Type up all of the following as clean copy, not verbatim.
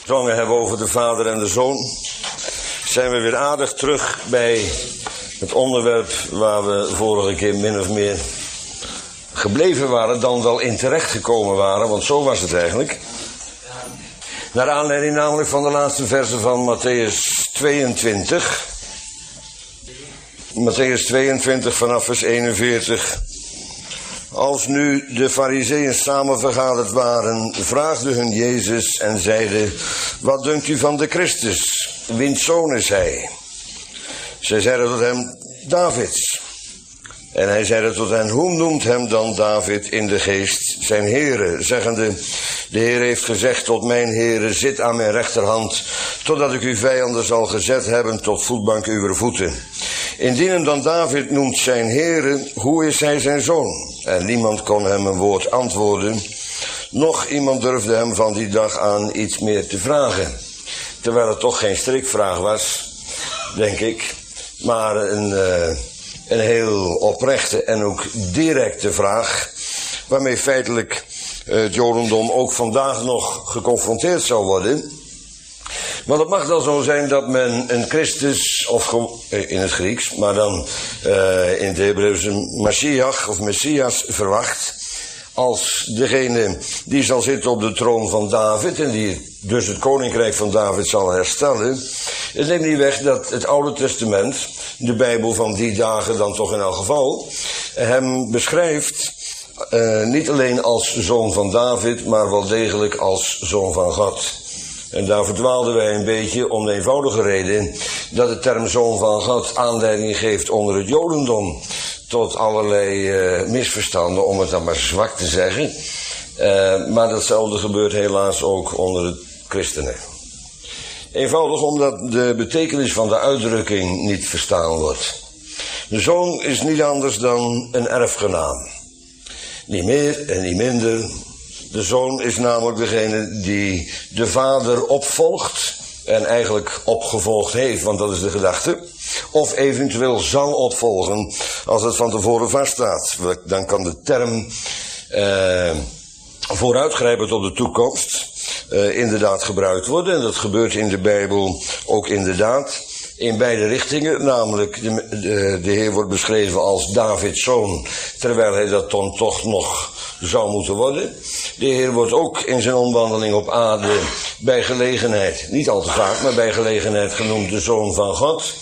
gezongen hebben over de Vader en de Zoon, zijn we weer aardig terug bij het onderwerp waar we vorige keer min of meer gebleven waren, dan wel in terecht gekomen waren, want zo was het eigenlijk. Naar aanleiding namelijk van de laatste versen van Matthäus 22. Matthäus 22 vanaf vers 41. Als nu de Farizeeën samen vergaderd waren, vraagde hun Jezus en zeiden: wat dunkt u van de Christus? Wiens zoon is hij? Zij zeiden tot hem: Davids. En hij zeide tot hen: hoe noemt hem dan David in de geest zijn Heere, zeggende: de Heer heeft gezegd tot mijn Heere: zit aan mijn rechterhand, totdat ik uw vijanden zal gezet hebben tot voetbank uwer voeten. Indien hem dan David noemt zijn Heere, hoe is hij zijn zoon? En niemand kon hem een woord antwoorden, noch iemand durfde hem van die dag aan iets meer te vragen. Terwijl het toch geen strikvraag was, denk ik, maar een heel oprechte en ook directe vraag, waarmee feitelijk het Jodendom ook vandaag nog geconfronteerd zal worden. Want het mag dan zo zijn dat men een Christus, of in het Grieks, maar dan in het Hebreeuws een Mashiach of Messias verwacht, als degene die zal zitten op de troon van David en die dus het koninkrijk van David zal herstellen. Het neemt niet weg dat het Oude Testament, de Bijbel van die dagen dan toch in elk geval, hem beschrijft niet alleen als zoon van David, maar wel degelijk als zoon van God. En daar verdwaalden wij een beetje om de eenvoudige reden dat de term zoon van God aanleiding geeft onder het Jodendom tot allerlei misverstanden, om het dan maar zwak te zeggen. Maar datzelfde gebeurt helaas ook onder de christenen. Eenvoudig omdat de betekenis van de uitdrukking niet verstaan wordt. De zoon is niet anders dan een erfgenaam. Niet meer en niet minder. De zoon is namelijk degene die de vader opvolgt en eigenlijk opgevolgd heeft, want dat is de gedachte. Of eventueel zal opvolgen als het van tevoren vaststaat. Dan kan de term vooruitgrijpend op de toekomst inderdaad gebruikt worden. En dat gebeurt in de Bijbel ook inderdaad in beide richtingen. Namelijk de Heer wordt beschreven als Davids zoon, terwijl hij dat dan toch nog zou moeten worden. De Heer wordt ook in zijn omwandeling op aarde bij gelegenheid, niet al te vaak, maar bij gelegenheid genoemd de Zoon van God.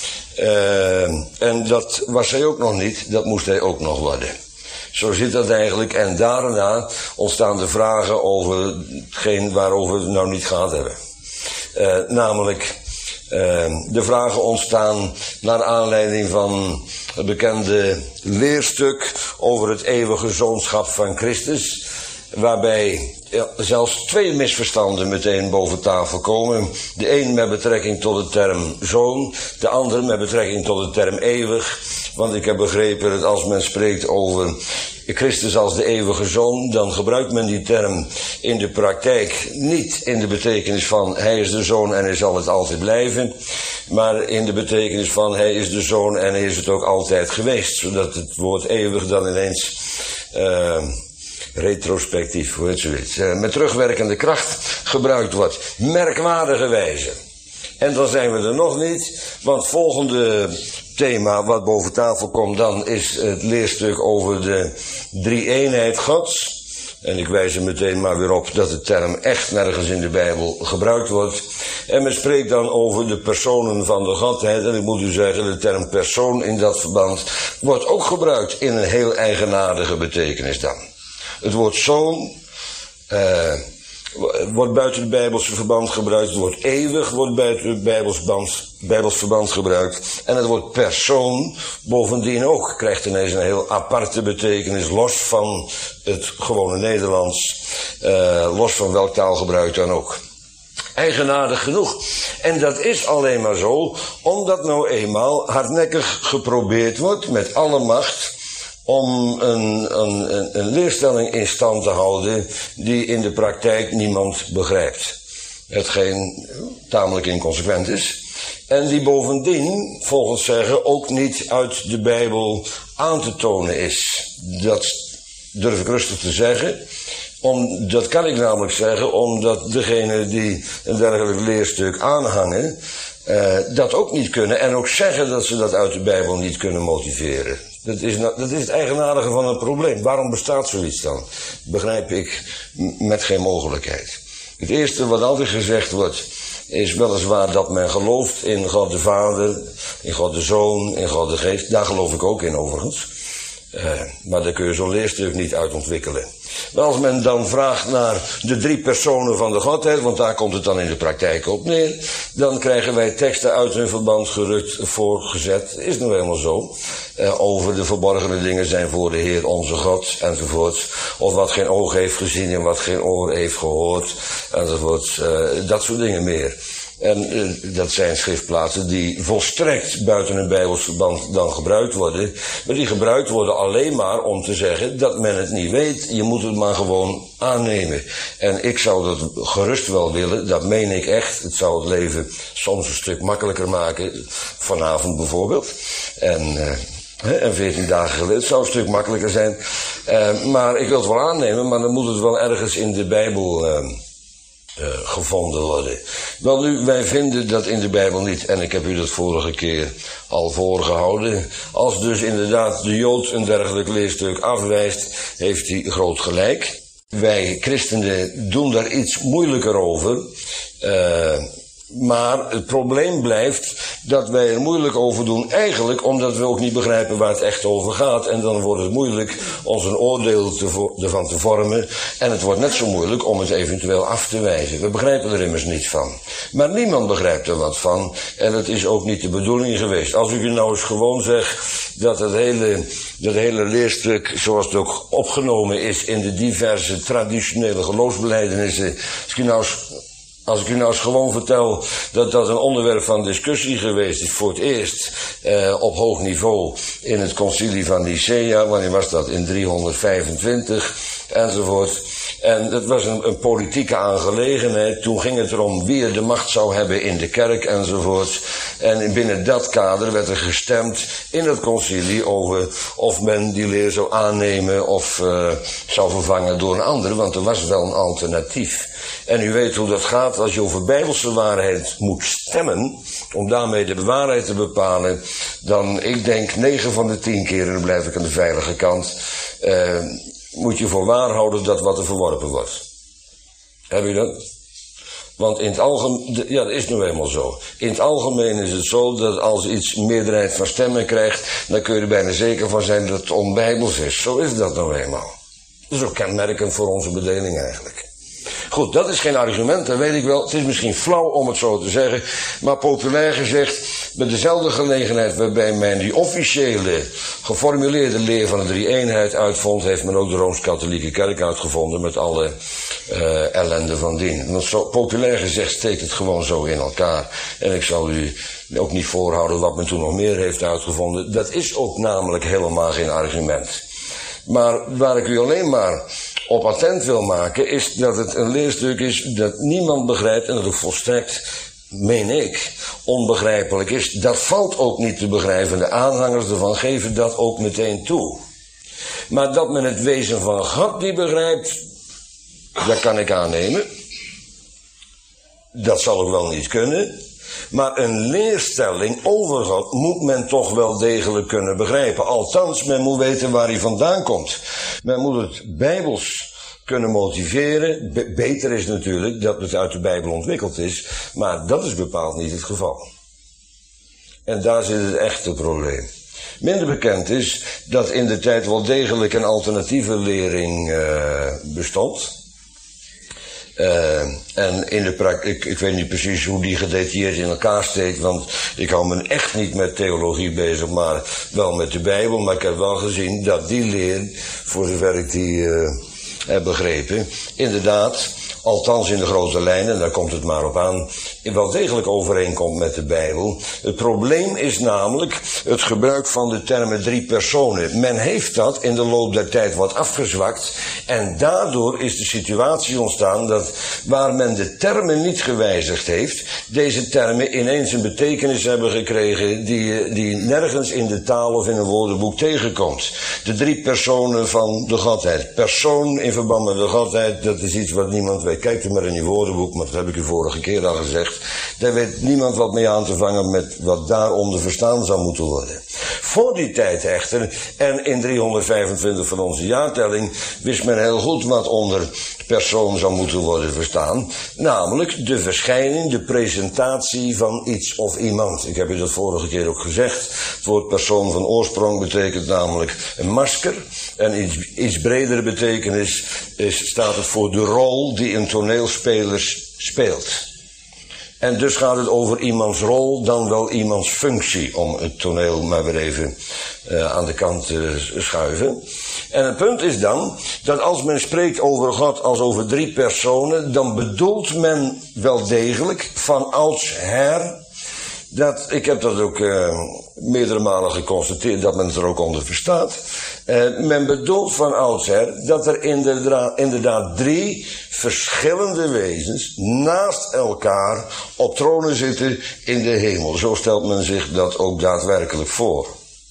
En dat was hij ook nog niet, dat moest hij ook nog worden. Zo zit dat eigenlijk. En daarna ontstaan de vragen over hetgeen waarover we het nou niet gehad hebben. Namelijk de vragen ontstaan naar aanleiding van het bekende leerstuk over het eeuwige zoonschap van Christus, waarbij zelfs twee misverstanden meteen boven tafel komen. De een met betrekking tot de term zoon, de ander met betrekking tot de term eeuwig. Want ik heb begrepen dat als men spreekt over Christus als de eeuwige zoon, dan gebruikt men die term in de praktijk niet in de betekenis van hij is de zoon en hij zal het altijd blijven, maar in de betekenis van hij is de zoon en hij is het ook altijd geweest, zodat het woord eeuwig dan ineens retrospectief, hoe heet zoiets, met terugwerkende kracht gebruikt wordt. Merkwaardige wijze. En dan zijn we er nog niet, want het volgende thema wat boven tafel komt dan is het leerstuk over de drie-eenheid Gods. En ik wijs er meteen maar weer op dat de term echt nergens in de Bijbel gebruikt wordt. En men spreekt dan over de personen van de Godheid. En ik moet u zeggen, de term persoon in dat verband wordt ook gebruikt in een heel eigenaardige betekenis dan. Het woord zoon wordt buiten het Bijbelse verband gebruikt. Het woord eeuwig wordt buiten het Bijbels verband gebruikt. En het woord persoon bovendien ook krijgt ineens een heel aparte betekenis, los van het gewone Nederlands, los van welk taalgebruik dan ook. Eigenaardig genoeg. En dat is alleen maar zo, omdat nou eenmaal hardnekkig geprobeerd wordt met alle macht om een leerstelling in stand te houden die in de praktijk niemand begrijpt. Hetgeen tamelijk inconsequent is. En die bovendien, volgens zeggen, ook niet uit de Bijbel aan te tonen is. Dat durf ik rustig te zeggen. Dat kan ik namelijk zeggen, omdat degenen die een dergelijk leerstuk aanhangen, dat ook niet kunnen en ook zeggen dat ze dat uit de Bijbel niet kunnen motiveren. Dat is het eigenaardige van het probleem. Waarom bestaat zoiets dan? Begrijp ik met geen mogelijkheid. Het eerste wat altijd gezegd wordt, is weliswaar dat men gelooft in God de Vader, in God de Zoon, in God de Geest. Daar geloof ik ook in overigens. Maar daar kun je zo'n leerstuk niet uitontwikkelen. Maar als men dan vraagt naar de 3 personen van de Godheid, want daar komt het dan in de praktijk op neer, dan krijgen wij teksten uit hun verband gerukt voorgezet. Is nou helemaal zo. Over de verborgene dingen zijn voor de Heer onze God, enzovoort. Of wat geen oog heeft gezien en wat geen oor heeft gehoord, enzovoort. Dat soort dingen meer. En dat zijn schriftplaatsen die volstrekt buiten een Bijbels verband dan gebruikt worden. Maar die gebruikt worden alleen maar om te zeggen dat men het niet weet. Je moet het maar gewoon aannemen. En ik zou dat gerust wel willen, dat meen ik echt. Het zou het leven soms een stuk makkelijker maken. Vanavond bijvoorbeeld. En 14 dagen geleden. Het zou een stuk makkelijker zijn. Maar ik wil het wel aannemen, maar dan moet het wel ergens in de Bijbel gevonden worden. Wel nu, wij vinden dat in de Bijbel niet. En ik heb u dat vorige keer al voorgehouden. Als dus inderdaad de Jood een dergelijk leerstuk afwijst, heeft hij groot gelijk. Wij christenen doen daar iets moeilijker over. Maar het probleem blijft dat wij er moeilijk over doen, eigenlijk omdat we ook niet begrijpen waar het echt over gaat. En dan wordt het moeilijk ons een oordeel ervan te vormen. En het wordt net zo moeilijk om het eventueel af te wijzen. We begrijpen er immers niets van. Maar niemand begrijpt er wat van. En dat is ook niet de bedoeling geweest. Als ik u nou eens gewoon zeg dat dat hele leerstuk, zoals het ook opgenomen is in de diverse traditionele geloofsbelijdenissen, als ik u nou eens gewoon vertel dat dat een onderwerp van discussie geweest is voor het eerst op hoog niveau in het concilie van Nicea, wanneer was dat? In 325 enzovoort. En dat was een politieke aangelegenheid. Toen ging het erom wie er de macht zou hebben in de kerk enzovoort. En binnen dat kader werd er gestemd in het concilie over of men die leer zou aannemen of zou vervangen door een andere, want er was wel een alternatief. En u weet hoe dat gaat als je over bijbelse waarheid moet stemmen, om daarmee de waarheid te bepalen, dan, ik denk 9 van de 10 keer, en dan blijf ik aan de veilige kant, moet je voor waar houden dat wat er verworpen wordt. Heb je dat? Want in het algemeen, ja, dat is nu eenmaal zo. In het algemeen is het zo dat als iets meerderheid van stemmen krijgt, dan kun je er bijna zeker van zijn dat het onbijbels is. Zo is dat nou eenmaal. Dat is ook kenmerkend voor onze bedeling eigenlijk. Goed, dat is geen argument, dat weet ik wel. Het is misschien flauw om het zo te zeggen, maar populair gezegd, bij dezelfde gelegenheid waarbij men die officiële, geformuleerde leer van de drie-eenheid uitvond, heeft men ook de Rooms-Katholieke Kerk uitgevonden met alle ellende van dien. Want zo, populair gezegd steekt het gewoon zo in elkaar. En ik zal u ook niet voorhouden wat men toen nog meer heeft uitgevonden. Dat is ook namelijk helemaal geen argument. Maar waar ik u alleen maar op attent wil maken, is dat het een leerstuk is dat niemand begrijpt en dat het volstrekt, meen ik, onbegrijpelijk is. Dat valt ook niet te begrijpen. De aanhangers ervan geven dat ook meteen toe. Maar dat men het wezen van God niet begrijpt, dat kan ik aannemen. Dat zal ook wel niet kunnen. Maar een leerstelling over God moet men toch wel degelijk kunnen begrijpen. Althans, men moet weten waar hij vandaan komt. Men moet het bijbels kunnen motiveren. Beter is natuurlijk dat het uit de Bijbel ontwikkeld is. Maar dat is bepaald niet het geval. En daar zit het echte probleem. Minder bekend is dat in de tijd wel degelijk een alternatieve lering bestond. En in de praktijk, ik weet niet precies hoe die gedetailleerd in elkaar steekt, want ik hou me echt niet met theologie bezig, maar wel met de Bijbel. Maar ik heb wel gezien dat die leer, voor zover ik die heb begrepen, inderdaad althans in de grote lijnen, daar komt het maar op aan, wel degelijk overeenkomt met de Bijbel. Het probleem is namelijk het gebruik van de termen 3 personen. Men heeft dat in de loop der tijd wat afgezwakt en daardoor is de situatie ontstaan dat waar men de termen niet gewijzigd heeft, deze termen ineens een betekenis hebben gekregen die nergens in de taal of in een woordenboek tegenkomt. De 3 personen van de Godheid. Persoon in verband met de Godheid, dat is iets wat niemand weet. Kijk er maar in je woordenboek, maar dat heb ik u vorige keer al gezegd. Daar weet niemand wat mee aan te vangen met wat daaronder verstaan zou moeten worden. Voor die tijd echter, en in 325 van onze jaartelling, wist men heel goed wat onder persoon zou moeten worden verstaan. Namelijk de verschijning, de presentatie van iets of iemand. Ik heb u dat vorige keer ook gezegd. Het woord persoon van oorsprong betekent namelijk een masker. En iets bredere betekenis staat het voor de rol die een toneelspeler speelt. En dus gaat het over iemands rol, dan wel iemands functie, om het toneel maar weer even aan de kant te schuiven. En het punt is dan, dat als men spreekt over God als over 3 personen, dan bedoelt men wel degelijk van oudsher, ik heb dat ook meerdere malen geconstateerd, dat men het er ook onder verstaat. Men bedoelt van oudsher dat er inderdaad 3 verschillende wezens naast elkaar op tronen zitten in de hemel. Zo stelt men zich dat ook daadwerkelijk voor.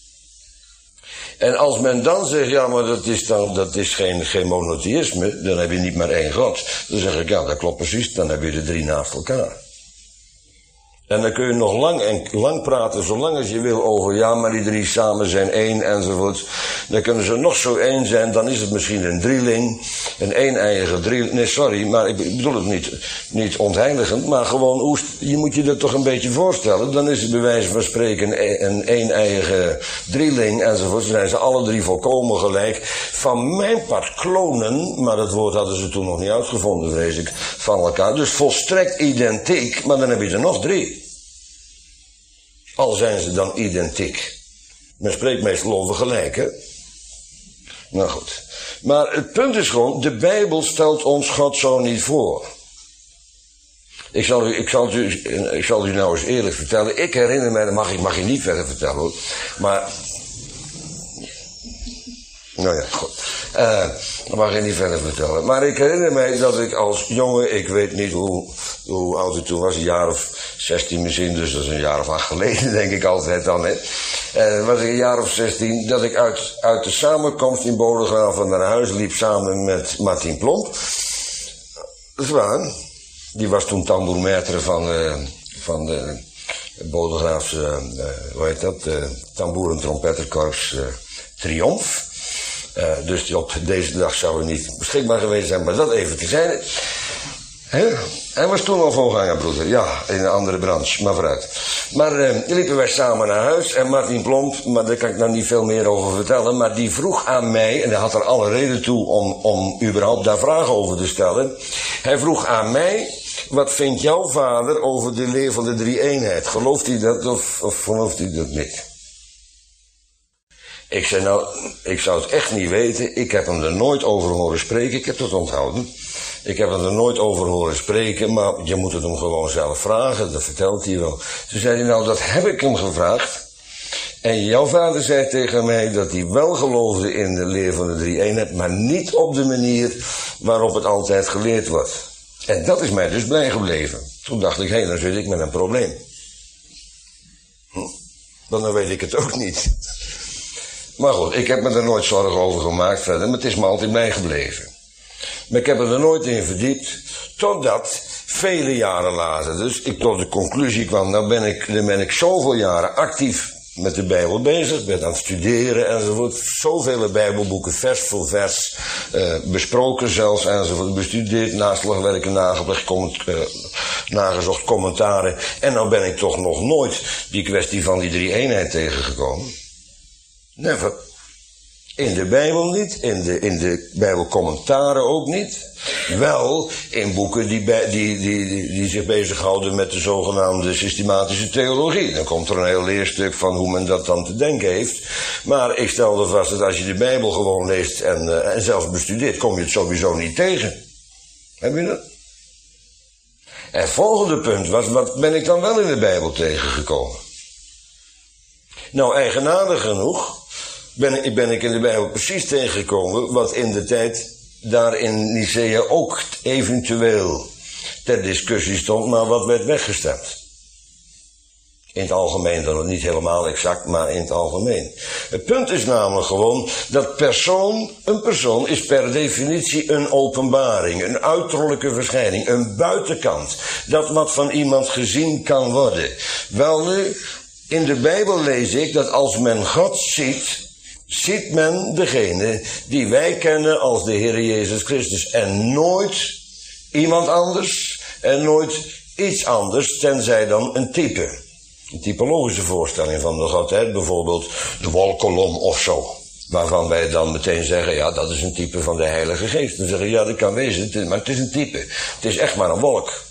En als men dan zegt, ja, maar dat is geen monotheïsme, dan heb je niet maar 1 God. Dan zeg ik, ja, dat klopt precies, dan heb je de 3 naast elkaar. En dan kun je nog lang praten, zolang als je wil, over ja, maar die 3 samen zijn 1 enzovoort. Dan kunnen ze nog zo 1 zijn, dan is het misschien een drieling, een eeneiige drieling. Nee, sorry, maar ik bedoel het niet ontheiligend, maar gewoon, je moet je dat toch een beetje voorstellen. Dan is het bij wijze van spreken een eeneiige drieling enzovoort. Dan zijn ze alle 3 volkomen gelijk. Van mijn part klonen, maar dat woord hadden ze toen nog niet uitgevonden, vrees ik, van elkaar. Dus volstrekt identiek, maar dan heb je er nog 3. Al zijn ze dan identiek. Men spreekt meestal over gelijk, hè? Nou goed. Maar het punt is gewoon, de Bijbel stelt ons God zo niet voor. Ik zal u nou eens eerlijk vertellen. Ik herinner mij, dat mag je niet verder vertellen hoor. Maar, nou ja, goed. Dat mag ik niet verder vertellen. Maar ik herinner mij dat ik als jongen, ik weet niet hoe oud ik toen was, een jaar of 16 misschien, dus dat is een jaar of 8 geleden, denk ik altijd dan, hè. Was ik een jaar of 16, dat ik uit de samenkomst in Bodegraven naar huis liep samen met Martin Plomp. Dat is waar. Die was toen tambourmaître van de Bodegraafse, hoe heet dat, tamboer- en trompetterkorps Triomf. Dus op deze dag zou hij niet beschikbaar geweest zijn, maar dat even terzijde. Hij was toen al voorgangerbroeder, ja, in een andere branche, maar vooruit. Maar liepen wij samen naar huis en Martin Plomp, maar daar kan ik nou niet veel meer over vertellen, maar die vroeg aan mij, en hij had er alle reden toe om überhaupt daar vragen over te stellen. Hij vroeg aan mij, wat vindt jouw vader over de leer van de 3-eenheid? Gelooft hij dat of gelooft hij dat niet? Ik zei nou, ik zou het echt niet weten. Ik heb hem er nooit over horen spreken. Ik heb dat onthouden. Ik heb hem er nooit over horen spreken, maar je moet het hem gewoon zelf vragen. Dat vertelt hij wel. Toen zei hij, nou, dat heb ik hem gevraagd. En jouw vader zei tegen mij dat hij wel geloofde in de leer van de 3-eenheid, maar niet op de manier waarop het altijd geleerd wordt. En dat is mij dus blij gebleven. Toen dacht ik, hé, dan zit ik met een probleem. Dan weet ik het ook niet. Maar goed, ik heb me er nooit zorgen over gemaakt verder, maar het is me altijd bijgebleven. Maar ik heb er nooit in verdiept, totdat vele jaren later, dus ik tot de conclusie kwam, nou ben ik zoveel jaren actief met de Bijbel bezig, ben aan het studeren enzovoort, zoveel Bijbelboeken, vers voor vers, besproken zelfs enzovoort, bestudeerd, naslagwerken nagezocht, commentaren, en nou ben ik toch nog nooit die kwestie van die 3-eenheid tegengekomen. Never. In de Bijbel niet, in de Bijbelcommentaren ook niet. Wel in boeken die zich bezighouden met de zogenaamde systematische theologie. Dan komt er een heel leerstuk van hoe men dat dan te denken heeft. Maar ik stelde vast dat als je de Bijbel gewoon leest en zelfs bestudeert, kom je het sowieso niet tegen. Heb je dat? En het volgende punt was, wat ben ik dan wel in de Bijbel tegengekomen? Nou, eigenaardig genoeg ben ik in de Bijbel precies tegengekomen wat in de tijd daar in Nicea ook eventueel ter discussie stond, maar wat werd weggestemd. In het algemeen dan, niet helemaal exact, maar in het algemeen. Het punt is namelijk gewoon dat een persoon is per definitie een openbaring, een uiterlijke verschijning, een buitenkant. Dat wat van iemand gezien kan worden. Welnu, in de Bijbel lees ik dat als men God ziet men degene die wij kennen als de Heer Jezus Christus. En nooit iemand anders en nooit iets anders, tenzij dan een type. Een typologische voorstelling van de Godheid, bijvoorbeeld de wolkolom of zo. Waarvan wij dan meteen zeggen, ja, dat is een type van de Heilige Geest. Dan zeggen, ja, dat kan wezen, maar het is een type. Het is echt maar een wolk.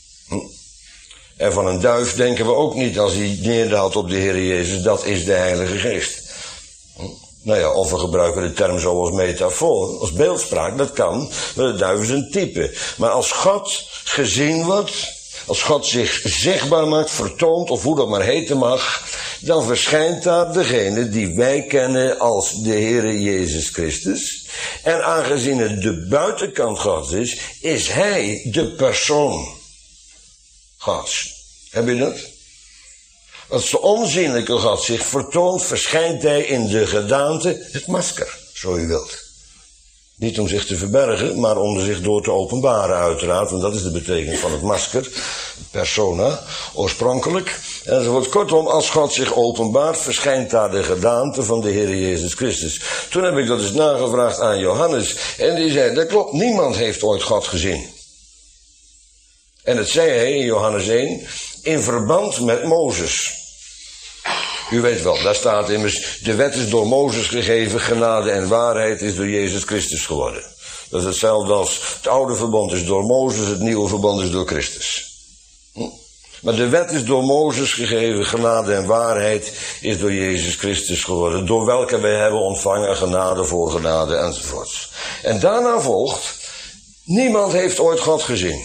En van een duif denken we ook niet als hij neerdaalt op de Heer Jezus, dat is de Heilige Geest. Nou ja, of we gebruiken de term zo als metafoor, als beeldspraak, dat kan. Maar de duif is een type. Maar als God gezien wordt, als God zich zichtbaar maakt, vertoont, of hoe dat maar heten mag, dan verschijnt daar degene die wij kennen als de Heere Jezus Christus. En aangezien het de buitenkant Gods is hij de persoon Gods. Heb je dat? Als de onzienlijke God zich vertoont, verschijnt hij in de gedaante, het masker, zo u wilt. Niet om zich te verbergen, maar om zich door te openbaren uiteraard, want dat is de betekenis van het masker, persona, oorspronkelijk. Enzovoort. Kortom, als God zich openbaart, verschijnt daar de gedaante van de Heer Jezus Christus. Toen heb ik dat eens nagevraagd aan Johannes, en die zei, dat klopt, niemand heeft ooit God gezien. En dat zei hij in Johannes 1, in verband met Mozes. U weet wel, daar staat immers, de wet is door Mozes gegeven, genade en waarheid is door Jezus Christus geworden. Dat is hetzelfde als het oude verbond is door Mozes, het nieuwe verbond is door Christus. Maar de wet is door Mozes gegeven, genade en waarheid is door Jezus Christus geworden, door welke wij hebben ontvangen genade voor genade enzovoort. En daarna volgt, niemand heeft ooit God gezien.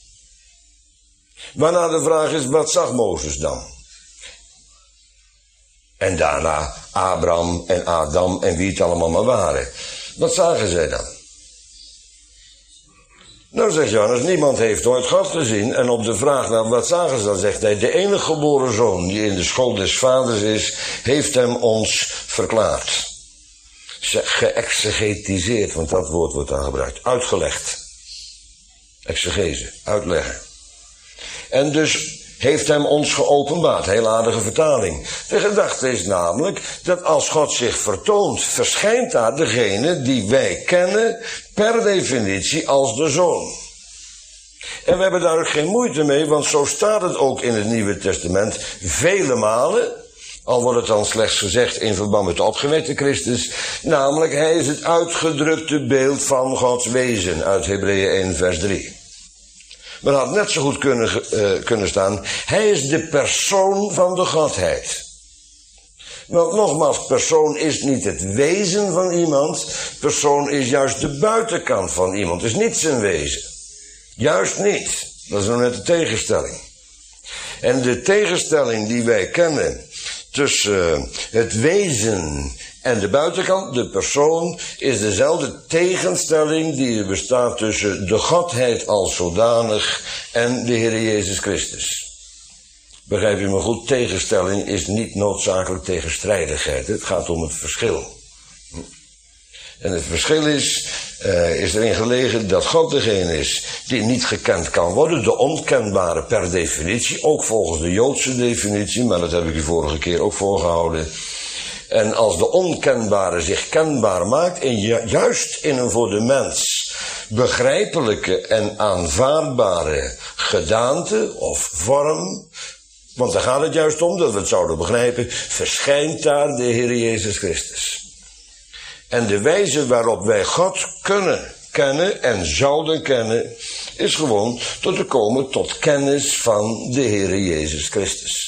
Waarna de vraag is, wat zag Mozes dan? En daarna Abraham en Adam en wie het allemaal maar waren. Wat zagen zij dan? Nou zegt Johannes, niemand heeft ooit God gezien. En op de vraag naar wat zagen ze dan, zegt hij, de enige geboren zoon die in de school des vaders is, heeft hem ons verklaard. Geëxegetiseerd, want dat woord wordt dan gebruikt. Uitgelegd. Exegese, uitleggen. En dus heeft hem ons geopenbaard. Heel aardige vertaling. De gedachte is namelijk dat als God zich vertoont, verschijnt daar degene die wij kennen per definitie als de Zoon. En we hebben daar ook geen moeite mee, want zo staat het ook in het Nieuwe Testament vele malen. Al wordt het dan slechts gezegd in verband met de opgewekte Christus. Namelijk, hij is het uitgedrukte beeld van Gods wezen uit Hebreeën 1 vers 3. Maar het had net zo goed kunnen staan, hij is de persoon van de Godheid. Want nogmaals, persoon is niet het wezen van iemand, persoon is juist de buitenkant van iemand, is niet zijn wezen. Juist niet, dat is nog net de tegenstelling. En de tegenstelling die wij kennen tussen het wezen en de buitenkant, de persoon, is dezelfde tegenstelling die er bestaat tussen de Godheid als zodanig en de Heer Jezus Christus. Begrijp je me goed? Tegenstelling is niet noodzakelijk tegenstrijdigheid. Het gaat om het verschil. En het verschil is erin gelegen dat God degene is die niet gekend kan worden, de onkenbare per definitie, ook volgens de Joodse definitie, maar dat heb ik u vorige keer ook voorgehouden. En als de onkenbare zich kenbaar maakt, juist in een voor de mens begrijpelijke en aanvaardbare gedaante of vorm, want daar gaat het juist om, dat we het zouden begrijpen, verschijnt daar de Heer Jezus Christus. En de wijze waarop wij God kunnen kennen en zouden kennen, is gewoon tot te komen tot kennis van de Heer Jezus Christus.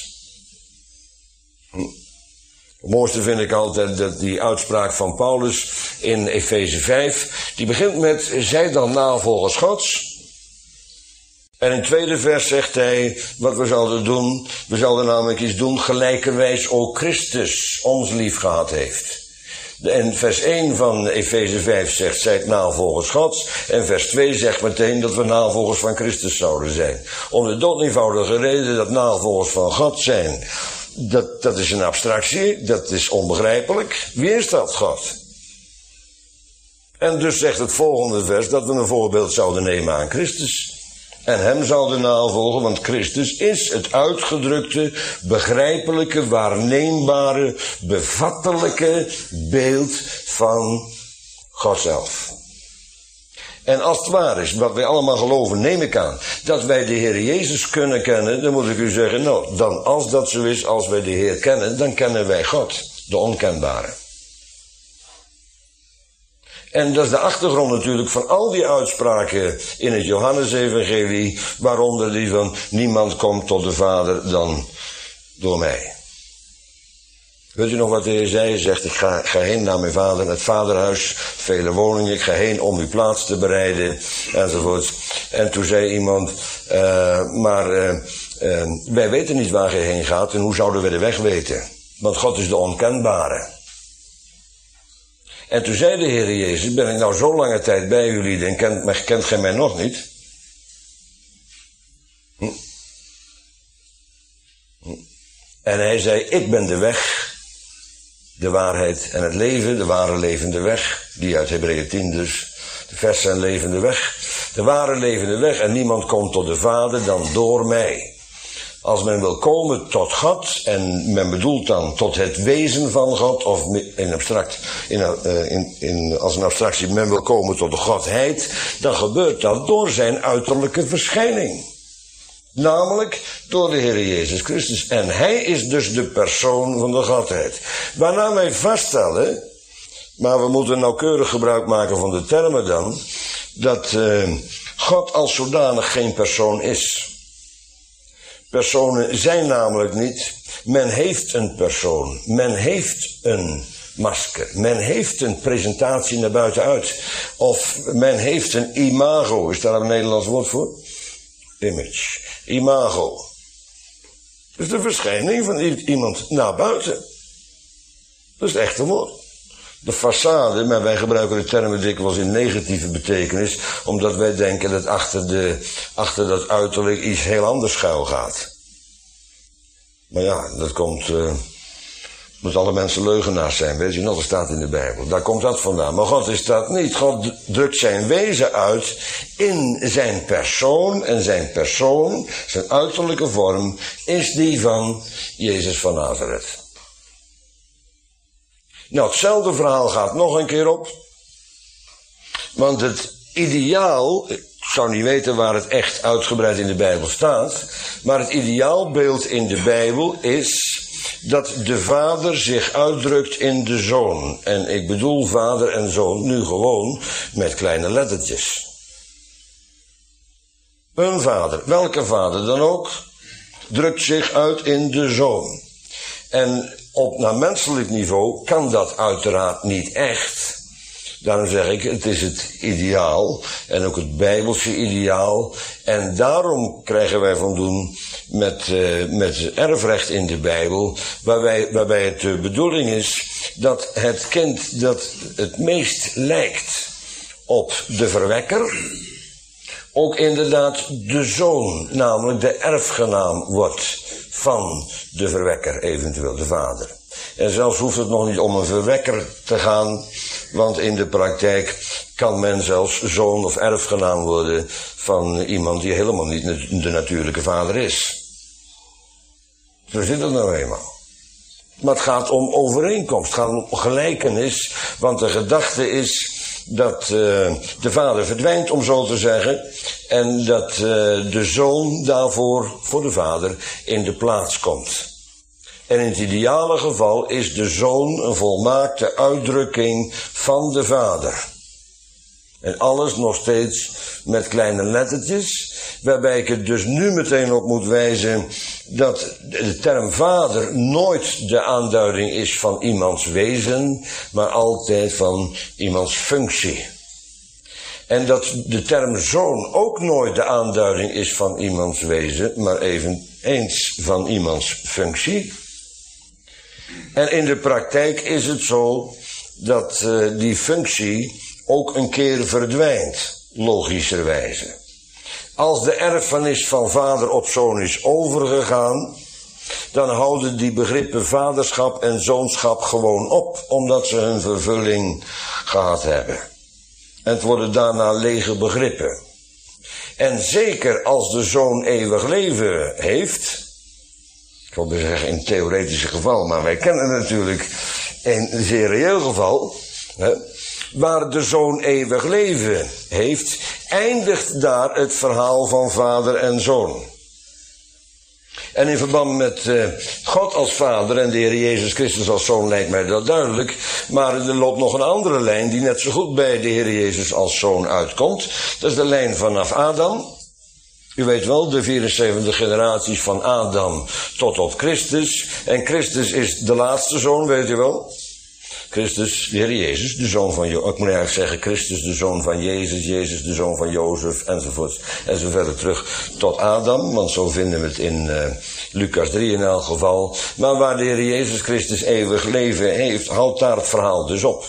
Het mooiste vind ik altijd dat die uitspraak van Paulus in Efeze 5, die begint met, zij dan navolgers Gods. En in het tweede vers zegt hij wat we zouden doen. We zouden namelijk iets doen gelijkerwijs ook Christus ons lief gehad heeft. En vers 1 van Efeze 5 zegt, zijt navolgers Gods. En vers 2 zegt meteen dat we navolgers van Christus zouden zijn. Om de doodeenvoudige reden dat navolgers van God zijn. Dat is een abstractie, dat is onbegrijpelijk. Wie is dat, God? En dus zegt het volgende vers dat we een voorbeeld zouden nemen aan Christus. En hem zouden navolgen, want Christus is het uitgedrukte, begrijpelijke, waarneembare, bevattelijke beeld van God zelf. En als het waar is, wat wij allemaal geloven, neem ik aan, dat wij de Heer Jezus kunnen kennen, dan moet ik u zeggen, nou, dan als dat zo is, als wij de Heer kennen, dan kennen wij God, de onkenbare. En dat is de achtergrond natuurlijk van al die uitspraken in het Johannesevangelie, waaronder die van niemand komt tot de Vader dan door mij. Weet u nog wat de Heer zei? Hij zegt, ik ga heen naar mijn Vader, het Vaderhuis, vele woningen, ik ga heen om uw plaats te bereiden, enzovoort. En toen zei iemand, wij weten niet waar gij heen gaat en hoe zouden we de weg weten? Want God is de onkenbare. En toen zei de Heer Jezus, ben ik nou zo lange tijd bij jullie en kent gij mij nog niet? En hij zei, ik ben de weg, de waarheid en het leven, de ware levende weg, die uit Hebreeën 10 dus, de verse en levende weg, de ware levende weg en niemand komt tot de Vader dan door mij. Als men wil komen tot God, en men bedoelt dan tot het wezen van God, of als een abstractie, men wil komen tot de Godheid, dan gebeurt dat door zijn uiterlijke verschijning. Namelijk door de Heer Jezus Christus. En hij is dus de persoon van de Godheid. Waarna wij vaststellen, maar we moeten nauwkeurig gebruik maken van de termen dan, dat God als zodanig geen persoon is. Personen zijn namelijk niet. Men heeft een persoon. Men heeft een masker. Men heeft een presentatie naar buitenuit. Of men heeft een imago. Is daar een Nederlands woord voor? Image. Imago. Dat is de verschijning van iemand naar buiten. Dat is het echte woord. De façade, maar wij gebruiken de termen dikwijls in negatieve betekenis, omdat wij denken dat achter dat uiterlijk iets heel anders schuil gaat. Maar ja, dat komt, moet alle mensen leugenaars zijn, weet je nog, dat staat in de Bijbel. Daar komt dat vandaan. Maar God is dat niet. God drukt zijn wezen uit in zijn persoon, en zijn persoon, zijn uiterlijke vorm, is die van Jezus van Nazareth. Nou, hetzelfde verhaal gaat nog een keer op. Want het ideaal, ik zou niet weten waar het echt uitgebreid in de Bijbel staat, maar het ideaalbeeld in de Bijbel is dat de Vader zich uitdrukt in de Zoon. En ik bedoel Vader en Zoon nu gewoon met kleine lettertjes. Een vader, welke vader dan ook, drukt zich uit in de Zoon. En naar menselijk niveau kan dat uiteraard niet echt. Daarom zeg ik, het is het ideaal en ook het Bijbelse ideaal. En daarom krijgen wij van doen met erfrecht in de Bijbel, waarbij het de bedoeling is dat het kind dat het meest lijkt op de verwekker, ook inderdaad de zoon, namelijk de erfgenaam wordt van de verwekker, eventueel de vader. En zelfs hoeft het nog niet om een verwekker te gaan, want in de praktijk kan men zelfs zoon of erfgenaam worden van iemand die helemaal niet de natuurlijke vader is. Zo zit het nou eenmaal. Maar het gaat om overeenkomst, het gaat om gelijkenis, want de gedachte is dat de vader verdwijnt, om zo te zeggen, en dat de zoon daarvoor, voor de vader, in de plaats komt. En in het ideale geval is de zoon een volmaakte uitdrukking van de vader. En alles nog steeds met kleine lettertjes, waarbij ik het dus nu meteen op moet wijzen dat de term vader nooit de aanduiding is van iemands wezen, maar altijd van iemands functie. En dat de term zoon ook nooit de aanduiding is van iemands wezen, maar eveneens van iemands functie. En in de praktijk is het zo dat die functie ook een keer verdwijnt, logischerwijze. Als de erfenis van vader op zoon is overgegaan, dan houden die begrippen vaderschap en zoonschap gewoon op, omdat ze hun vervulling gehad hebben. En het worden daarna lege begrippen. En zeker als de zoon eeuwig leven heeft, ik wil zeggen in theoretische geval, maar wij kennen natuurlijk een zeer reëel geval, waar de zoon eeuwig leven heeft, eindigt daar het verhaal van vader en zoon. En in verband met God als vader en de Heer Jezus Christus als zoon lijkt mij dat duidelijk. Maar er loopt nog een andere lijn die net zo goed bij de Heer Jezus als zoon uitkomt. Dat is de lijn vanaf Adam. U weet wel, de 74 generaties van Adam tot op Christus. En Christus is de laatste zoon, weet u wel. Christus, de Heer Jezus, de zoon van ik moet eigenlijk zeggen, Christus, de zoon van Jezus, Jezus, de zoon van Jozef, enzovoort. En zo verder terug tot Adam, want zo vinden we het in Lucas 3 in elk geval. Maar waar de Heer Jezus Christus eeuwig leven heeft, houdt daar het verhaal dus op.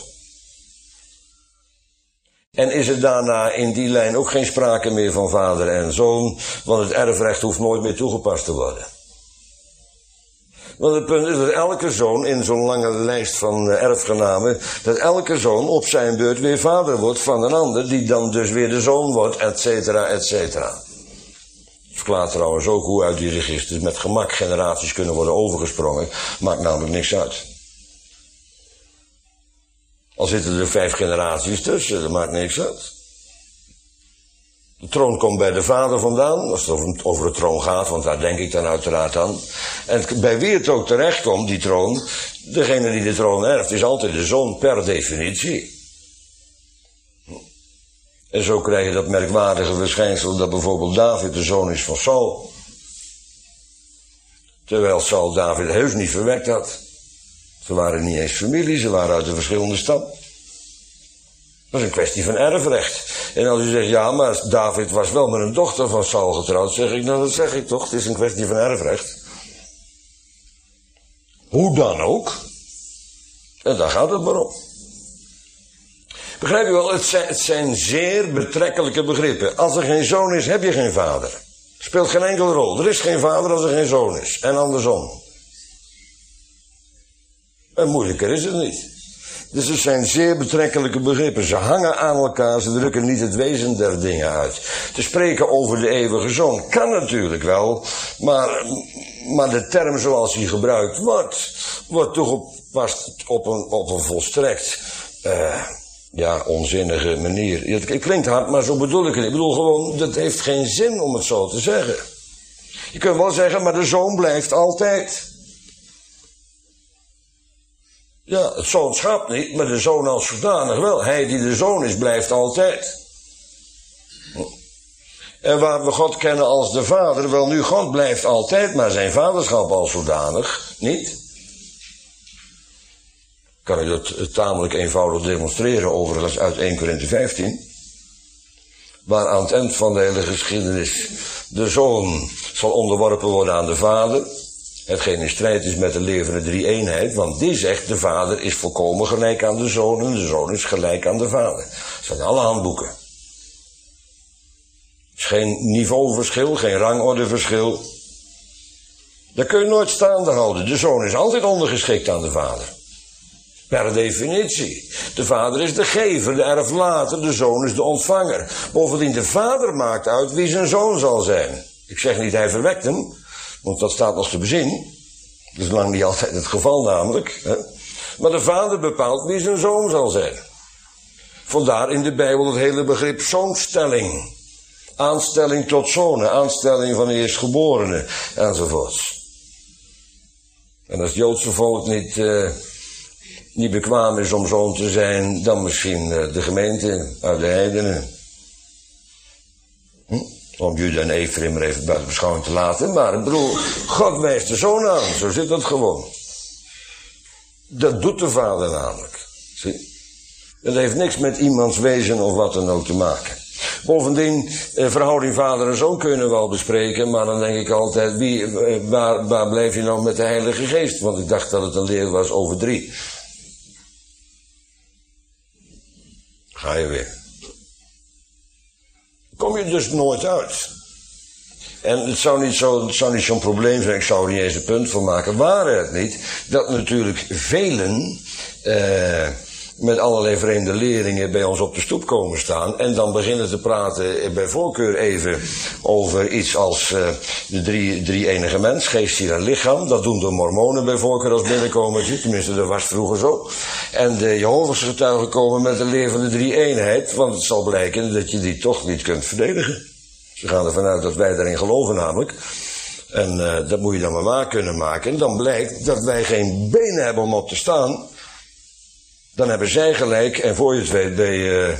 En is er daarna in die lijn ook geen sprake meer van vader en zoon, want het erfrecht hoeft nooit meer toegepast te worden. Want het punt is dat elke zoon in zo'n lange lijst van erfgenamen, dat elke zoon op zijn beurt weer vader wordt van een ander, die dan dus weer de zoon wordt, et cetera, et cetera. Het verklaart trouwens ook hoe uit die registers met gemak generaties kunnen worden overgesprongen, maakt namelijk niks uit. Al zitten er 5 generaties tussen, dat maakt niks uit. De troon komt bij de vader vandaan, als het over de troon gaat, want daar denk ik dan uiteraard aan. En bij wie het ook terecht komt, die troon, degene die de troon erft, is altijd de zoon per definitie. En zo krijg je dat merkwaardige verschijnsel dat bijvoorbeeld David de zoon is van Saul. Terwijl Saul David heus niet verwekt had. Ze waren niet eens familie, ze waren uit een verschillende stam. Dat is een kwestie van erfrecht. En als u zegt, ja, maar David was wel met een dochter van Saul getrouwd, zeg ik, nou dat zeg ik toch, het is een kwestie van erfrecht. Hoe dan ook. En daar gaat het maar om. Begrijp je wel, het zijn zeer betrekkelijke begrippen. Als er geen zoon is, heb je geen vader. Speelt geen enkele rol. Er is geen vader als er geen zoon is. En andersom. En moeilijker is het niet. Dus het zijn zeer betrekkelijke begrippen. Ze hangen aan elkaar, ze drukken niet het wezen der dingen uit. Te spreken over de eeuwige zoon kan natuurlijk wel, maar de term zoals die gebruikt wordt toegepast op een volstrekt onzinnige manier. Het klinkt hard, maar zo bedoel ik het. Ik bedoel gewoon, dat heeft geen zin om het zo te zeggen. Je kunt wel zeggen, maar de zoon blijft altijd. Ja, het zoonschap niet, maar de zoon als zodanig wel. Hij die de zoon is, blijft altijd. En waar we God kennen als de Vader, wel nu, God blijft altijd, maar zijn vaderschap als zodanig niet. Kan ik dat tamelijk eenvoudig demonstreren, overigens uit 1 Korinthe 15. Waar aan het eind van de hele geschiedenis de zoon zal onderworpen worden aan de Vader. Hetgeen in strijd is met de levende drie-eenheid, want die zegt de vader is volkomen gelijk aan de zoon en de zoon is gelijk aan de vader. Dat zijn alle handboeken. Er is geen niveauverschil, geen rangordeverschil. Dat kun je nooit staande houden. De zoon is altijd ondergeschikt aan de vader. Per definitie. De vader is de gever, de erflater, de zoon is de ontvanger. Bovendien, de vader maakt uit wie zijn zoon zal zijn. Ik zeg niet hij verwekt hem. Want dat staat nog te bezien. Dat is lang niet altijd het geval namelijk. Hè? Maar de vader bepaalt wie zijn zoon zal zijn. Vandaar in de Bijbel het hele begrip zoonstelling. Aanstelling tot zonen, aanstelling van de eerstgeborene, enzovoorts. En als het Joodse volk niet bekwaam is om zoon te zijn, dan misschien de gemeente uit de heidenen. Om Juda en Ephraim er even buiten beschouwing te laten. Maar ik bedoel, God wijst de zoon aan. Zo zit dat gewoon. Dat doet de vader namelijk. Zie? Dat heeft niks met iemands wezen of wat dan ook te maken. Bovendien, verhouding vader en zoon kunnen we wel bespreken, maar dan denk ik altijd, waar blijf je nou met de Heilige Geest? Want ik dacht dat het een leer was over 3. Ga je weer. Kom je dus nooit uit. En het zou niet zo'n probleem zijn, ik zou er niet eens een punt van maken, waren het niet, dat natuurlijk velen met allerlei vreemde leringen bij ons op de stoep komen staan en dan beginnen te praten bij voorkeur even over iets als de drie enige mens, geest, ziel en lichaam. Dat doen de mormonen bij voorkeur als binnenkomertje, tenminste dat was vroeger zo. En de Jehovah's getuigen komen met de leer van de 3-eenheid, want het zal blijken dat je die toch niet kunt verdedigen. Ze gaan ervan uit dat wij daarin geloven namelijk. En dat moet je dan maar waar kunnen maken. En dan blijkt dat wij geen benen hebben om op te staan. Dan hebben zij gelijk. En voor je het weet ben je...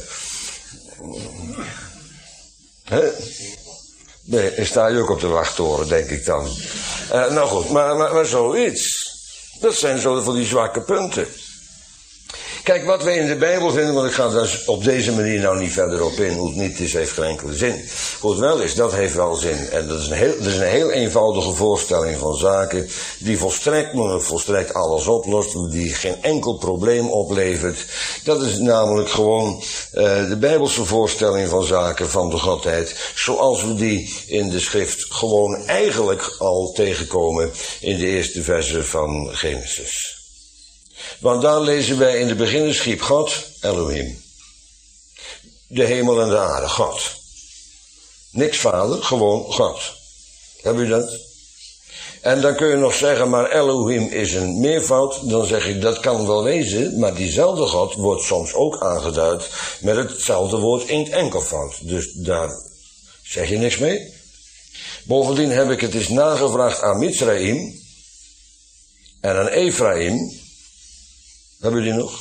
sta je ook op de wachttoren, denk ik dan. Nou goed, maar zoiets. Dat zijn zo van die zwakke punten. Kijk, wat wij in de Bijbel vinden, want ik ga daar op deze manier nou niet verder op in, hoeft niet, het heeft geen enkele zin. Goed wel is, dat heeft wel zin. En dat is een heel eenvoudige voorstelling van zaken, die volstrekt alles oplost, die geen enkel probleem oplevert. Dat is namelijk gewoon de Bijbelse voorstelling van zaken van de Godheid, zoals we die in de schrift gewoon eigenlijk al tegenkomen in de eerste versen van Genesis. Want daar lezen wij in de beginnen schiep God, Elohim. De hemel en de aarde, God. Niks vader, gewoon God. Heb u dat? En dan kun je nog zeggen, maar Elohim is een meervoud. Dan zeg ik, dat kan wel wezen, maar diezelfde God wordt soms ook aangeduid met hetzelfde woord in het enkelvoud. Dus daar zeg je niks mee. Bovendien heb ik het eens nagevraagd aan Mitsraim en aan Ephraim. Hebben jullie nog?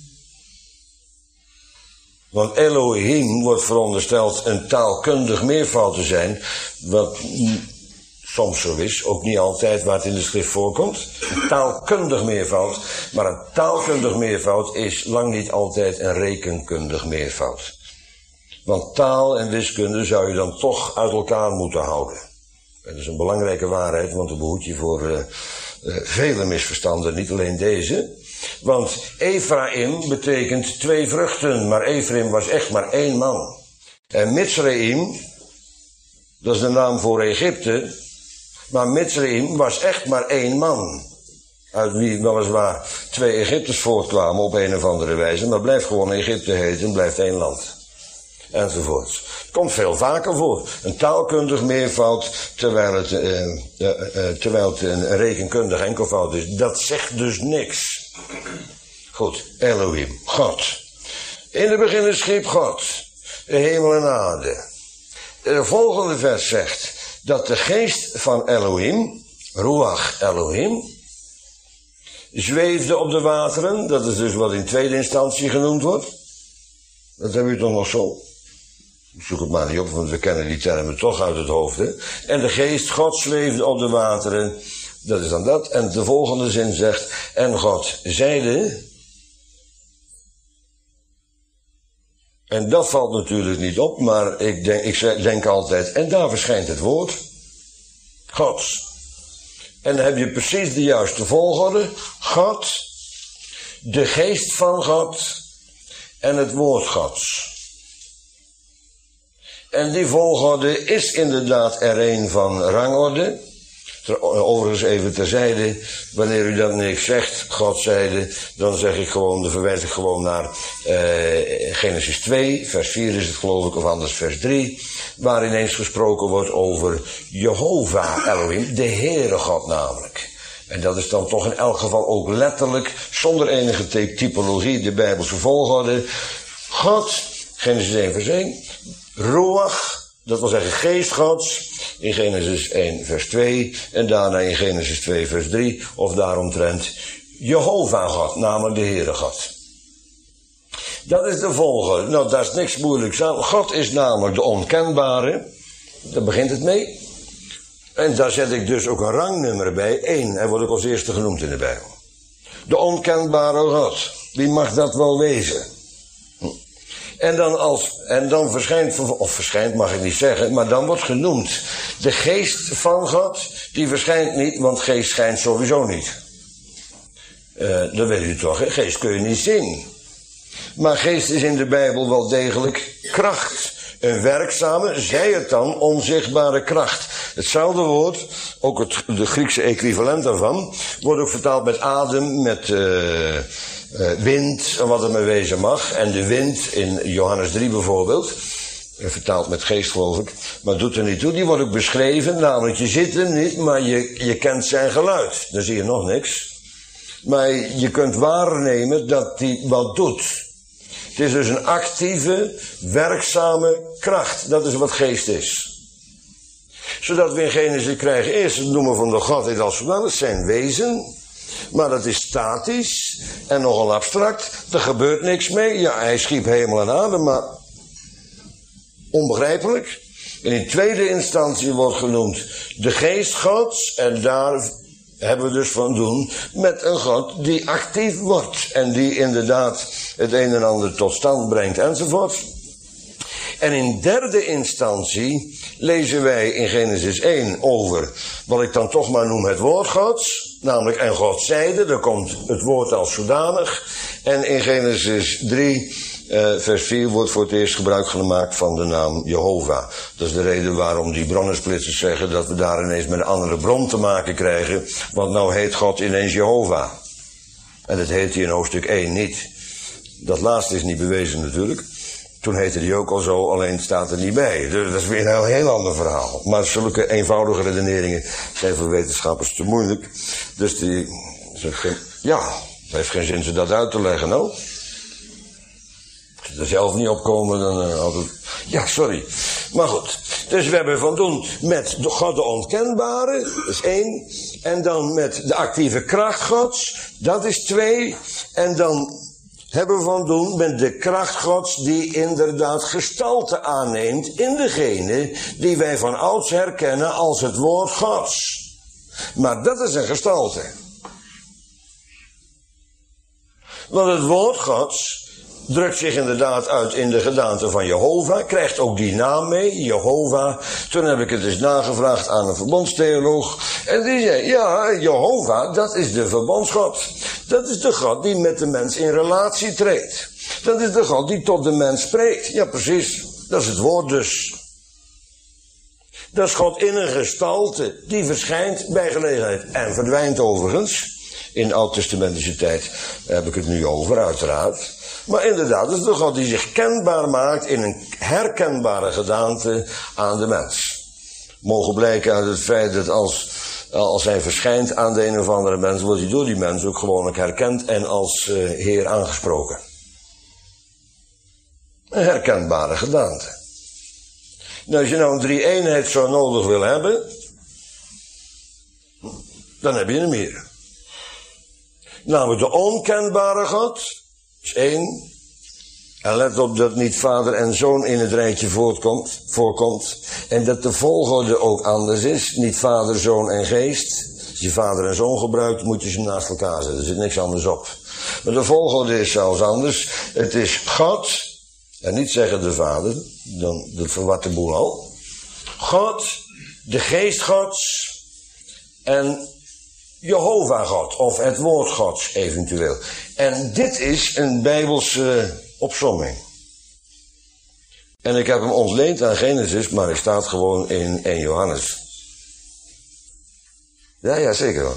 Want Elohim wordt verondersteld een taalkundig meervoud te zijn, wat soms zo is, ook niet altijd waar het in de schrift voorkomt. Een taalkundig meervoud, maar een taalkundig meervoud is lang niet altijd een rekenkundig meervoud. Want taal en wiskunde zou je dan toch uit elkaar moeten houden. Dat is een belangrijke waarheid, want dan behoed je voor vele misverstanden, niet alleen deze. Want Ephraim betekent 2 vruchten, maar Ephraim was echt maar 1 man. En Mitsraim, dat is de naam voor Egypte, maar Mitsraim was echt maar 1 man. Uit wie weliswaar 2 Egyptes voortkwamen op een of andere wijze, maar blijft gewoon Egypte heten, blijft 1 land. Enzovoorts. Het komt veel vaker voor. Een taalkundig meervoud, terwijl het een rekenkundig enkelvoud is. Dat zegt dus niks. Goed, Elohim, God. In de beginnen schiep God de hemel en aarde. De volgende vers zegt dat de geest van Elohim, Ruach Elohim, zweefde op de wateren. Dat is dus wat in tweede instantie genoemd wordt. Dat hebben we toch nog zo. Zoek het maar niet op, want we kennen die termen toch uit het hoofd. Hè? En de geest God zweefde op de wateren. Dat is dan dat. En de volgende zin zegt, en God zeide. En dat valt natuurlijk niet op, maar ik denk altijd, en daar verschijnt het woord. Gods. En dan heb je precies de juiste volgorde. God, de geest van God en het woord Gods. En die volgorde is inderdaad er een van rangorde. Overigens even terzijde, wanneer u dat niks zegt, God zeide, dan zeg ik gewoon, dan verwijs ik gewoon naar Genesis 2, vers 4 is het geloof ik, of anders vers 3, waar ineens gesproken wordt over Jehovah Elohim, de Heere God namelijk. En dat is dan toch in elk geval ook letterlijk, zonder enige typologie, de Bijbelse volgorde. God, Genesis 1 vers 1, Ruach, dat wil zeggen geest Gods, in Genesis 1 vers 2 en daarna in Genesis 2 vers 3, of daaromtrent Jehovah God, namelijk de Heere God. Dat is de volgorde. Nou, daar is niks moeilijks aan. God is namelijk de onkenbare, daar begint het mee. En daar zet ik dus ook een rangnummer bij, 1, hij wordt ook als eerste genoemd in de Bijbel. De onkenbare God, wie mag dat wel wezen? En dan verschijnt mag ik niet zeggen, maar dan wordt genoemd de geest van God, die verschijnt niet, want geest schijnt sowieso niet. Dat weet u toch, hè? Geest kun je niet zien. Maar geest is in de Bijbel wel degelijk kracht. Een werkzame, zij het dan, onzichtbare kracht. Hetzelfde woord, ook de Griekse equivalent daarvan, wordt ook vertaald met adem, met wind en wat er mee wezen mag. En de wind in Johannes 3 bijvoorbeeld, vertaald met geest geloof ik, maar doet er niet toe. Die wordt ook beschreven, namelijk je zit hem niet, maar je kent zijn geluid. Dan zie je nog niks. Maar je kunt waarnemen dat hij wat doet. Het is dus een actieve, werkzame kracht. Dat is wat geest is. Zodat we in Genesis krijgen eerst het noemen van de Godheid als zodanig, zijn wezen. Maar dat is statisch en nogal abstract. Er gebeurt niks mee. Ja, hij schiep hemel en aarde, maar onbegrijpelijk. En in tweede instantie wordt genoemd de geest Gods. En daar hebben we dus van doen met een God die actief wordt. En die inderdaad het een en ander tot stand brengt enzovoort. En in derde instantie lezen wij in Genesis 1 over wat ik dan toch maar noem het woord Gods. Namelijk en God zeide, daar komt het woord als zodanig. En in Genesis 3 vers 4 wordt voor het eerst gebruik gemaakt van de naam Jehovah. Dat is de reden waarom die bronnensplitsers zeggen dat we daar ineens met een andere bron te maken krijgen. Want nou heet God ineens Jehovah. En dat heet hij in hoofdstuk 1 niet. Dat laatste is niet bewezen natuurlijk. Toen heette die ook al zo, alleen staat er niet bij. Dus dat is weer een heel ander verhaal. Maar zulke eenvoudige redeneringen zijn voor wetenschappers te moeilijk. Dus het heeft geen zin ze dat uit te leggen, nou. Als ze er zelf niet op komen, dan altijd... Ja, sorry. Maar goed. Dus we hebben van doen met God de onkenbare, dat is 1. En dan met de actieve kracht Gods, dat is 2. En dan hebben we van doen met de kracht Gods die inderdaad gestalte aanneemt in degene die wij van ouds herkennen als het woord Gods. Maar dat is een gestalte. Want het woord Gods drukt zich inderdaad uit in de gedaante van Jehovah, krijgt ook die naam mee, Jehovah. Toen heb ik het eens nagevraagd aan een verbondstheoloog. En die zei, ja, Jehovah, dat is de verbondsgod. Dat is de God die met de mens in relatie treedt. Dat is de God die tot de mens spreekt. Ja, precies. Dat is het woord dus. Dat is God in een gestalte die verschijnt bij gelegenheid en verdwijnt overigens. In oud-testamentische tijd heb ik het nu over, uiteraard. Maar inderdaad, het is de God die zich kenbaar maakt in een herkenbare gedaante aan de mens. Mogen blijken uit het feit dat als hij verschijnt aan de een of andere mens, wordt hij door die mens ook gewoonlijk herkend en als Heer aangesproken. Een herkenbare gedaante. Nou, als je nou een drie-eenheid zo nodig wil hebben, dan heb je hem hier. Namelijk de onkenbare God, dat is 1. En let op dat niet vader en zoon in het rijtje voorkomt. En dat de volgorde ook anders is. Niet vader, zoon en geest. Als je vader en zoon gebruikt, moet je ze naast elkaar zetten. Er zit niks anders op. Maar de volgorde is zelfs anders. Het is God, en niet zeggen de vader, dan dat verwart de boel al. God, de geest Gods en Jehovah God, of het woord Gods eventueel. En dit is een Bijbelse opsomming. En ik heb hem ontleend aan Genesis, maar hij staat gewoon in 1 Johannes. Ja, zeker wel.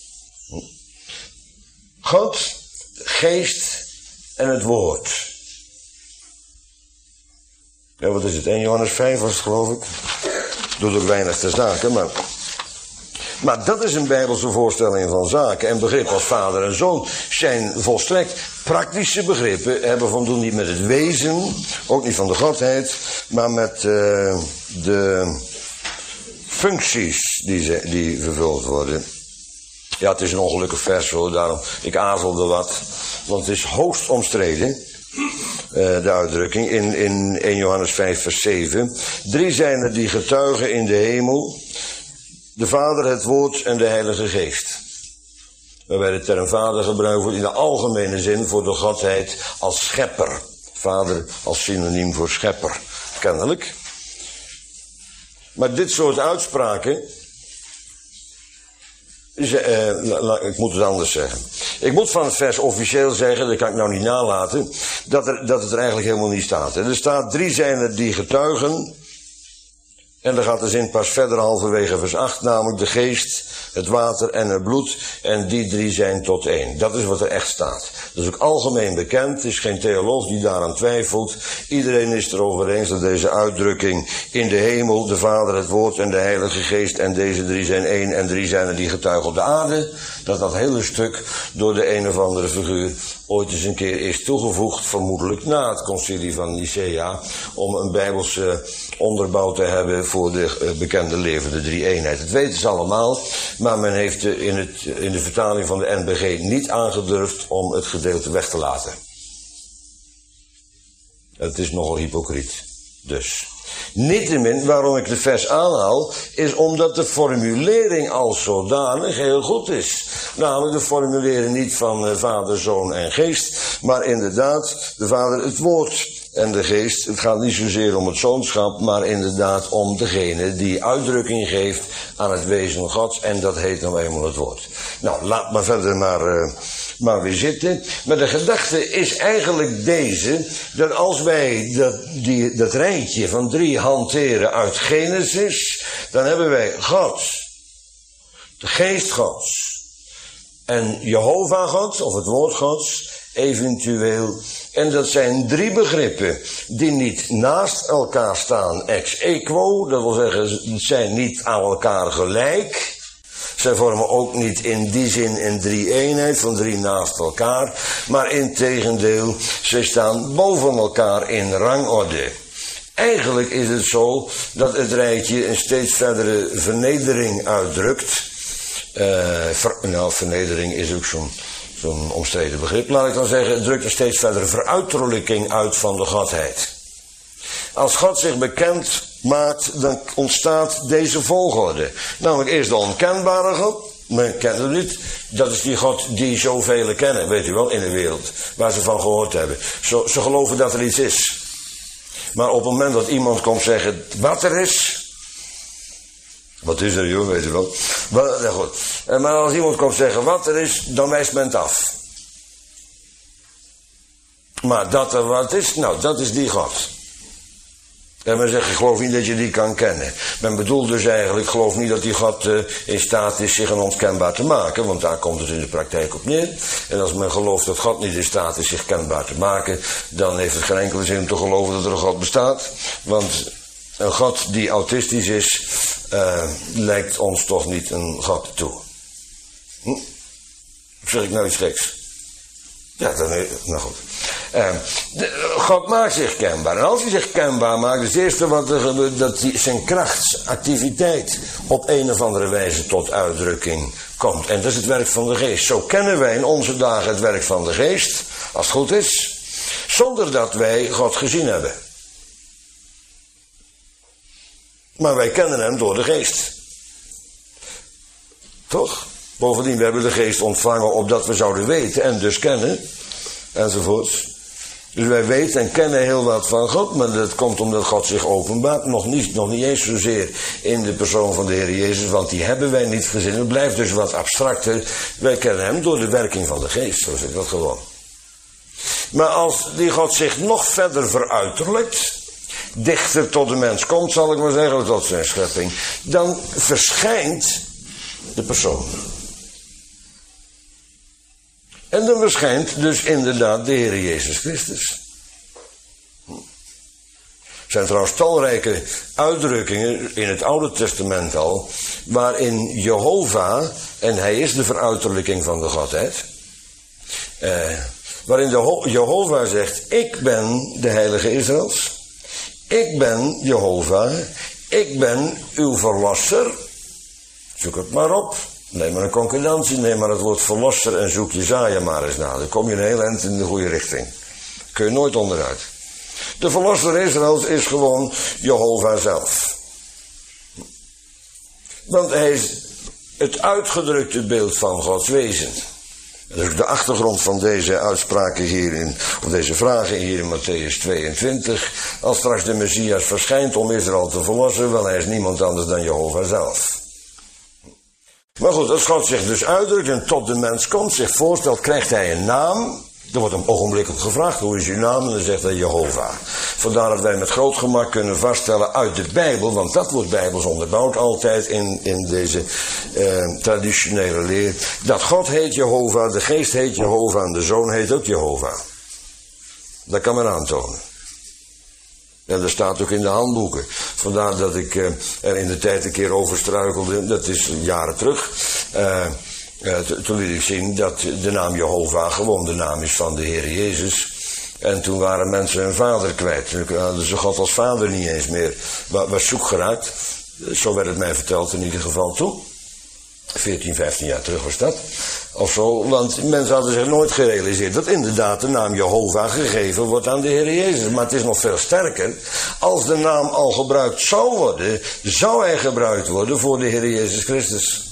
God, geest en het woord. Ja, wat is het? 1 Johannes 5 was het, geloof ik. Doet ook weinig ter zake, maar dat is een Bijbelse voorstelling van zaken. En begrippen als vader en zoon zijn volstrekt praktische begrippen. Hebben van doen niet met het wezen, ook niet van de godheid, maar met de functies die vervuld worden. Ja, het is een ongelukkig vers hoor, daarom ik aarzelde wat. Want het is hoogst omstreden, de uitdrukking, in 1 Johannes 5 vers 7. 3 zijn er die getuigen in de hemel. De Vader, het Woord en de Heilige Geest. Waarbij de term Vader gebruikt wordt in de algemene zin voor de Godheid als schepper. Vader als synoniem voor schepper, kennelijk. Maar dit soort uitspraken, ik moet het anders zeggen. Ik moet van het vers officieel zeggen, dat kan ik nou niet nalaten, dat het er eigenlijk helemaal niet staat. Er staat 3 zijn er die getuigen. En dan gaat de zin pas verder halverwege vers 8, namelijk de geest, het water en het bloed. En die 3 zijn tot 1. Dat is wat er echt staat. Dat is ook algemeen bekend. Het is geen theoloog die daaraan twijfelt. Iedereen is het erover eens dat deze uitdrukking in de hemel, de Vader, het Woord en de Heilige Geest en deze 3 zijn 1 en 3 zijn er die getuigen op de aarde. Dat hele stuk door de een of andere figuur ooit eens een keer is toegevoegd, vermoedelijk na het concilie van Nicea, om een bijbelse onderbouw te hebben voor de bekende levende 3-eenheid. Het weten ze allemaal, maar men heeft in de vertaling van de NBG niet aangedurfd om het gedeelte weg te laten. Het is nogal hypocriet, dus. Niettemin, waarom ik de vers aanhaal, is omdat de formulering als zodanig heel goed is. Namelijk de formulering niet van Vader, Zoon en Geest, maar inderdaad de Vader, het Woord en de Geest. Het gaat niet zozeer om het zoonschap, maar inderdaad om degene die uitdrukking geeft aan het wezen Gods. En dat heet nou eenmaal het Woord. Nou, laat maar verder maar weer zitten. Maar de gedachte is eigenlijk deze, dat als wij dat rijtje van 3 hanteren uit Genesis, dan hebben wij God, de Geest Gods en Jehovah God, of het Woord Gods, eventueel. En dat zijn 3 begrippen die niet naast elkaar staan ex aequo, dat wil zeggen, ze zijn niet aan elkaar gelijk. Zij vormen ook niet in die zin een 3-eenheid van 3 naast elkaar, maar integendeel, zij staan boven elkaar in rangorde. Eigenlijk is het zo dat het rijtje een steeds verdere vernedering uitdrukt. Vernedering is ook zo'n omstreden begrip. Laat ik dan zeggen, het drukt een steeds verdere veruiterlijking uit van de Godheid. Als God zich bekend maakt, dan ontstaat deze volgorde. Namelijk eerst de onkenbare God. Men kent het niet. Dat is die God die zoveel kennen, weet u wel, in de wereld. Waar ze van gehoord hebben. Ze geloven dat er iets is. Maar op het moment dat iemand komt zeggen wat er is. Wat is er, joh, weet u wel. Ja, goed. Maar als iemand komt zeggen wat er is, dan wijst men het af. Maar dat er wat is, nou, dat is die God. En men zegt, ik geloof niet dat je die kan kennen. Men bedoelt dus eigenlijk, ik geloof niet dat die God in staat is zich onkenbaar te maken. Want daar komt het in de praktijk op neer. En als men gelooft dat God niet in staat is zich kenbaar te maken, dan heeft het geen enkele zin om te geloven dat er een God bestaat. Want een God die autistisch is, lijkt ons toch niet een God toe. Zeg ik nou iets geks? Ja, dan, nou goed. God maakt zich kenbaar. En als hij zich kenbaar maakt, is het eerste wat er gebeurt, dat zijn krachtsactiviteit op een of andere wijze tot uitdrukking komt. En dat is het werk van de Geest. Zo kennen wij in onze dagen het werk van de Geest, als het goed is, zonder dat wij God gezien hebben. Maar wij kennen hem door de Geest. Toch? Bovendien, we hebben de Geest ontvangen opdat we zouden weten en dus kennen, enzovoorts. Dus wij weten en kennen heel wat van God, maar dat komt omdat God zich openbaart. Nog niet eens zozeer in de persoon van de Heer Jezus, want die hebben wij niet gezien. Het blijft dus wat abstracter. Wij kennen hem door de werking van de Geest, zo zit dat gewoon. Maar als die God zich nog verder veruiterlijkt, dichter tot de mens komt, zal ik maar zeggen, tot zijn schepping, dan verschijnt de persoon. En dan verschijnt dus inderdaad de Heer Jezus Christus. Er zijn trouwens talrijke uitdrukkingen in het Oude Testament al, waarin Jehovah, en hij is de veruiterlijking van de Godheid, waarin Jehovah zegt, ik ben de Heilige Israëls, ik ben Jehovah, ik ben uw verlosser, zoek het maar op. Neem maar een concordantie, neem maar het woord verlosser en zoek Jesaja maar eens na. Dan kom je een heel eind in de goede richting. Kun je nooit onderuit. De verlosser Israëls is gewoon Jehovah zelf. Want hij is het uitgedrukte beeld van Gods wezen. Dat is de achtergrond van deze uitspraken hierin, of deze vragen hier in Mattheüs 22. Als straks de Messias verschijnt om Israël te verlossen, wel, hij is niemand anders dan Jehovah zelf. Maar goed, als God zich dus uitdrukt en tot de mens komt, zich voorstelt, krijgt hij een naam. Er wordt hem ogenblikkelijk gevraagd, hoe is uw naam? En dan zegt hij Jehovah. Vandaar dat wij met groot gemak kunnen vaststellen uit de Bijbel, want dat wordt bijbels onderbouwd altijd in deze traditionele leer, dat God heet Jehovah, de Geest heet Jehovah en de Zoon heet ook Jehovah. Dat kan men aantonen. En dat staat ook in de handboeken. Vandaar dat ik er in de tijd een keer over struikelde, dat is jaren terug. Toen liet ik zien dat de naam Jehovah gewoon de naam is van de Heer Jezus. En toen waren mensen hun vader kwijt. Toen hadden ze God als vader niet eens meer. Was zoek geraakt. Zo werd het mij verteld in ieder geval toen. 14, 15 jaar terug was dat. Of zo, want mensen hadden zich nooit gerealiseerd dat inderdaad de naam Jehovah gegeven wordt aan de Heer Jezus. Maar het is nog veel sterker. Als de naam al gebruikt zou worden, zou hij gebruikt worden voor de Heer Jezus Christus.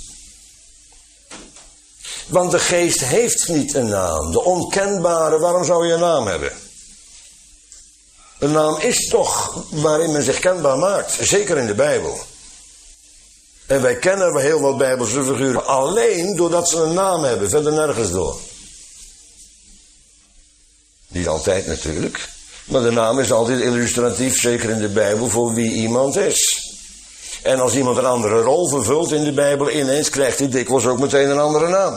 Want de Geest heeft niet een naam. De onkenbare, waarom zou je een naam hebben? Een naam is toch waarin men zich kenbaar maakt. Zeker in de Bijbel. En wij kennen heel wat Bijbelse figuren alleen doordat ze een naam hebben. Verder nergens door. Niet altijd natuurlijk. Maar de naam is altijd illustratief, zeker in de Bijbel, voor wie iemand is. En als iemand een andere rol vervult in de Bijbel, ineens krijgt hij dikwijls ook meteen een andere naam.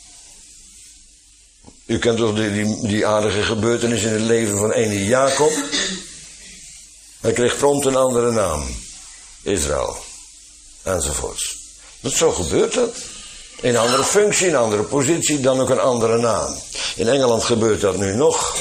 U kent toch die aardige gebeurtenis in het leven van ene Jacob? Hij kreeg prompt een andere naam. Israël. Enzovoorts. Dat zo gebeurt dat. In een andere functie, in een andere positie, dan ook een andere naam. In Engeland gebeurt dat nu nog.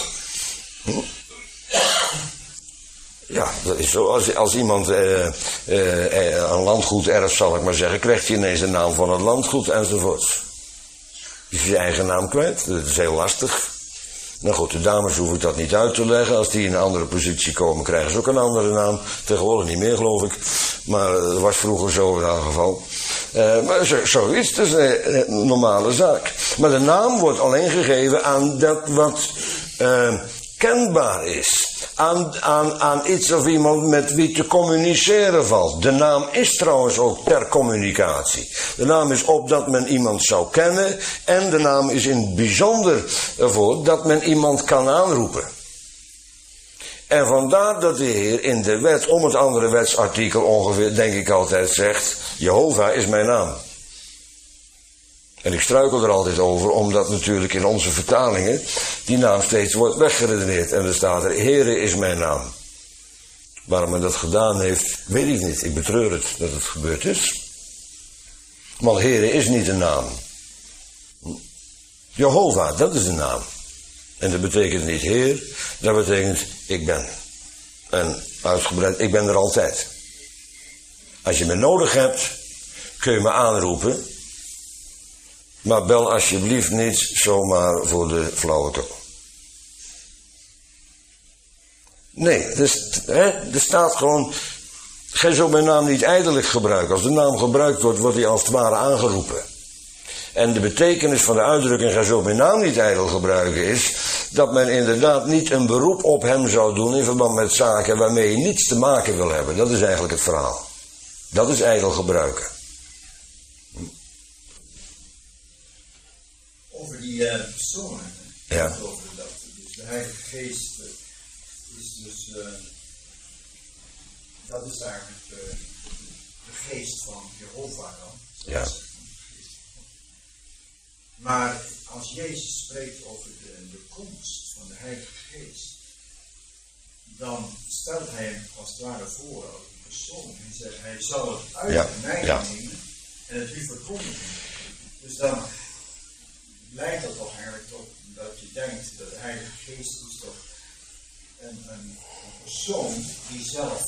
Ja, dat is zo. Als iemand een landgoed erft, zal ik maar zeggen, krijgt hij ineens een naam van het landgoed enzovoorts. Die is zijn eigen naam kwijt. Dat is heel lastig. Nou goed, de dames hoef ik dat niet uit te leggen. Als die in een andere positie komen, krijgen ze ook een andere naam. Tegenwoordig niet meer, geloof ik. Maar dat was vroeger zo in elk geval. Maar zoiets, dat is een normale zaak. Maar de naam wordt alleen gegeven aan dat wat kenbaar is. Aan iets of iemand met wie te communiceren valt. De naam is trouwens ook ter communicatie. De naam is opdat men iemand zou kennen. En de naam is in het bijzonder ervoor dat men iemand kan aanroepen. En vandaar dat de Heer in de wet, om het andere wetsartikel ongeveer, denk ik altijd zegt, Jehovah is mijn naam. En ik struikel er altijd over, omdat natuurlijk in onze vertalingen die naam steeds wordt weggeredeneerd. En er staat er, Heere is mijn naam. Waarom men dat gedaan heeft, weet ik niet. Ik betreur het dat het gebeurd is. Want Heere is niet een naam. Jehovah, dat is een naam. En dat betekent niet Heer, dat betekent ik ben. En uitgebreid, ik ben er altijd. Als je me nodig hebt, kun je me aanroepen. Maar bel alsjeblieft niet zomaar voor de flauwekul. Nee, er staat gewoon, gij zult mijn naam niet ijdelijk gebruiken. Als de naam gebruikt wordt, wordt hij als het ware aangeroepen. En de betekenis van de uitdrukking, gij zult mijn naam niet ijdel gebruiken, is dat men inderdaad niet een beroep op hem zou doen in verband met zaken waarmee je niets te maken wil hebben. Dat is eigenlijk het verhaal. Dat is ijdel gebruiken. Over die personen. Ja. Over dat. Dus de Heilige Geest is dus. Dat is eigenlijk de geest van Jehovah dan. Ja. Maar als Jezus spreekt over de komst van de Heilige Geest, dan stelt hij hem als het ware voor als een persoon. Hij zegt, hij zal het uit de mij nemen en het u verkondigen. Dus dan leidt dat toch eigenlijk tot dat je denkt dat de Heilige Geest is toch een persoon die zelf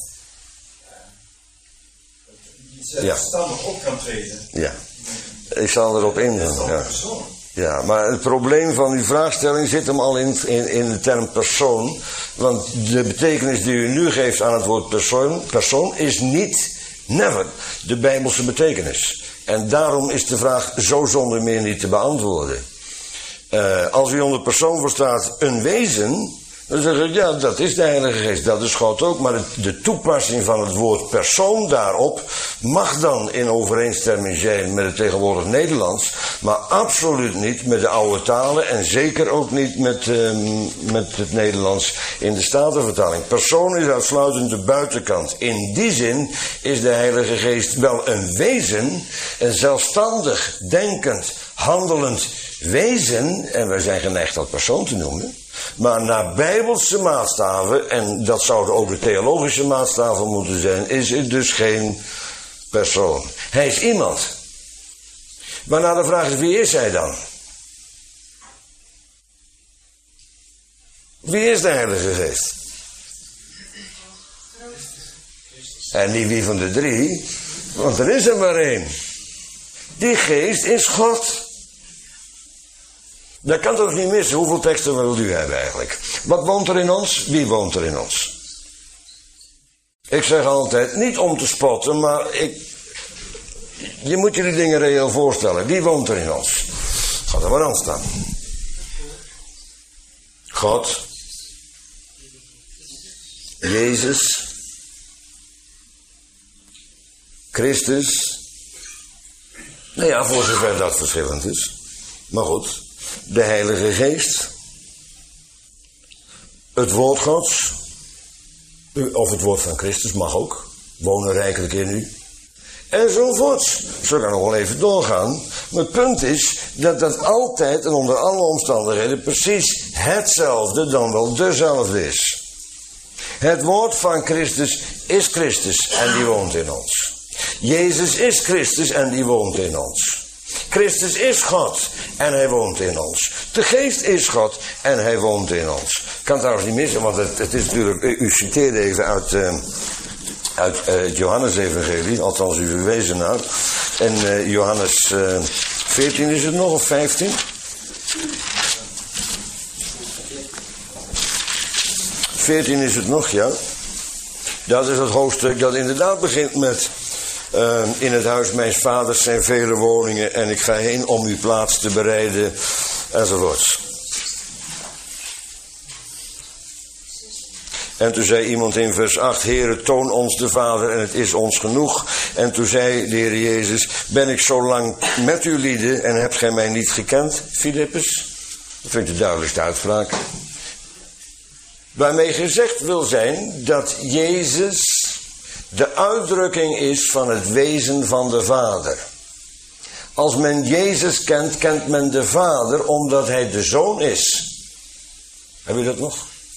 zelfstandig op kan treden. Ja, ik zal erop ingaan. Ja, maar het probleem van uw vraagstelling zit hem al in de term persoon. Want de betekenis die u nu geeft aan het woord persoon is niet, never, de Bijbelse betekenis. En daarom is de vraag zo zonder meer niet te beantwoorden. Als u onder persoon verstaat een wezen, dan zeg ik, ja, dat is de Heilige Geest, dat is God ook. Maar de toepassing van het woord persoon daarop mag dan in overeenstemming zijn met het tegenwoordig Nederlands, maar absoluut niet met de oude talen en zeker ook niet met het Nederlands in de Statenvertaling. Persoon is uitsluitend de buitenkant. In die zin is de Heilige Geest wel een wezen, een zelfstandig, denkend, handelend wezen, en wij zijn geneigd dat persoon te noemen. Maar naar bijbelse maatstaven, en dat zouden ook de theologische maatstaven moeten zijn, is het dus geen persoon. Hij is iemand. Waarna de vraag is, wie is hij dan? Wie is de Heilige Geest? En niet wie van de drie, want er is er maar één. Die geest is God. Dat kan toch niet missen? Hoeveel teksten wil u hebben eigenlijk? Wat woont er in ons? Wie woont er in ons? Ik zeg altijd, niet om te spotten, maar je moet je die dingen reëel voorstellen. Wie woont er in ons? Ga er maar aan staan. God. Jezus. Christus. Nou ja, voor zover dat verschillend is. Maar goed. De Heilige Geest, het woord Gods, of het woord van Christus mag ook, wonen rijkelijk in u, enzovoorts. Zo kan nog wel even doorgaan. Maar het punt is dat dat altijd en onder alle omstandigheden precies hetzelfde, dan wel dezelfde is. Het woord van Christus is Christus en die woont in ons. Jezus is Christus en die woont in ons. Christus is God en hij woont in ons. De Geest is God en hij woont in ons. Ik kan het trouwens niet missen, want het is natuurlijk, u citeerde even uit het Johannes-evangelie, althans u verwezen naar. En Johannes 14 is het nog, of 15? 14 is het nog, ja. Dat is het hoofdstuk dat inderdaad begint met... in het huis mijns vaders zijn vele woningen en ik ga heen om uw plaats te bereiden, enzovoorts. En toen zei iemand in vers 8, Heere, toon ons de Vader en het is ons genoeg. En toen zei de Heer Jezus, ben ik zo lang met u lieden en hebt gij mij niet gekend, Filippus? Dat vind ik de duidelijkste uitspraak. Waarmee gezegd wil zijn dat Jezus de uitdrukking is van het wezen van de Vader. Als men Jezus kent, kent men de Vader omdat hij de Zoon is. Heb je dat nog?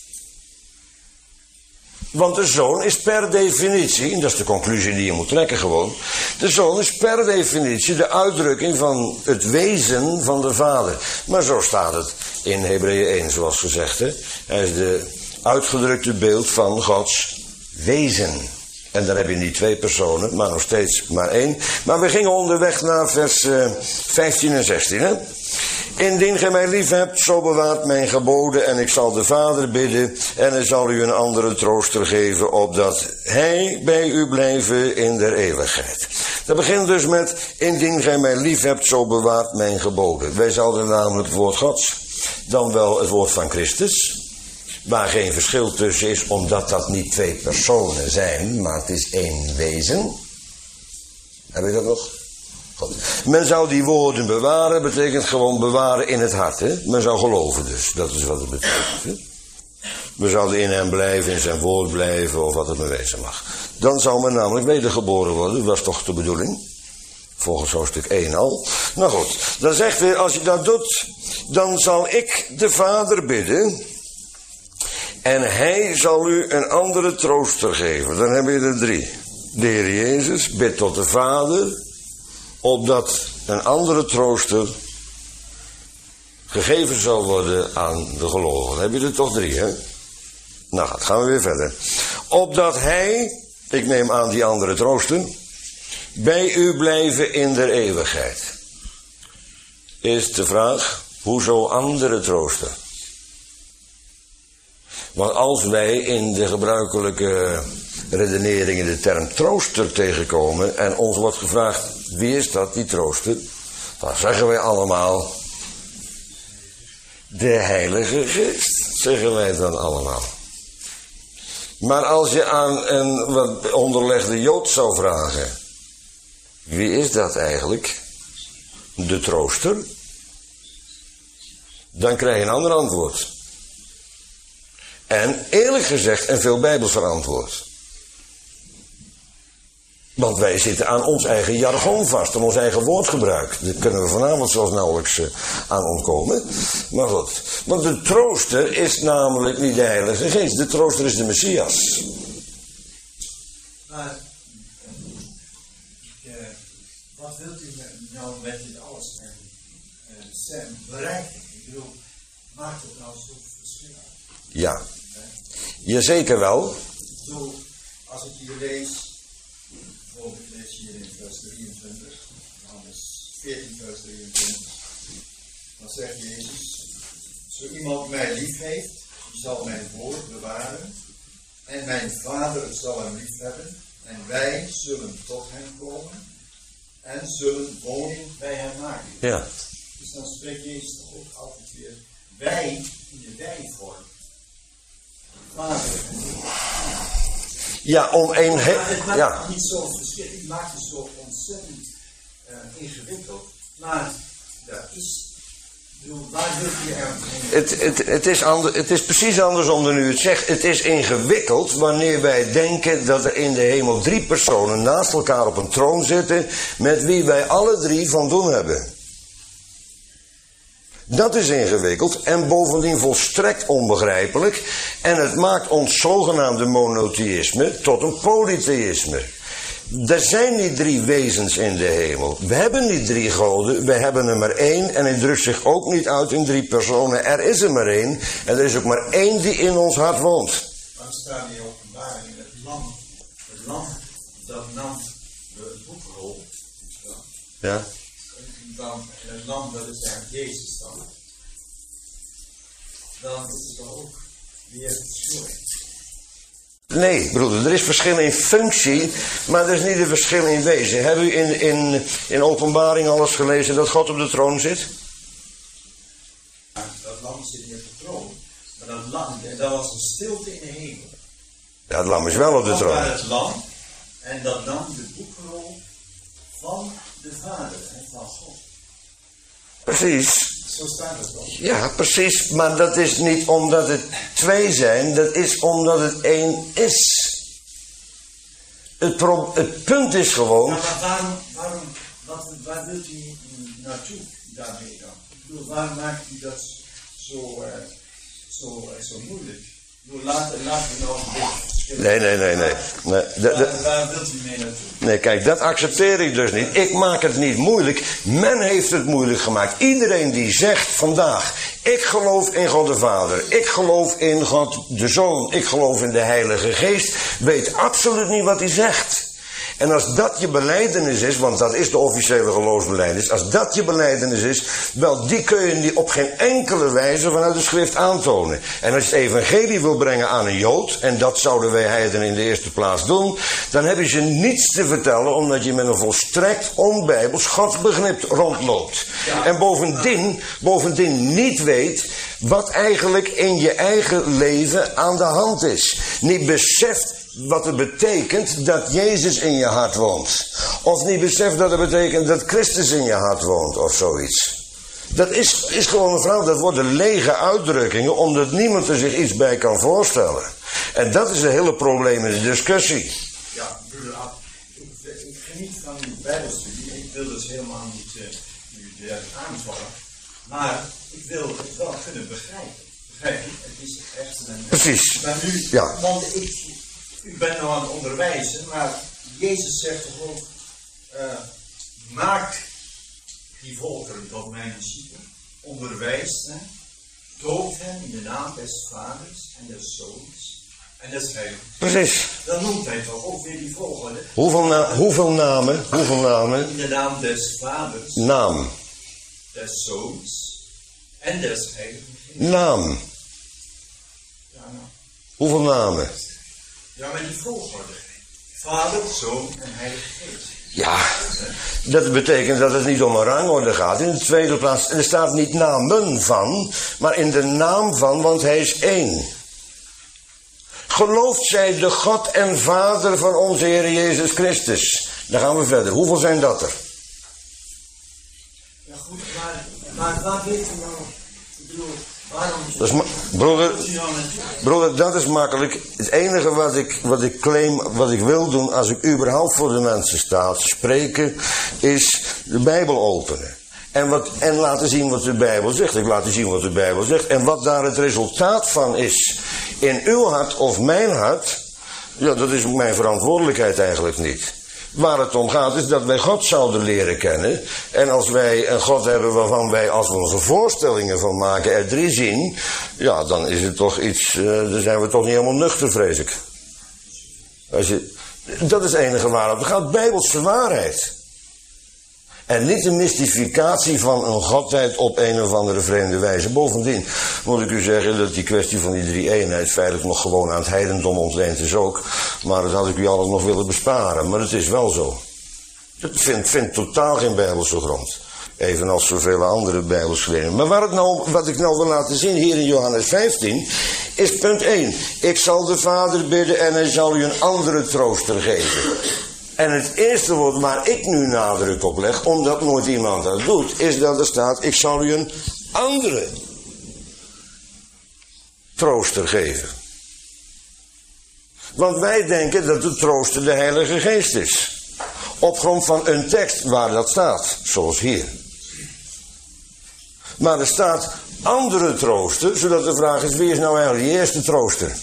Want de Zoon is per definitie, en dat is de conclusie die je moet trekken gewoon. De Zoon is per definitie de uitdrukking van het wezen van de Vader. Maar zo staat het in Hebreeën 1 zoals gezegd. Hè? Hij is de uitgedrukte beeld van Gods wezen. En dan heb je niet twee personen, maar nog steeds maar één. Maar we gingen onderweg naar vers 15 en 16. Hè? Indien gij mij lief hebt, zo bewaart mijn geboden en ik zal de Vader bidden en hij zal u een andere trooster geven, opdat hij bij u blijven in der eeuwigheid. Dat begint dus met, indien gij mij lief hebt, zo bewaart mijn geboden. Wij zouden namelijk het woord Gods, dan wel het woord van Christus, waar geen verschil tussen is, omdat dat niet twee personen zijn, maar het is één wezen. Heb je dat nog? Goed. Men zou die woorden bewaren, betekent gewoon bewaren in het hart. Hè? Men zou geloven dus, dat is wat het betekent. Hè? We zouden in hem blijven, in zijn woord blijven, of wat het maar wezen mag. Dan zou men namelijk wedergeboren worden, dat was toch de bedoeling. Volgens hoofdstuk 1 al. Nou goed, dan zegt weer, als je dat doet, dan zal ik de Vader bidden en hij zal u een andere trooster geven. Dan heb je er 3. De Heer Jezus bidt tot de Vader, opdat een andere trooster gegeven zal worden aan de gelovigen. Dan heb je er toch 3, hè? Nou, dan gaan we weer verder. Opdat hij, ik neem aan die andere trooster, bij u blijven in der eeuwigheid. Is de vraag, hoezo andere trooster? Want als wij in de gebruikelijke redeneringen de term trooster tegenkomen en ons wordt gevraagd, wie is dat, die trooster? Dan zeggen wij allemaal, De Heilige Geest, zeggen wij dan allemaal. Maar als je aan een wat onderlegde Jood zou vragen, wie is dat eigenlijk? De trooster? Dan krijg je een ander antwoord. En eerlijk gezegd een veel bijbelser antwoord. Want wij zitten aan ons eigen jargon vast, aan ons eigen woordgebruik. Daar kunnen we vanavond zelfs nauwelijks aan ontkomen. Maar goed, want de trooster is namelijk niet de Heilige Geest. De trooster is de Messias. Maar, wat wilt u nou met dit alles bereiken? Ik bedoel, maakt het nou zo'n verschil uit? Ja, jazeker wel. Ik bedoel, als ik hier lees, bijvoorbeeld ik lees hier in vers 23, Johannes 14 vers 23, dan zegt Jezus, zo iemand mij lief heeft, die zal mijn woord bewaren, en mijn Vader zal hem lief hebben, en wij zullen tot hem komen, en zullen woning bij hem maken. Ja. Dus dan spreekt Jezus toch ook altijd weer wij in de wij-vorm. Vader en Ja, om een... het maakt ja. niet zo verschil, het maakt het zo ontzettend ingewikkeld. Maar dat is... Waar wil je Het is precies andersom dan u het zegt. Het is ingewikkeld wanneer wij denken dat er in de hemel 3 personen naast elkaar op een troon zitten, met wie wij alle 3 van doen hebben. Dat is ingewikkeld en bovendien volstrekt onbegrijpelijk. En het maakt ons zogenaamde monotheïsme tot een polytheïsme. Er zijn niet 3 wezens in de hemel. We hebben niet 3 goden, we hebben er maar 1 en het drukt zich ook niet uit in 3 personen. Er is er maar 1 en er is ook maar 1 die in ons hart woont. Dan staat in Openbaring het lam dat nam de boekrol. Ja. En het lam dat is eigenlijk Jezus dan. Dan is het ook weer verschil. Nee, broeder, er is verschil in functie, maar er is niet een verschil in wezen. Hebben u in Openbaring alles gelezen dat God op de troon zit? Dat lam zit niet op de troon. Maar dat lam, dat was een stilte in de hemel. Ja, het lam is wel op de troon. Dat was het lam en dat nam de boekrol van de Vader en van God. Precies. Zo staat het wel. Ja, precies. Maar dat is niet omdat het 2 zijn, dat is omdat het 1 is. Het punt is gewoon... Ja, maar waar wilt u naartoe daarmee dan? Ik bedoel, waarom maakt u dat zo moeilijk? Ik bedoel, laten we nou een beetje verschillen. Nee. Waar wilt u mee naartoe? Nee, kijk, dat accepteer ik dus niet. Ik maak het niet moeilijk. Men heeft het moeilijk gemaakt. Iedereen die zegt vandaag, ik geloof in God de Vader. Ik geloof in God de Zoon. Ik geloof in de Heilige Geest. Weet absoluut niet wat hij zegt. En als dat je belijdenis is, want dat is de officiële geloofsbelijdenis. Als dat je belijdenis is, wel die kun je niet op geen enkele wijze vanuit de schrift aantonen. En als je het evangelie wil brengen aan een Jood, en dat zouden wij heiden in de eerste plaats doen, dan hebben ze niets te vertellen omdat je met een volstrekt onbijbels godsbegrip rondloopt. Ja. En bovendien niet weet wat eigenlijk in je eigen leven aan de hand is. Niet beseft wat het betekent dat Jezus in je hart woont. Of niet beseft dat het betekent dat Christus in je hart woont of zoiets. Dat is gewoon een vrouw, dat worden lege uitdrukkingen omdat niemand er zich iets bij kan voorstellen. En dat is een hele probleem in de discussie. Ja, broeder Ab, ik geniet van uw bijbelstudie. Ik wil dus helemaal niet u aanvallen. Maar ik wil het wel kunnen begrijpen. Begrijp je? Het is echt een... Precies. Maar nu, ja. Want u bent nou aan het onderwijzen, maar Jezus zegt toch ook, maak die volkeren tot mijn discipelen, onderwijst hen, doopt hen in de naam des Vaders en des Zoons en des Heiligen. Precies. Dan noemt hij toch ook weer die volgorde. Hoeveel namen? In de naam des Vaders. Naam. Des Zoons en des Heiligen. Naam. Ja, nou. Hoeveel namen? Ja, maar die volgorde. Vader, Zoon en Heilige Geest. Ja, dat betekent dat het niet om een rangorde gaat. In de tweede plaats, er staat niet namen van, maar in de naam van, want hij is één. Gelooft zij de God en Vader van onze Heer Jezus Christus? Dan gaan we verder. Hoeveel zijn dat er? Ja goed, maar wat weet u nou? Ik bedoel, waarom... Dat is broeder, dat is makkelijk. Het enige wat ik claim, wat ik wil doen als ik überhaupt voor de mensen sta te spreken, is de Bijbel openen. En laten zien wat de Bijbel zegt. Ik laat u zien wat de Bijbel zegt. En wat daar het resultaat van is. In uw hart of mijn hart. Ja, dat is mijn verantwoordelijkheid eigenlijk niet. Waar het om gaat is dat wij God zouden leren kennen. En als wij een God hebben waarvan wij, als we onze voorstellingen van maken, er 3 zien. Ja, dan is het toch iets, dan zijn we toch niet helemaal nuchter, vrees ik. Dat is het enige waarop het gaat. Bijbelse waarheid. En niet de mystificatie van een godheid op een of andere vreemde wijze. Bovendien moet ik u zeggen dat die kwestie van die 3-eenheid feitelijk nog gewoon aan het heidendom ontleend is ook. Maar dat had ik u alles nog willen besparen. Maar het is wel zo. Het vindt totaal geen bijbelse grond. Evenals zoveel andere bijbelsgeleerden. Maar wat ik nou wil laten zien hier in Johannes 15 is punt 1. Ik zal de Vader bidden en hij zal u een andere trooster geven. En het eerste woord waar ik nu nadruk op leg, omdat nooit iemand dat doet, is dat er staat, ik zal u een andere trooster geven. Want wij denken dat de trooster de Heilige Geest is. Op grond van een tekst waar dat staat, zoals hier. Maar er staat andere trooster, zodat de vraag is, wie is nou eigenlijk de eerste trooster?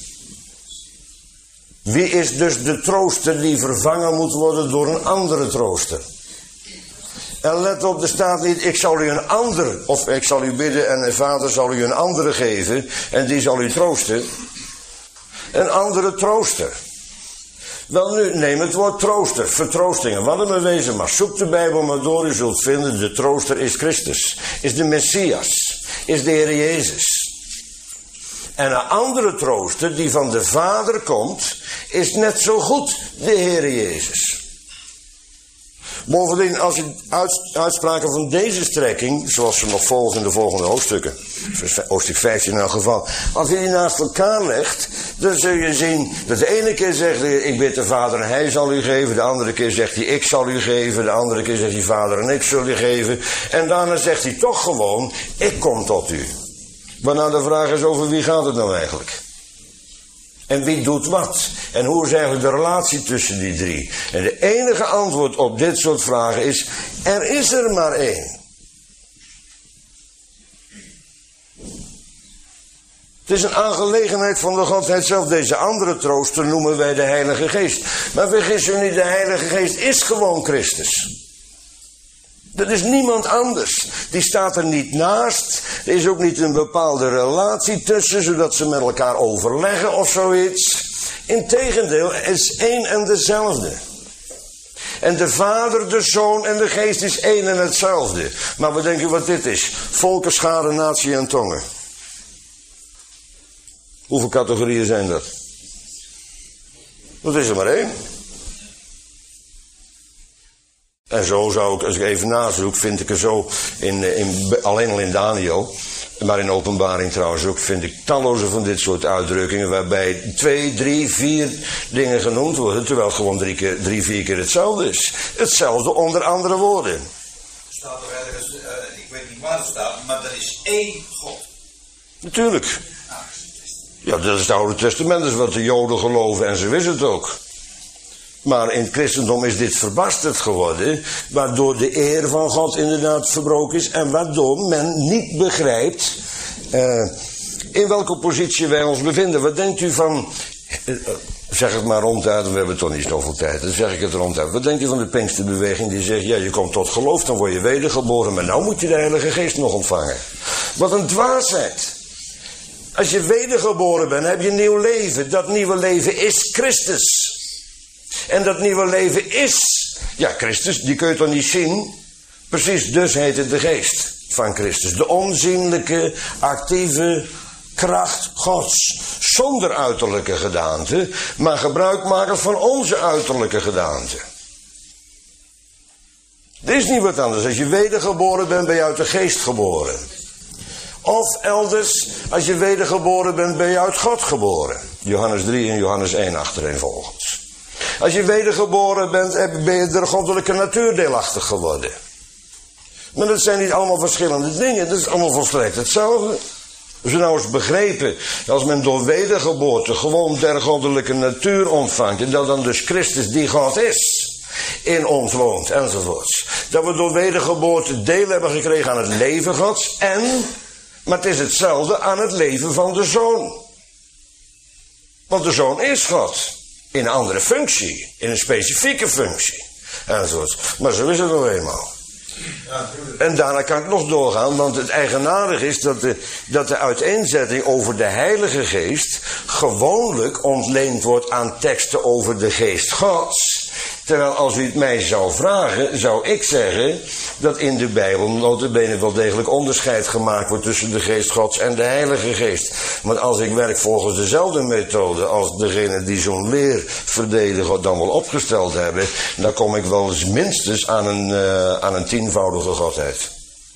Wie is dus de trooster die vervangen moet worden door een andere trooster? En let op, er staat niet, ik zal u een ander, of ik zal u bidden en de Vader zal u een andere geven en die zal u troosten. Een andere trooster. Wel nu, neem het woord trooster, vertroostingen, wat er maar wezen mag. Zoek de Bijbel maar door, u zult vinden, de trooster is Christus, is de Messias, is de Heer Jezus. En een andere trooster die van de Vader komt, is net zo goed de Heer Jezus. Bovendien, als je uitspraken van deze strekking, zoals ze nog volgen in de volgende hoofdstukken, hoofdstuk 15 in elk geval, als je die naast elkaar legt, dan zul je zien dat de ene keer zegt hij, ik bid de Vader en hij zal u geven, de andere keer zegt hij, ik zal u geven, de andere keer zegt hij, Vader en ik zal u geven, en daarna zegt hij toch gewoon, ik kom tot u. Waarna de vraag is, over wie gaat het nou eigenlijk? En wie doet wat? En hoe is eigenlijk de relatie tussen die 3? En de enige antwoord op dit soort vragen is, er is er maar één. Het is een aangelegenheid van de Godheid zelf. Deze andere trooster noemen wij de Heilige Geest. Maar vergis u niet, de Heilige Geest is gewoon Christus. Dat is niemand anders. Die staat er niet naast. Er is ook niet een bepaalde relatie tussen, zodat ze met elkaar overleggen of zoiets. Integendeel, het is één en dezelfde. En de Vader, de Zoon en de Geest is één en hetzelfde. Maar we denken wat dit is. Volken, schade, natie en tongen. Hoeveel categorieën zijn dat? Dat is er maar één. En zo zou ik, als ik even nazoek, vind ik er zo, alleen al in Daniel, maar in Openbaring trouwens ook, vind ik talloze van dit soort uitdrukkingen, waarbij 2, 3, 4 dingen genoemd worden, terwijl het gewoon 3, 4 keer hetzelfde is. Hetzelfde onder andere woorden. Er staat er ergens, ik weet niet waar het staat, maar er is één God. Natuurlijk. Ja, dat is het Oude Testament, dat is wat de Joden geloven en ze wisten het ook. Maar in het christendom is dit verbasterd geworden, waardoor de eer van God inderdaad verbroken is en waardoor men niet begrijpt in welke positie wij ons bevinden. Wat denkt u van, zeg het maar ronduit, we hebben toch niet zoveel tijd, dan zeg ik het ronduit. Wat denkt u van de Pinksterbeweging die zegt, ja, je komt tot geloof, dan word je wedergeboren, maar nou moet je de Heilige Geest nog ontvangen. Wat een dwaasheid. Als je wedergeboren bent, heb je een nieuw leven. Dat nieuwe leven is Christus. En dat nieuwe leven is, ja, Christus, die kun je toch niet zien? Precies, dus heet het de geest van Christus. De onzienlijke, actieve kracht Gods. Zonder uiterlijke gedaante, maar gebruik maken van onze uiterlijke gedaante. Er is niet wat anders. Als je wedergeboren bent, ben je uit de geest geboren. Of elders, als je wedergeboren bent, ben je uit God geboren. Johannes 3 en Johannes 1 achtereenvolgens. Als je wedergeboren bent, ben je de goddelijke natuur deelachtig geworden. Maar dat zijn niet allemaal verschillende dingen. Dat is allemaal volstrekt hetzelfde. Als we nou eens begrepen, als men door wedergeboorte gewoon der goddelijke natuur ontvangt, en dat dan dus Christus die God is, in ons woont, enzovoorts. Dat we door wedergeboorte deel hebben gekregen aan het leven Gods, maar het is hetzelfde aan het leven van de Zoon. Want de Zoon is God, in een andere functie, in een specifieke functie, enzovoorts. Maar zo is het nou eenmaal. En daarna kan ik nog doorgaan, want het eigenaardige is dat de uiteenzetting over de Heilige Geest gewoonlijk ontleend wordt aan teksten over de Geest Gods. Terwijl als u het mij zou vragen, zou ik zeggen dat in de Bijbel notabene wel degelijk onderscheid gemaakt wordt tussen de Geest Gods en de Heilige Geest. Want als ik werk volgens dezelfde methode als degene die zo'n leer verdedigen dan wel opgesteld hebben, dan kom ik wel eens minstens aan een tienvoudige Godheid.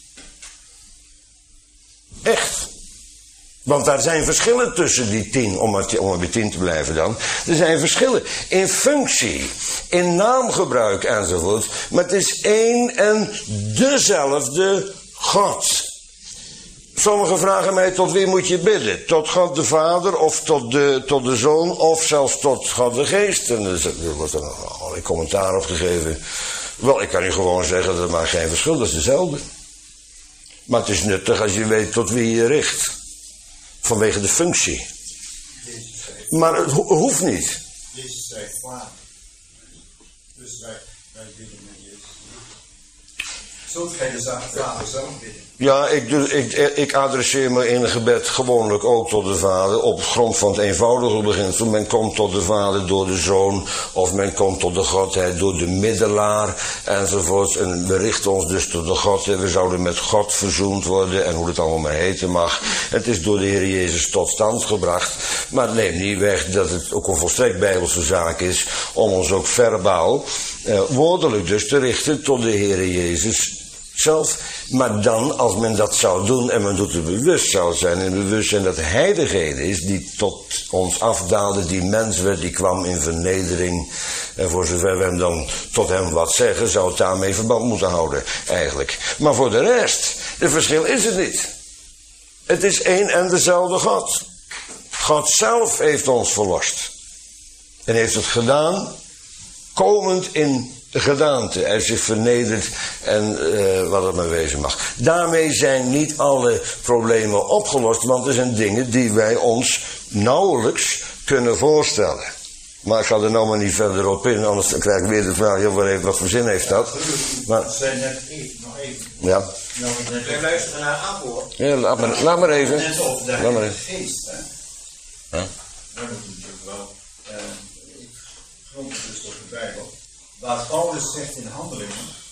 Echt. Want daar zijn verschillen tussen die 10, om er bij 10 te blijven dan. Er zijn verschillen in functie, in naamgebruik enzovoort. Maar het is één en dezelfde God. Sommigen vragen mij, tot wie moet je bidden? Tot God de Vader, of tot de Zoon, of zelfs tot God de Geest? En er wordt er een commentaar op gegeven. Wel, ik kan u gewoon zeggen, dat maakt geen verschil, dat is dezelfde. Maar het is nuttig als je weet tot wie je richt. Vanwege de functie. Maar het hoeft niet. Jezus zei Vader. Dus wij bidden met Jezus. Zult gij de Vader zelf bidden? Ja, ik adresseer me in een gebed gewoonlijk ook tot de Vader op grond van het eenvoudige beginsel. Men komt tot de Vader door de Zoon, of men komt tot de Godheid door de middelaar, enzovoort. En we richten ons dus tot de Godheid. We zouden met God verzoend worden, en hoe het allemaal maar heten mag. Het is door de Heer Jezus tot stand gebracht. Maar het neemt niet weg dat het ook een volstrekt bijbelse zaak is om ons ook verbaal, woordelijk dus, te richten tot de Heer Jezus zelf. Maar dan, als men dat zou doen en men doet het bewust zou zijn, en bewustzijn dat hij degene is die tot ons afdaalde, die mens werd, die kwam in vernedering, en voor zover we hem dan tot hem wat zeggen, zou het daarmee verband moeten houden, eigenlijk. Maar voor de rest, het verschil is het niet. Het is één en dezelfde God. God zelf heeft ons verlost. En heeft het gedaan, komend in de gedaante. Hij heeft zich vernederd en wat het maar wezen mag. Daarmee zijn niet alle problemen opgelost, want er zijn dingen die wij ons nauwelijks kunnen voorstellen. Maar ik ga er nou maar niet verder op in, anders dan krijg ik weer de vraag, wat voor zin heeft dat? Maar, dat zijn net even, nog even. Ja. We luisteren naar antwoord. Ja, laat maar even. Net over de Heilige Geest, hè. Ja. Daar moet je natuurlijk wel, ik grond het dus op de Bijbel. Waar Paulus zegt in Handelingen,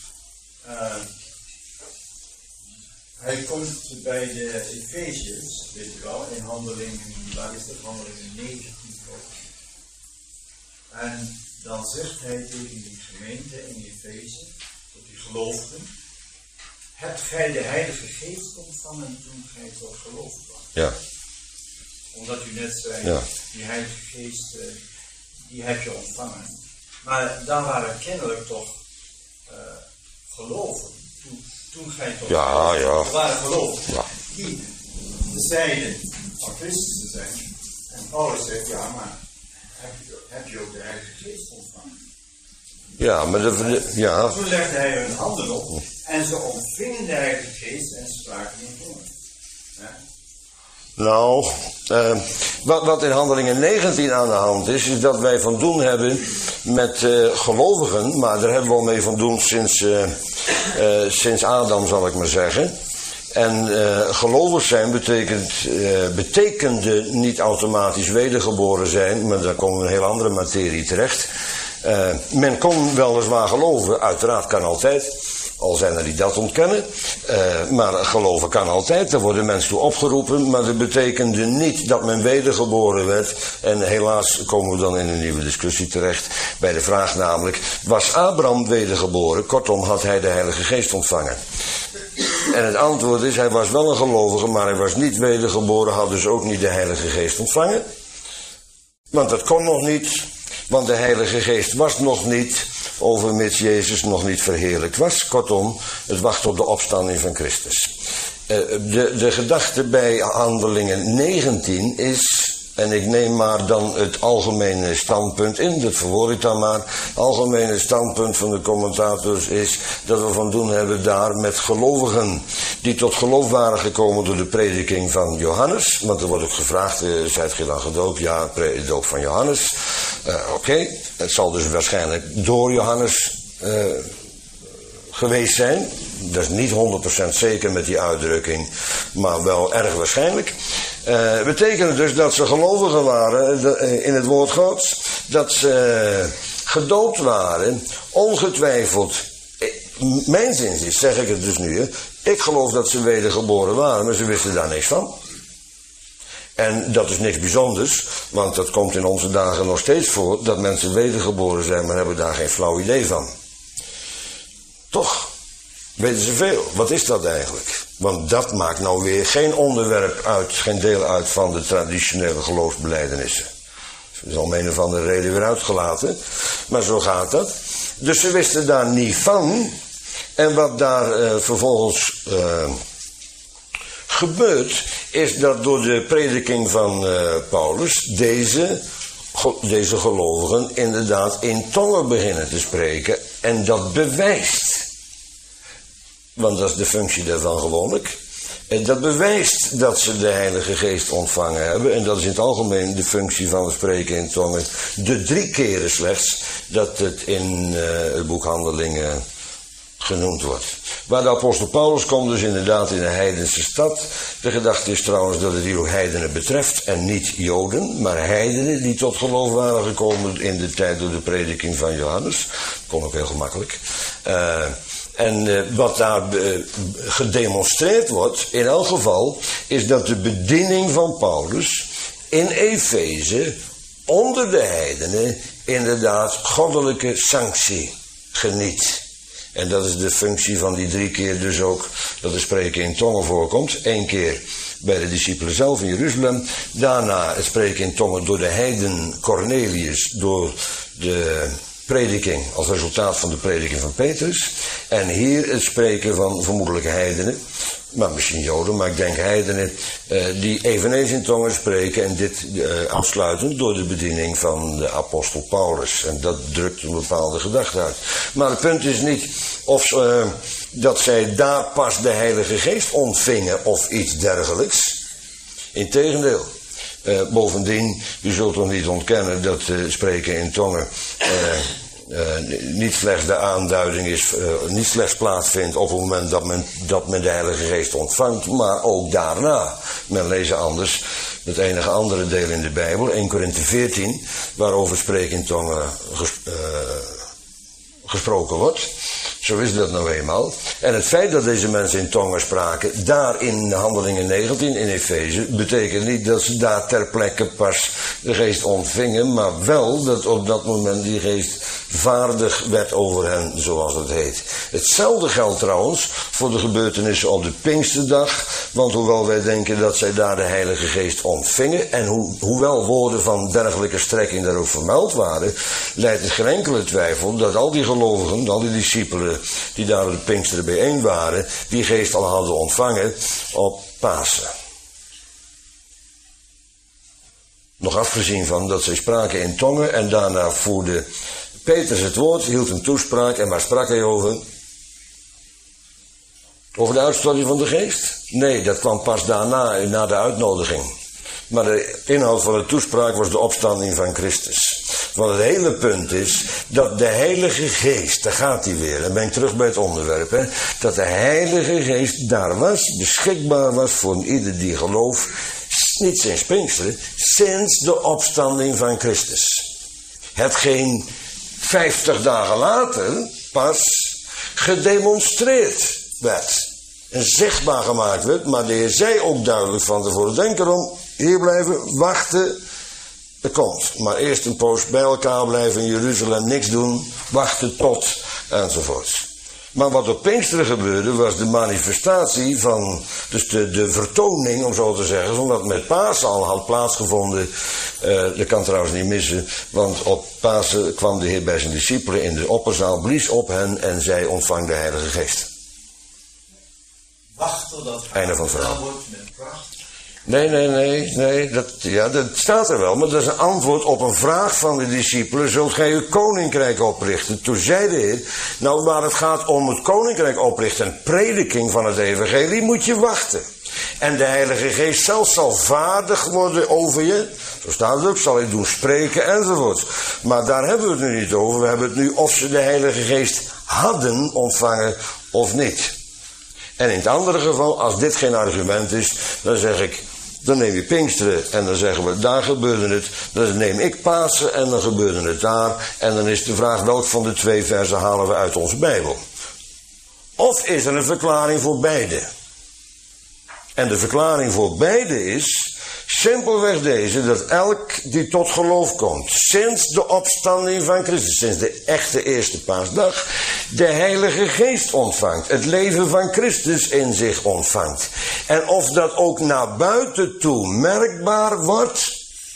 hij komt bij de Efeziërs, weet je wel, in Handelingen, waar is dat, Handelingen 19. En dan zegt hij tegen die gemeente in Efeze, tot die gelovigen, hebt gij de Heilige Geest ontvangen toen gij tot geloof kwam? Ja. Omdat u net zei, ja. Die Heilige Geest, die heb je ontvangen. Maar daar waren kennelijk toch geloven. Toen gij tot ja. Er waren geloven. Ja. Die zeiden van Christus te zijn. En Paulus zegt, ja, maar heb je ook de Heilige Geest ontvangen? Ja, maar ja. Toen legde hij hun handen op. En ze ontvingen de Heilige Geest en spraken in tongen. Ja? Nou, wat in Handelingen 19 aan de hand is dat wij van doen hebben met gelovigen, maar daar hebben we al mee van doen sinds Adam, zal ik maar zeggen. En gelovig zijn betekende niet automatisch wedergeboren zijn, maar daar komen we in een heel andere materie terecht. Men kon weliswaar geloven, uiteraard kan altijd, Al zijn er die dat ontkennen. Maar geloven kan altijd. Daar worden mensen toe opgeroepen. Maar dat betekende niet dat men wedergeboren werd. En helaas komen we dan in een nieuwe discussie terecht. Bij de vraag namelijk, was Abraham wedergeboren? Kortom, had hij de Heilige Geest ontvangen? En het antwoord is, hij was wel een gelovige, maar hij was niet wedergeboren. Had dus ook niet de Heilige Geest ontvangen. Want dat kon nog niet. Want de Heilige Geest was nog niet, overmits Jezus nog niet verheerlijkt was. Kortom, het wacht op de opstanding van Christus. De gedachte bij Handelingen 19 is, en ik neem maar dan het algemene standpunt in, dat verwoord ik dan maar. Het algemene standpunt van de commentators is dat we van doen hebben daar met gelovigen die tot geloof waren gekomen door de prediking van Johannes. Want er wordt ook gevraagd, zijt ge dan gedoopt? Ja, de doop van Johannes. Oké, het zal dus waarschijnlijk door Johannes geweest zijn. Dat is niet 100% zeker met die uitdrukking, maar wel erg waarschijnlijk. Betekent dus dat ze gelovigen waren in het woord Gods, dat ze gedoopt waren, ongetwijfeld. Mijn zin is, zeg ik het dus nu, ik geloof dat ze wedergeboren waren, maar ze wisten daar niks van. En dat is niks bijzonders, want dat komt in onze dagen nog steeds voor, dat mensen wedergeboren zijn, maar hebben daar geen flauw idee van. Toch weten ze veel. Wat is dat eigenlijk? Want dat maakt nou weer geen onderwerp uit, geen deel uit van de traditionele geloofsbelijdenissen. Dat is om een of andere reden weer uitgelaten. Maar zo gaat dat. Dus ze wisten daar niet van. En wat daar vervolgens gebeurt, is dat door de prediking van Paulus deze gelovigen inderdaad in tongen beginnen te spreken. En dat bewijst, want dat is de functie daarvan gewoonlijk, en dat bewijst dat ze de Heilige Geest ontvangen hebben. En dat is in het algemeen de functie van het spreken in tongen. De 3 keren slechts dat het in het boek Handelingen genoemd wordt. Waar de apostel Paulus komt dus inderdaad in een heidense stad. De gedachte is trouwens dat het hier ook heidenen betreft en niet Joden, maar heidenen die tot geloof waren gekomen in de tijd door de prediking van Johannes. Kon ook heel gemakkelijk. En wat daar gedemonstreerd wordt, in elk geval, is dat de bediening van Paulus in Efeze onder de heidenen inderdaad goddelijke sanctie geniet. En dat is de functie van die 3 keer dus ook dat er spreken in tongen voorkomt. 1 keer bij de discipelen zelf in Jeruzalem. Daarna het spreken in tongen door de heiden Cornelius, door de prediking als resultaat van de prediking van Petrus. En hier het spreken van vermoedelijke heidenen, maar misschien Joden, maar ik denk heidenen, die eveneens in tongen spreken en dit afsluitend door de bediening van de apostel Paulus. En dat drukt een bepaalde gedachte uit. Maar het punt is niet of dat zij daar pas de Heilige Geest ontvingen of iets dergelijks. Integendeel. Bovendien, u zult toch niet ontkennen dat spreken in tongen niet slechts de aanduiding is, niet slechts plaatsvindt op het moment dat men de Heilige Geest ontvangt, maar ook daarna. Men leest anders het enige andere deel in de Bijbel, 1 Korinthe 14, waarover spreken in tongen gesproken wordt. Zo is dat nou eenmaal. En het feit dat deze mensen in tongen spraken, daar in Handelingen 19 in Efeze, betekent niet dat ze daar ter plekke pas de Geest ontvingen, maar wel dat op dat moment die Geest vaardig werd over hen, zoals het heet. Hetzelfde geldt trouwens voor de gebeurtenissen op de Pinksterdag, want hoewel wij denken dat zij daar de Heilige Geest ontvingen, en hoewel woorden van dergelijke strekking daar ook vermeld waren, leidt het geen enkele twijfel dat al die gelovigen, al die discipelen die daar op de Pinksteren bijeen waren, die Geest al hadden ontvangen op Pasen. Nog afgezien van dat zij spraken in tongen en daarna voerde Petrus het woord, hield een toespraak en waar sprak hij over? Over de uitstorting van de Geest? Nee, dat kwam pas daarna, na de uitnodiging. Maar de inhoud van de toespraak was de opstanding van Christus. Want het hele punt is dat de Heilige Geest, daar gaat hij weer, dan ben ik terug bij het onderwerp, dat de Heilige Geest daar was, beschikbaar was voor ieder die gelooft, niet sinds Pinksteren, sinds de opstanding van Christus. Hetgeen 50 dagen later pas gedemonstreerd werd. En zichtbaar gemaakt werd. Maar de Heer zei ook duidelijk van tevoren. Denk erom, hier blijven, wachten. Het komt. Maar eerst een poos bij elkaar blijven in Jeruzalem, niks doen, wachten tot, enzovoorts. Maar wat op Pinksteren gebeurde, was de manifestatie van, dus de vertoning, om zo te zeggen, omdat met Pasen al had plaatsgevonden. Dat kan trouwens niet missen, want op Pasen kwam de Heer bij zijn discipelen in de opperzaal, blies op hen en zij ontvang de Heilige Geest. Wacht totdat einde van het verhaal wordt met pracht. Nee, dat staat er wel, maar dat is een antwoord op een vraag van de discipelen. Zult gij uw koninkrijk oprichten? Toen zei de Heer, nou waar het gaat om het koninkrijk oprichten en prediking van het evangelie, moet je wachten. En de Heilige Geest zelf zal vaardig worden over je. Zo staat het ook, zal je doen spreken enzovoort. Maar daar hebben we het nu niet over. We hebben het nu of ze de Heilige Geest hadden ontvangen of niet. En in het andere geval, als dit geen argument is, dan zeg ik, dan neem je Pinksteren en dan zeggen we, daar gebeurde het. Dan neem ik Pasen en dan gebeurde het daar. En dan is de vraag, welk van de 2 versen halen we uit onze Bijbel? Of is er een verklaring voor beide? En de verklaring voor beide is simpelweg deze, dat elk die tot geloof komt, sinds de opstanding van Christus, sinds de echte eerste paasdag, de Heilige Geest ontvangt, het leven van Christus in zich ontvangt. En of dat ook naar buiten toe merkbaar wordt,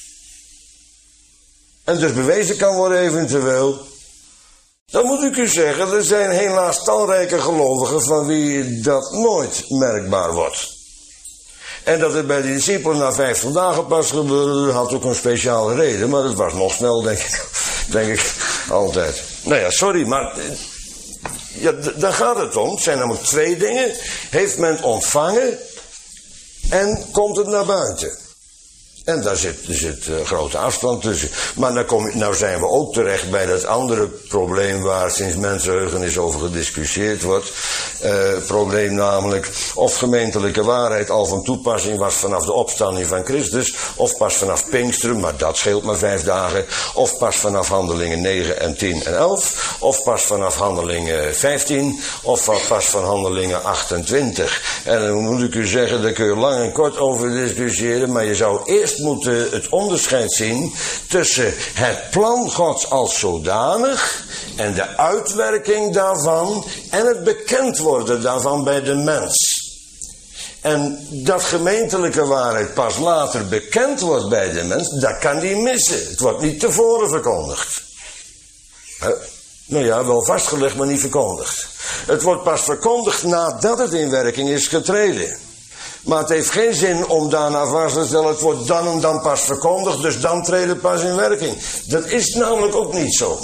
en dus bewezen kan worden eventueel, dan moet ik u zeggen, er zijn helaas talrijke gelovigen van wie dat nooit merkbaar wordt. En dat het bij de discipelen na 50 dagen pas gebeurde, had ook een speciale reden. Maar het was nog snel, denk ik altijd. Nou ja, sorry, maar ja, daar gaat het om. Het zijn namelijk 2 dingen. Heeft men het ontvangen en komt het naar buiten. En daar zit grote afstand tussen. Maar nou zijn we ook terecht bij dat andere probleem waar sinds mensenheugenis over gediscussieerd wordt. Probleem namelijk of gemeentelijke waarheid al van toepassing was vanaf de opstanding van Christus. Of pas vanaf Pinksteren, maar dat scheelt maar 5 dagen. Of pas vanaf Handelingen 9 en 10 en 11. Of pas vanaf Handelingen 15. Of pas van Handelingen 28. En dan moet ik u zeggen, daar kun je lang en kort over discussiëren. Maar je zou eerst moeten het onderscheid zien tussen het plan Gods als zodanig en de uitwerking daarvan en het bekend worden daarvan bij de mens. En dat gemeentelijke waarheid pas later bekend wordt bij de mens, dat kan die missen. Het wordt niet tevoren verkondigd. Nou ja, wel vastgelegd, maar niet verkondigd. Het wordt pas verkondigd nadat het in werking is getreden. Maar het heeft geen zin om daarna vast te stellen, het wordt dan en dan pas verkondigd, dus dan treedt het pas in werking. Dat is namelijk ook niet zo.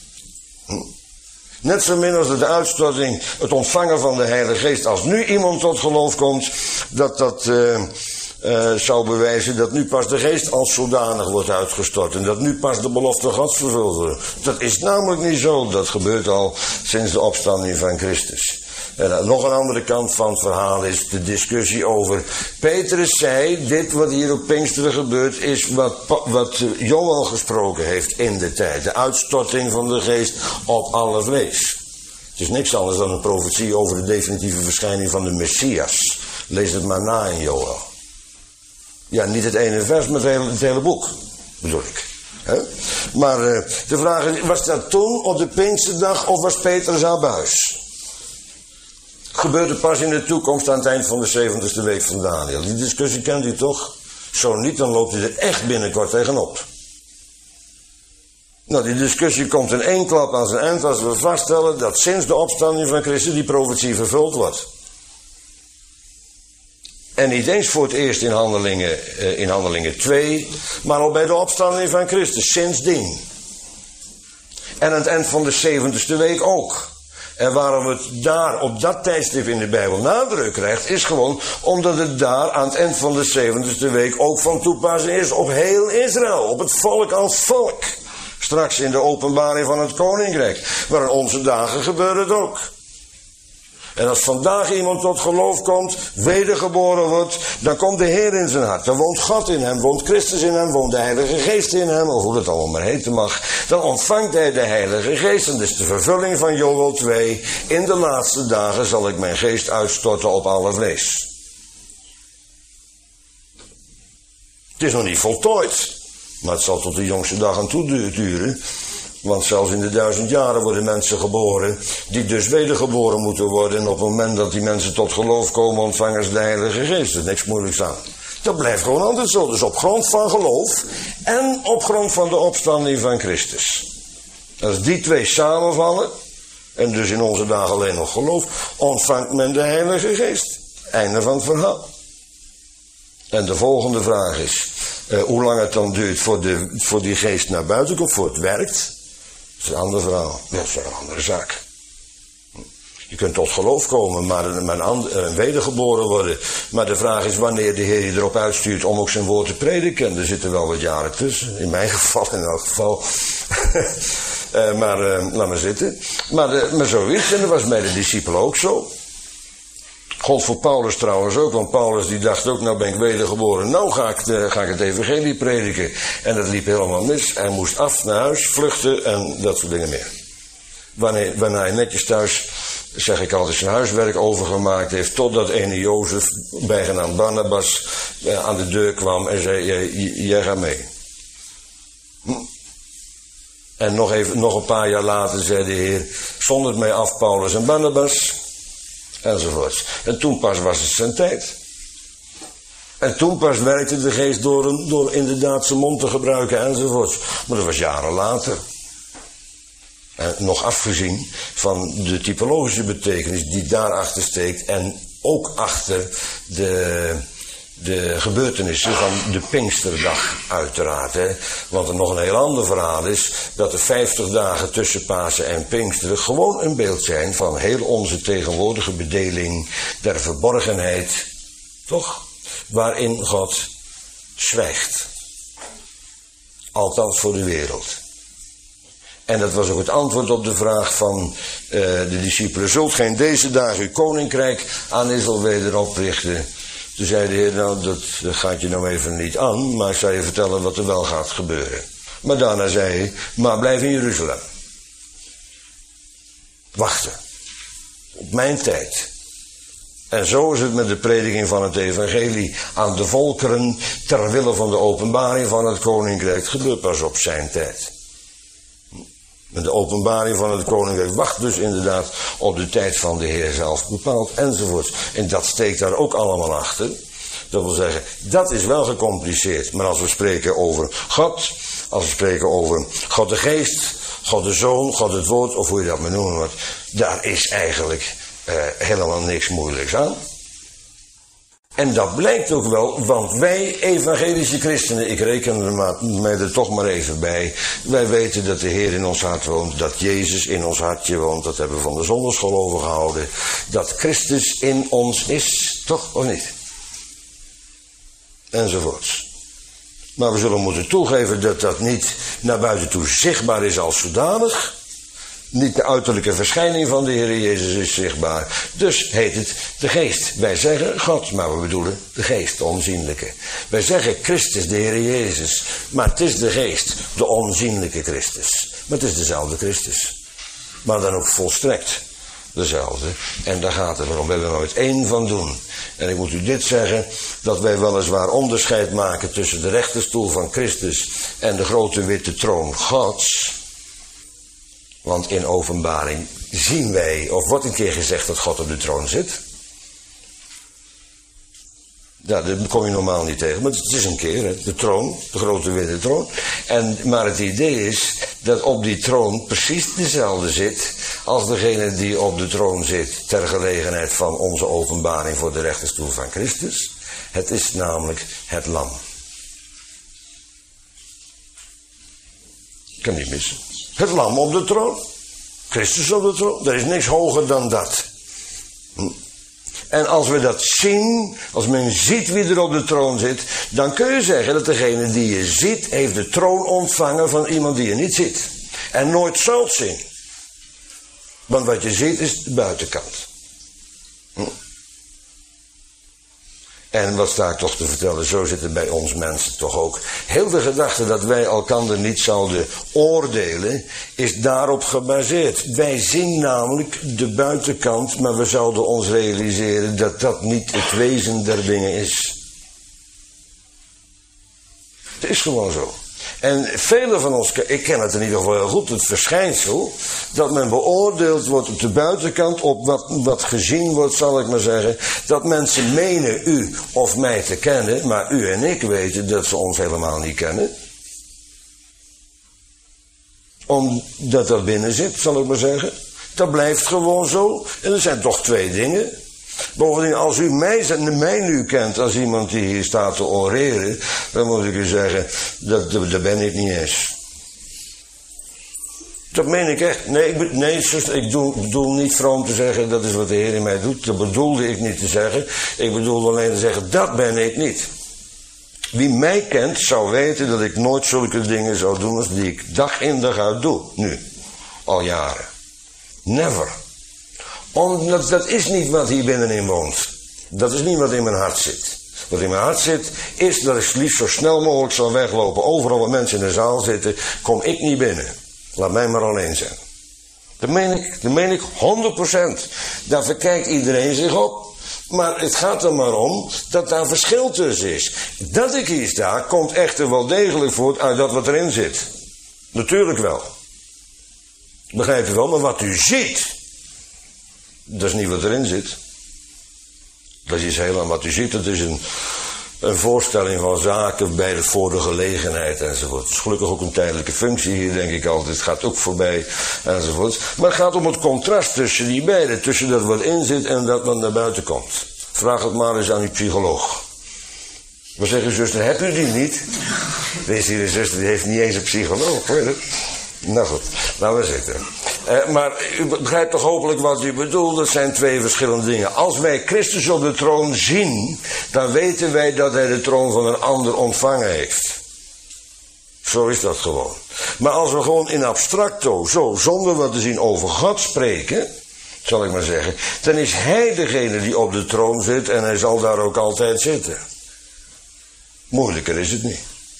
Net zo min als de uitstorting, het ontvangen van de Heilige Geest. Als nu iemand tot geloof komt, dat zou bewijzen dat nu pas de Geest als zodanig wordt uitgestort. En dat nu pas de belofte Gods vervuld wordt. Dat is namelijk niet zo. Dat gebeurt al sinds de opstanding van Christus. En nog een andere kant van het verhaal is de discussie over. Petrus zei, dit wat hier op Pinksteren gebeurt is wat Joël gesproken heeft in de tijd. De uitstorting van de Geest op alle vlees. Het is niks anders dan een profetie over de definitieve verschijning van de Messias. Lees het maar na in Joël. Ja, niet het ene vers, maar het hele boek, bedoel ik. Maar de vraag is, was dat toen op de Pinksterdag of was Petrus aan buis? Gebeurde pas in de toekomst aan het eind van de 70ste week van Daniel. Die discussie kent u toch? Zo niet, dan loopt u er echt binnenkort tegenop. Nou, die discussie komt in 1 klap aan zijn eind als we vaststellen dat sinds de opstanding van Christus die profetie vervuld wordt. En niet eens voor het eerst in handelingen 2, maar al bij de opstanding van Christus, sindsdien. En aan het eind van de 70ste week ook. En waarom het daar op dat tijdstip in de Bijbel nadruk krijgt, is gewoon omdat het daar aan het eind van de 70ste week ook van toepassing is op heel Israël, op het volk als volk. Straks in de openbaring van het koninkrijk. Maar in onze dagen gebeurt het ook. En als vandaag iemand tot geloof komt, wedergeboren wordt, dan komt de Heer in zijn hart. Dan woont God in hem, woont Christus in hem, woont de Heilige Geest in hem, of hoe het allemaal maar heten mag. Dan ontvangt hij de Heilige Geest. En dat is de vervulling van Joël 2. In de laatste dagen zal ik mijn geest uitstorten op alle vlees. Het is nog niet voltooid, maar het zal tot de jongste dag aan toe duren. Want zelfs in de 1000 jaren worden mensen geboren, die dus wedergeboren moeten worden. En op het moment dat die mensen tot geloof komen, ontvangen ze de Heilige Geest. Er is niks moeilijks aan. Dat blijft gewoon altijd zo. Dus op grond van geloof en op grond van de opstanding van Christus. Als die twee samenvallen, en dus in onze dagen alleen nog geloof, ontvangt men de Heilige Geest. Einde van het verhaal. En de volgende vraag is, hoe lang het dan duurt voor die geest naar buiten komt, voor het werkt. Dat is een ander verhaal. Dat is een andere zaak. Je kunt tot geloof komen, maar een wedergeboren worden. Maar de vraag is wanneer de Heer je erop uitstuurt om ook zijn woord te prediken. Er zitten wel wat jaren tussen. In mijn geval, in elk geval. Laat maar zitten. Maar zoiets, en dat was bij de discipelen ook zo. God voor Paulus trouwens ook, want Paulus die dacht ook, nou ben ik wedergeboren, nou ga ik het evangelie prediken. En dat liep helemaal mis. Hij moest af naar huis, vluchten en dat soort dingen meer. Wanneer hij netjes thuis, zeg ik altijd, zijn huiswerk overgemaakt heeft, totdat ene Jozef, bijgenaamd Barnabas, aan de deur kwam en zei, jij gaat mee. En nog een paar jaar later zei de Heer, zondert mij af Paulus en Barnabas, enzovoorts. En toen pas was het zijn tijd. En toen pas werkte de geest door inderdaad zijn mond te gebruiken enzovoorts. Maar dat was jaren later. En nog afgezien van de typologische betekenis die daarachter steekt en ook achter de gebeurtenissen van de Pinksterdag uiteraard. Hè? Want er nog een heel ander verhaal is dat de 50 dagen tussen Pasen en Pinksteren gewoon een beeld zijn van heel onze tegenwoordige bedeling der verborgenheid, toch? Waarin God zwijgt. Althans voor de wereld. En dat was ook het antwoord op de vraag van de discipelen. Zult geen deze dagen uw koninkrijk aan Israël weder oprichten? Toen zei de Heer, nou dat gaat je nou even niet aan, maar ik zal je vertellen wat er wel gaat gebeuren. Maar daarna zei hij, maar blijf in Jeruzalem. Wachten. Op mijn tijd. En zo is het met de prediking van het evangelie aan de volkeren ter wille van de openbaring van het koninkrijk. Het gebeurt pas op zijn tijd. De openbaring van het koninkrijk wacht dus inderdaad op de tijd van de Heer zelf bepaald enzovoort. En dat steekt daar ook allemaal achter. Dat wil zeggen, dat is wel gecompliceerd. Maar als we spreken over God, als we spreken over God de Geest, God de Zoon, God het Woord, of hoe je dat maar noemen wordt, daar is eigenlijk helemaal niks moeilijks aan. En dat blijkt ook wel, want wij evangelische christenen, ik reken mij er toch maar even bij, wij weten dat de Heer in ons hart woont, dat Jezus in ons hartje woont, dat hebben we van de zondagschool overgehouden, dat Christus in ons is, toch of niet? Enzovoorts. Maar we zullen moeten toegeven dat dat niet naar buiten toe zichtbaar is als zodanig. Niet de uiterlijke verschijning van de Heer Jezus is zichtbaar. Dus heet het de geest. Wij zeggen God, maar we bedoelen de geest, de onzienlijke. Wij zeggen Christus, de Heer Jezus. Maar het is de geest, de onzienlijke Christus. Maar het is dezelfde Christus. Maar dan ook volstrekt dezelfde. En daar gaat het om. We willen er nooit één van doen. En ik moet u dit zeggen, dat wij weliswaar onderscheid maken tussen de rechterstoel van Christus en de grote witte troon Gods. Want in Openbaring zien wij, of wordt een keer gezegd dat God op de troon zit. Ja, dat kom je normaal niet tegen, maar het is een keer, hè, de troon, de grote witte troon. Maar het idee is dat op die troon precies dezelfde zit als degene die op de troon zit ter gelegenheid van onze openbaring voor de rechterstoel van Christus. Het is namelijk het lam. Kan niet missen. Het lam op de troon. Christus op de troon. Er is niks hoger dan dat. En als we dat zien, als men ziet wie er op de troon zit, dan kun je zeggen dat degene die je ziet, heeft de troon ontvangen van iemand die je niet ziet. En nooit zult zien. Want wat je ziet is de buitenkant. En wat sta ik toch te vertellen, zo zit het bij ons mensen toch ook. Heel de gedachte dat wij elkander niet zouden oordelen, is daarop gebaseerd. Wij zien namelijk de buitenkant, maar we zouden ons realiseren dat dat niet het wezen der dingen is. Het is gewoon zo. En velen van ons, ik ken het in ieder geval heel goed, het verschijnsel dat men beoordeeld wordt op de buitenkant, op wat gezien wordt, zal ik maar zeggen, dat mensen menen u of mij te kennen, maar u en ik weten dat ze ons helemaal niet kennen. Omdat dat binnen zit, zal ik maar zeggen. Dat blijft gewoon zo. En er zijn toch twee dingen. Bovendien, als u mij nu kent als iemand die hier staat te oreren, dan moet ik u zeggen, dat ben ik niet eens. Dat meen ik echt. Nee, zuster, ik bedoel niet vroom te zeggen, dat is wat de Heer in mij doet. Dat bedoelde ik niet te zeggen. Ik bedoelde alleen te zeggen, dat ben ik niet. Wie mij kent, zou weten dat ik nooit zulke dingen zou doen als die ik dag in dag uit doe. Nu. Al jaren. Never. Omdat dat is niet wat hier binnenin woont. Dat is niet wat in mijn hart zit. Wat in mijn hart zit, is dat ik liefst zo snel mogelijk zal weglopen. Overal waar mensen in de zaal zitten, kom ik niet binnen. Laat mij maar alleen zijn. Dat meen ik 100%. Daar verkijkt iedereen zich op. Maar het gaat er maar om dat daar verschil tussen is. Dat ik hier sta, komt echter wel degelijk voort uit dat wat erin zit. Natuurlijk wel. Begrijpt u wel, maar wat u ziet, dat is niet wat erin zit. Dat is helemaal wat u ziet. Dat is een voorstelling van zaken voor de gelegenheid enzovoort. Het is gelukkig ook een tijdelijke functie hier, denk ik altijd. Het gaat ook voorbij enzovoort. Maar het gaat om het contrast tussen die beiden. Tussen dat wat in zit en dat wat naar buiten komt. Vraag het maar eens aan uw psycholoog. Wat zegt uw zuster, hebt u die niet? Wees hier een zuster, die heeft niet eens een psycholoog, weet je. Nou goed, laten we zitten. Maar u begrijpt toch hopelijk wat u bedoelt. Dat zijn twee verschillende dingen. Als wij Christus op de troon zien, dan weten wij dat hij de troon van een ander ontvangen heeft. Zo is dat gewoon. Maar als we gewoon in abstracto, zo zonder wat te zien over God spreken, zal ik maar zeggen, dan is hij degene die op de troon zit en hij zal daar ook altijd zitten. Moeilijker is het niet.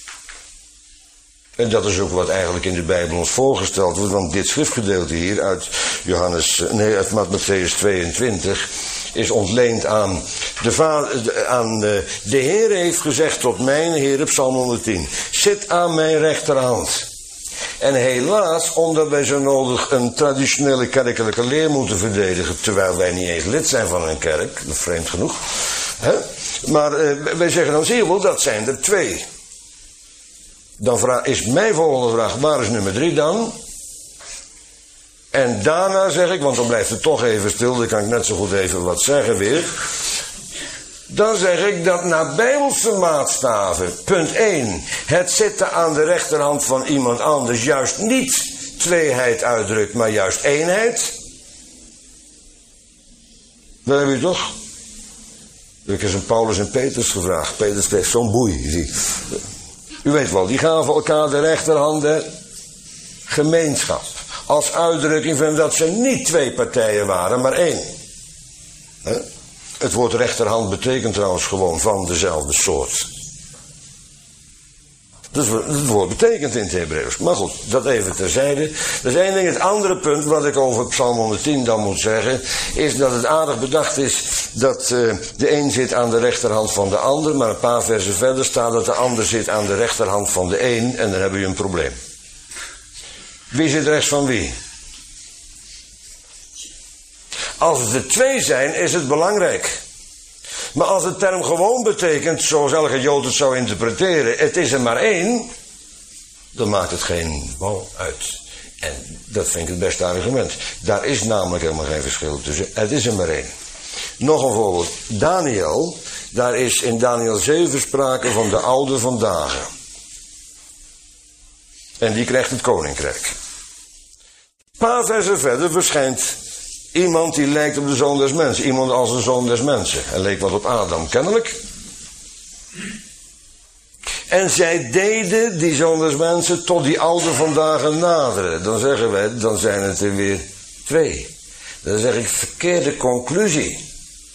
En dat is ook wat eigenlijk in de Bijbel ons voorgesteld wordt, want dit schriftgedeelte hier uit Mattheüs 22 is ontleend aan de Heer heeft gezegd tot mijn Heer, Psalm 110, zit aan mijn rechterhand. En helaas, omdat wij zo nodig een traditionele kerkelijke leer moeten verdedigen, terwijl wij niet eens lid zijn van een kerk, dat is vreemd genoeg. Maar wij zeggen dan, zie je wel, dat zijn er twee. Dan is mijn volgende vraag, waar is nummer 3 dan? En daarna zeg ik, want dan blijft het toch even stil, dan kan ik net zo goed even wat zeggen weer. Dan zeg ik dat naar Bijbelse maatstaven, punt 1, het zitten aan de rechterhand van iemand anders juist niet tweeheid uitdrukt, maar juist eenheid. Dat heb je toch? Ik heb eens Paulus en Petrus gevraagd. Petrus kreeg zo'n boei. U weet wel, die gaven elkaar de rechterhanden gemeenschap. Als uitdrukking van dat ze niet twee partijen waren, maar één. Het woord rechterhand betekent trouwens gewoon van dezelfde soort. Dus het woord betekent in het Hebreeuws. Maar goed, dat even terzijde. Dat is één ding. Het andere punt wat ik over Psalm 110 dan moet zeggen, is dat het aardig bedacht is dat de een zit aan de rechterhand van de ander, maar een paar versen verder staat dat de ander zit aan de rechterhand van de een en dan hebben we een probleem. Wie zit rechts van wie? Als het er twee zijn, is het belangrijk. Maar als de term gewoon betekent, zoals elke Jood het zou interpreteren, het is er maar één, dan maakt het geen bal uit. En dat vind ik het beste argument. Daar is namelijk helemaal geen verschil tussen. Het is er maar één. Nog een voorbeeld. Daniel, daar is in Daniel 7 sprake van de oude van dagen. En die krijgt het koninkrijk. Een paar versen verder verschijnt iemand die lijkt op de zoon des mensen. Iemand als een zoon des mensen. Hij leek wat op Adam, kennelijk. En zij deden die zoon des mensen tot die oude vandaag naderen. Dan zeggen wij, dan zijn het er weer twee. Dan zeg ik, verkeerde conclusie.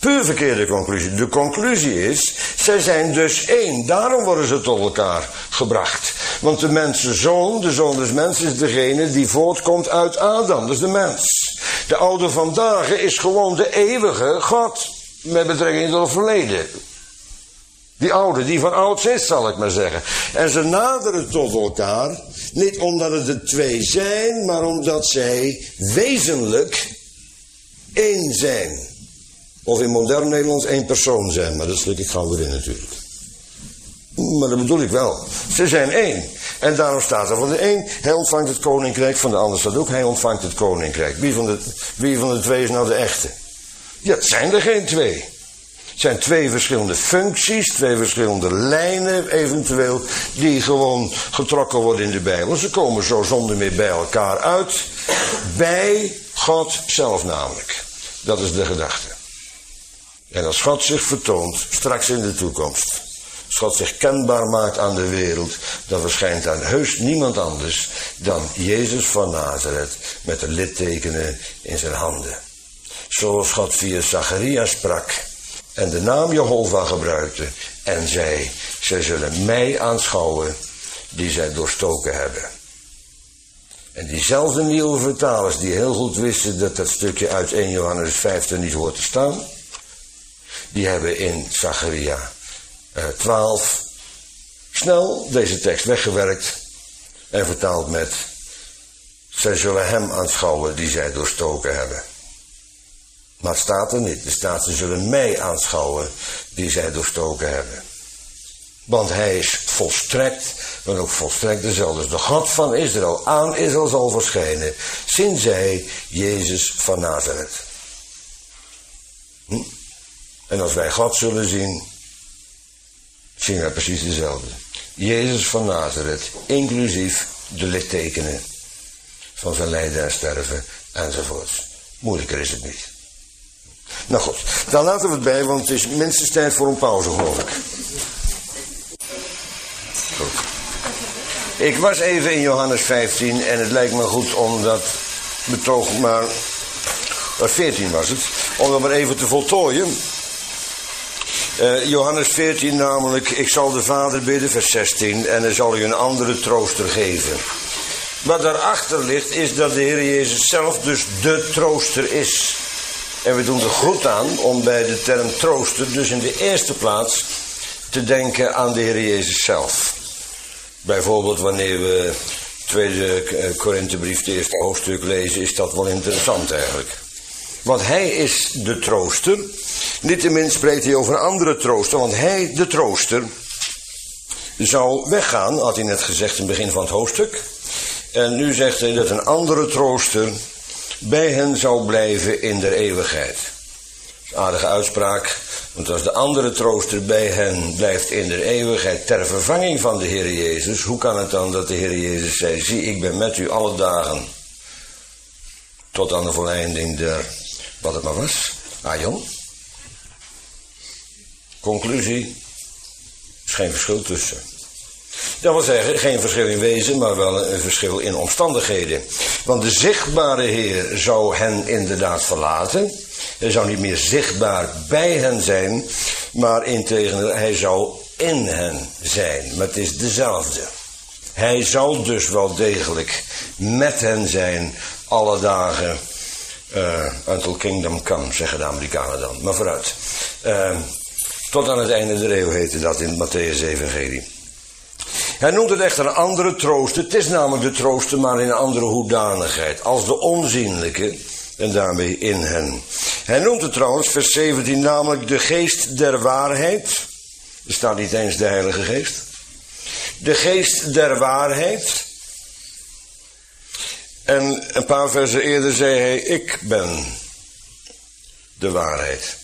Puur verkeerde conclusie. De conclusie is, zij zijn dus één. Daarom worden ze tot elkaar gebracht. Want de mensenzoon, de zoon des mensen, is degene die voortkomt uit Adam. Dat is de mens. De oude vandaag is gewoon de eeuwige God. Met betrekking tot het verleden. Die oude, die van ouds is, zal ik maar zeggen. En ze naderen tot elkaar, niet omdat het er twee zijn, maar omdat zij wezenlijk één zijn. Of in modern Nederlands één persoon zijn, maar dat slik ik gauw weer in natuurlijk. Maar dat bedoel ik wel. Ze zijn één. En daarom staat er van de een, hij ontvangt het koninkrijk, van de ander staat ook, hij ontvangt het koninkrijk. Wie van de twee is nou de echte? Ja, het zijn er geen twee. Het zijn twee verschillende functies, twee verschillende lijnen eventueel, die gewoon getrokken worden in de Bijbel. Ze komen zo zonder meer bij elkaar uit, bij God zelf namelijk. Dat is de gedachte. En als God zich vertoont, straks in de toekomst, als God zich kenbaar maakt aan de wereld, dan verschijnt aan heus niemand anders dan Jezus van Nazareth met de littekenen in zijn handen. Zoals God via Zacharia sprak en de naam Jehovah gebruikte en zei, zij zullen mij aanschouwen die zij doorstoken hebben. En diezelfde nieuwe vertalers die heel goed wisten dat dat stukje uit 1 Johannes 5 er niet hoort te staan, die hebben in Zacharia 12 snel deze tekst weggewerkt en vertaald met, zij zullen hem aanschouwen die zij doorstoken hebben. Maar het staat er niet. Er staat, ze zullen mij aanschouwen die zij doorstoken hebben. Want hij is volstrekt, maar ook volstrekt dezelfde. Dus de God van Israël aan Israël zal verschijnen. Zien zij Jezus van Nazareth. En als wij God zullen zien, zien wij precies dezelfde. Jezus van Nazareth, inclusief de littekenen van zijn lijden en sterven enzovoorts. Moeilijker is het niet. Nou goed, dan laten we het bij, want het is minstens tijd voor een pauze, geloof ik. Goed. Ik was even in Johannes 15 en het lijkt me goed om dat betoog maar, 14 was het, om dat maar even te voltooien. Johannes 14 namelijk, ik zal de Vader bidden, vers 16, en hij zal u een andere trooster geven. Wat daarachter ligt is dat de Heer Jezus zelf dus de trooster is. En we doen er goed aan om bij de term trooster dus in de eerste plaats te denken aan de Heer Jezus zelf. Bijvoorbeeld wanneer we 2 Korinthebrief, het eerste hoofdstuk lezen, is dat wel interessant eigenlijk. Want hij is de trooster. Niettemin spreekt hij over een andere trooster, want hij, de trooster, zou weggaan, had hij net gezegd in het begin van het hoofdstuk. En nu zegt hij dat een andere trooster bij hen zou blijven in der eeuwigheid. Aardige uitspraak, want als de andere trooster bij hen blijft in der eeuwigheid ter vervanging van de Heer Jezus, hoe kan het dan dat de Heer Jezus zei, zie ik ben met u alle dagen tot aan de volleinding der, wat het maar was, aion. Conclusie, er is geen verschil tussen. Dat wil zeggen, geen verschil in wezen, maar wel een verschil in omstandigheden. Want de zichtbare Heer zou hen inderdaad verlaten. Hij zou niet meer zichtbaar bij hen zijn, maar integendeel, hij zou in hen zijn. Maar het is dezelfde. Hij zal dus wel degelijk met hen zijn, alle dagen, until kingdom come, zeggen de Amerikanen dan. Maar vooruit. Tot aan het einde der eeuw heette dat in het Mattheüs evangelie. Hij noemt het echter een andere trooster. Het is namelijk de trooster, maar in een andere hoedanigheid. Als de onzienlijke en daarmee in hen. Hij noemt het trouwens, vers 17, namelijk de geest der waarheid. Er staat niet eens de Heilige Geest. De geest der waarheid. En een paar versen eerder zei hij, ik ben de waarheid.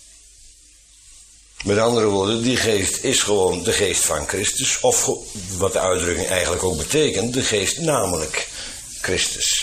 Met andere woorden, die geest is gewoon de geest van Christus. Of wat de uitdrukking eigenlijk ook betekent, de geest namelijk Christus.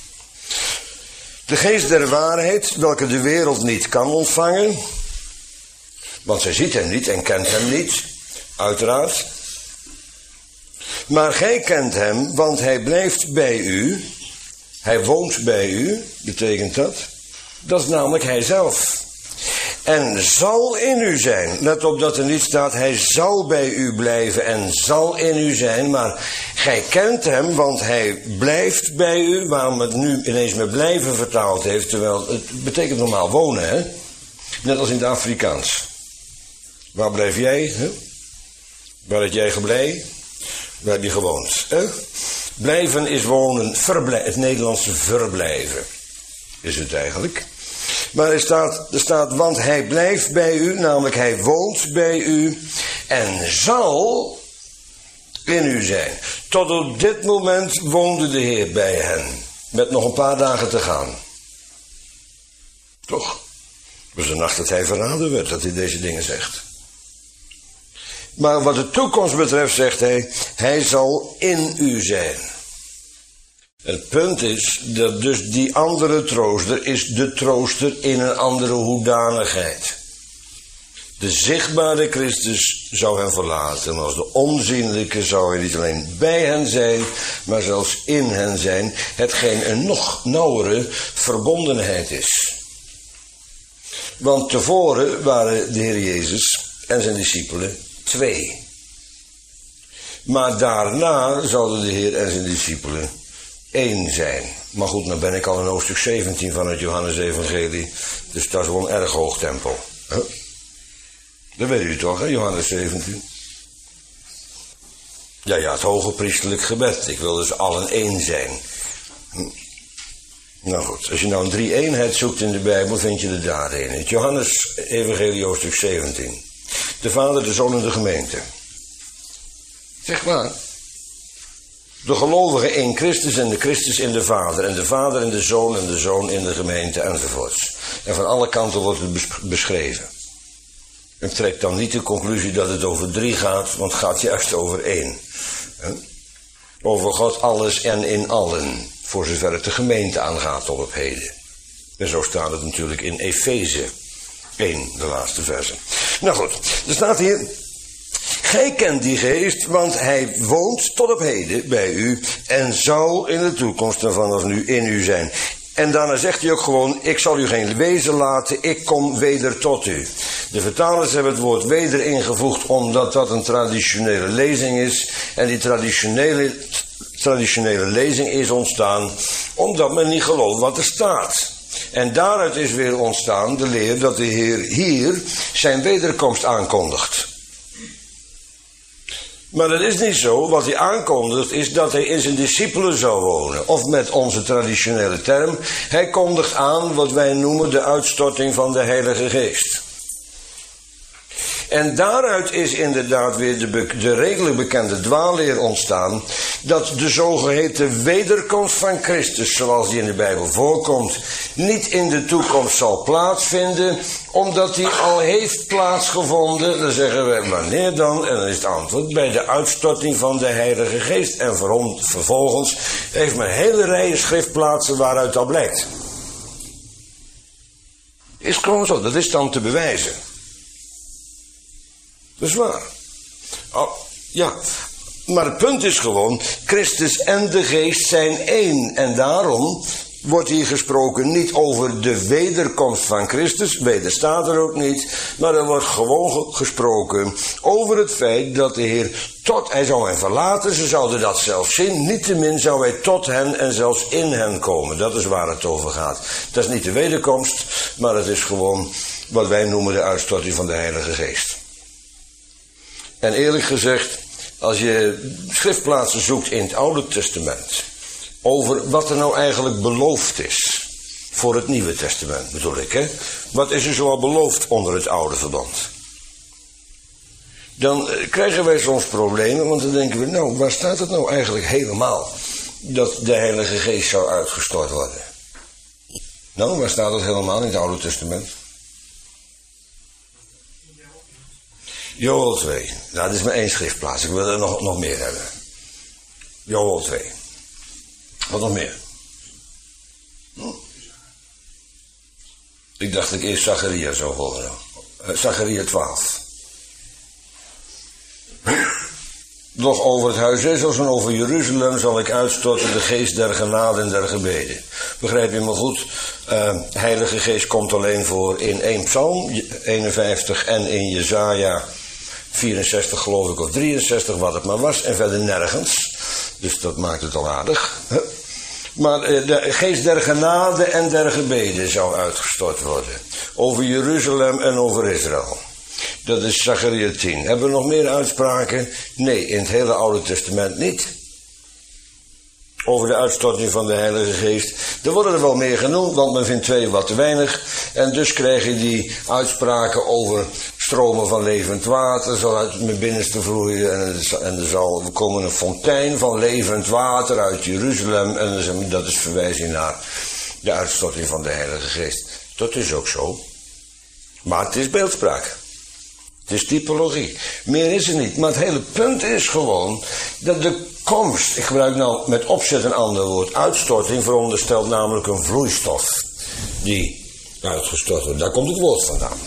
De geest der waarheid, welke de wereld niet kan ontvangen. Want zij ziet hem niet en kent hem niet, uiteraard. Maar gij kent hem, want hij blijft bij u. Hij woont bij u, betekent dat. Dat is namelijk hij zelf. en zal in u zijn. Let op dat er niet staat, hij zal bij u blijven en zal in u zijn. Maar gij kent hem, want hij blijft bij u. Waarom het nu ineens met blijven vertaald heeft. Terwijl het betekent normaal wonen, hè? Net als in het Afrikaans. Waar blijf jij? Hè? Waar heb jij gebleven? Waar heb je gewoond? Hè? Blijven is wonen, het Nederlandse verblijven is het eigenlijk. Maar er staat, want hij blijft bij u, namelijk hij woont bij u en zal in u zijn. Tot op dit moment woonde de Heer bij hen, met nog een paar dagen te gaan. Toch? Het was de nacht dat hij verraden werd, dat hij deze dingen zegt. Maar wat de toekomst betreft, zegt hij zal in u zijn. Het punt is dat dus die andere trooster is de trooster in een andere hoedanigheid. De zichtbare Christus zou hen verlaten, maar als de onzienlijke zou hij niet alleen bij hen zijn, maar zelfs in hen zijn, hetgeen een nog nauwere verbondenheid is. Want tevoren waren de Heer Jezus en zijn discipelen 2. Maar daarna zouden de Heer en zijn discipelen 1 zijn. Maar goed, dan ben ik al in hoofdstuk 17 van het Johannes-evangelie. Dus dat is wel een erg hoog tempo. Huh? Dat weet u toch, hè? Johannes 17. Ja, het hoge priesterlijk gebed. Ik wil dus allen 1 zijn. Nou goed, als je nou een 3-eenheid zoekt in de Bijbel, vind je er daar een. Het Johannes-evangelie, hoofdstuk 17. De Vader, de Zoon en de gemeente. Zeg maar. De gelovigen in Christus en de Christus in de Vader. En de Vader in de Zoon en de Zoon in de gemeente enzovoorts. En van alle kanten wordt het beschreven. Ik trek dan niet de conclusie dat het over 3 gaat, want het gaat juist over 1. Over God alles en in allen. Voor zover het de gemeente aangaat tot op heden. En zo staat het natuurlijk in Efeze 1, de laatste verse. Nou goed, er staat hier: gij kent die geest, want hij woont tot op heden bij u en zal in de toekomst en vanaf nu in u zijn. En daarna zegt hij ook gewoon, ik zal u geen wezen laten, ik kom weder tot u. De vertalers hebben het woord weder ingevoegd omdat dat een traditionele lezing is. En die traditionele lezing is ontstaan omdat men niet gelooft wat er staat. En daaruit is weer ontstaan de leer dat de Heer hier zijn wederkomst aankondigt. Maar dat is niet zo. Wat hij aankondigt is dat hij in zijn discipelen zou wonen. Of met onze traditionele term, hij kondigt aan wat wij noemen de uitstorting van de Heilige Geest. En daaruit is inderdaad weer de redelijk bekende dwaalleer ontstaan, dat de zogeheten wederkomst van Christus, zoals die in de Bijbel voorkomt, niet in de toekomst zal plaatsvinden, omdat die al heeft plaatsgevonden. Dan zeggen we, wanneer dan? En dan is het antwoord, bij de uitstorting van de Heilige Geest. En vervolgens heeft men hele rijen schriftplaatsen waaruit dat blijkt. Is gewoon zo, dat is dan te bewijzen. Dat is waar. Oh, ja, maar het punt is gewoon, Christus en de Geest zijn 1. En daarom wordt hier gesproken niet over de wederkomst van Christus, weder staat er ook niet, maar er wordt gewoon gesproken over het feit dat de Heer hij zou hen verlaten, ze zouden dat zelf zien, niettemin zou hij tot hen en zelfs in hen komen. Dat is waar het over gaat. Dat is niet de wederkomst, maar het is gewoon wat wij noemen de uitstorting van de Heilige Geest. En eerlijk gezegd, als je schriftplaatsen zoekt in het Oude Testament, over wat er nou eigenlijk beloofd is, voor het Nieuwe Testament bedoel ik, hè? Wat is er zoal beloofd onder het Oude Verbond? Dan krijgen wij soms problemen, want dan denken we, nou, waar staat het nou eigenlijk helemaal, dat de Heilige Geest zou uitgestort worden? Nou, waar staat het helemaal in het Oude Testament? Joel 2. Nou, dat is maar 1 schriftplaats. Ik wil er nog meer hebben. Joel 2. Wat nog meer? Ik dacht dat ik eerst Zacharia zou volgen. Zacharia 12. Doch over het huis Israëls en over Jeruzalem zal ik uitstorten de geest der genade en der gebeden. Begrijp je me goed? Heilige Geest komt alleen voor in 1 Psalm 51 en in Jesaja 64 geloof ik of 63 wat het maar was en verder nergens. Dus dat maakt het al aardig. Maar de geest der genade en der gebeden zou uitgestort worden. Over Jeruzalem en over Israël. Dat is Zacharia 10. Hebben we nog meer uitspraken? Nee, in het hele Oude Testament niet. Over de uitstorting van de Heilige Geest. Er worden er wel meer genoemd, want men vindt 2 wat te weinig. En dus krijg je die uitspraken over stromen van levend water. Zal uit mijn binnenste vloeien. En er zal komen een fontein van levend water uit Jeruzalem. En dat is verwijzing naar de uitstorting van de Heilige Geest. Dat is ook zo. Maar het is beeldspraak. Het is typologie. Meer is er niet. Maar het hele punt is gewoon dat de komst, ik gebruik nou met opzet een ander woord, uitstorting veronderstelt namelijk een vloeistof die uitgestort wordt. Daar komt het woord vandaan.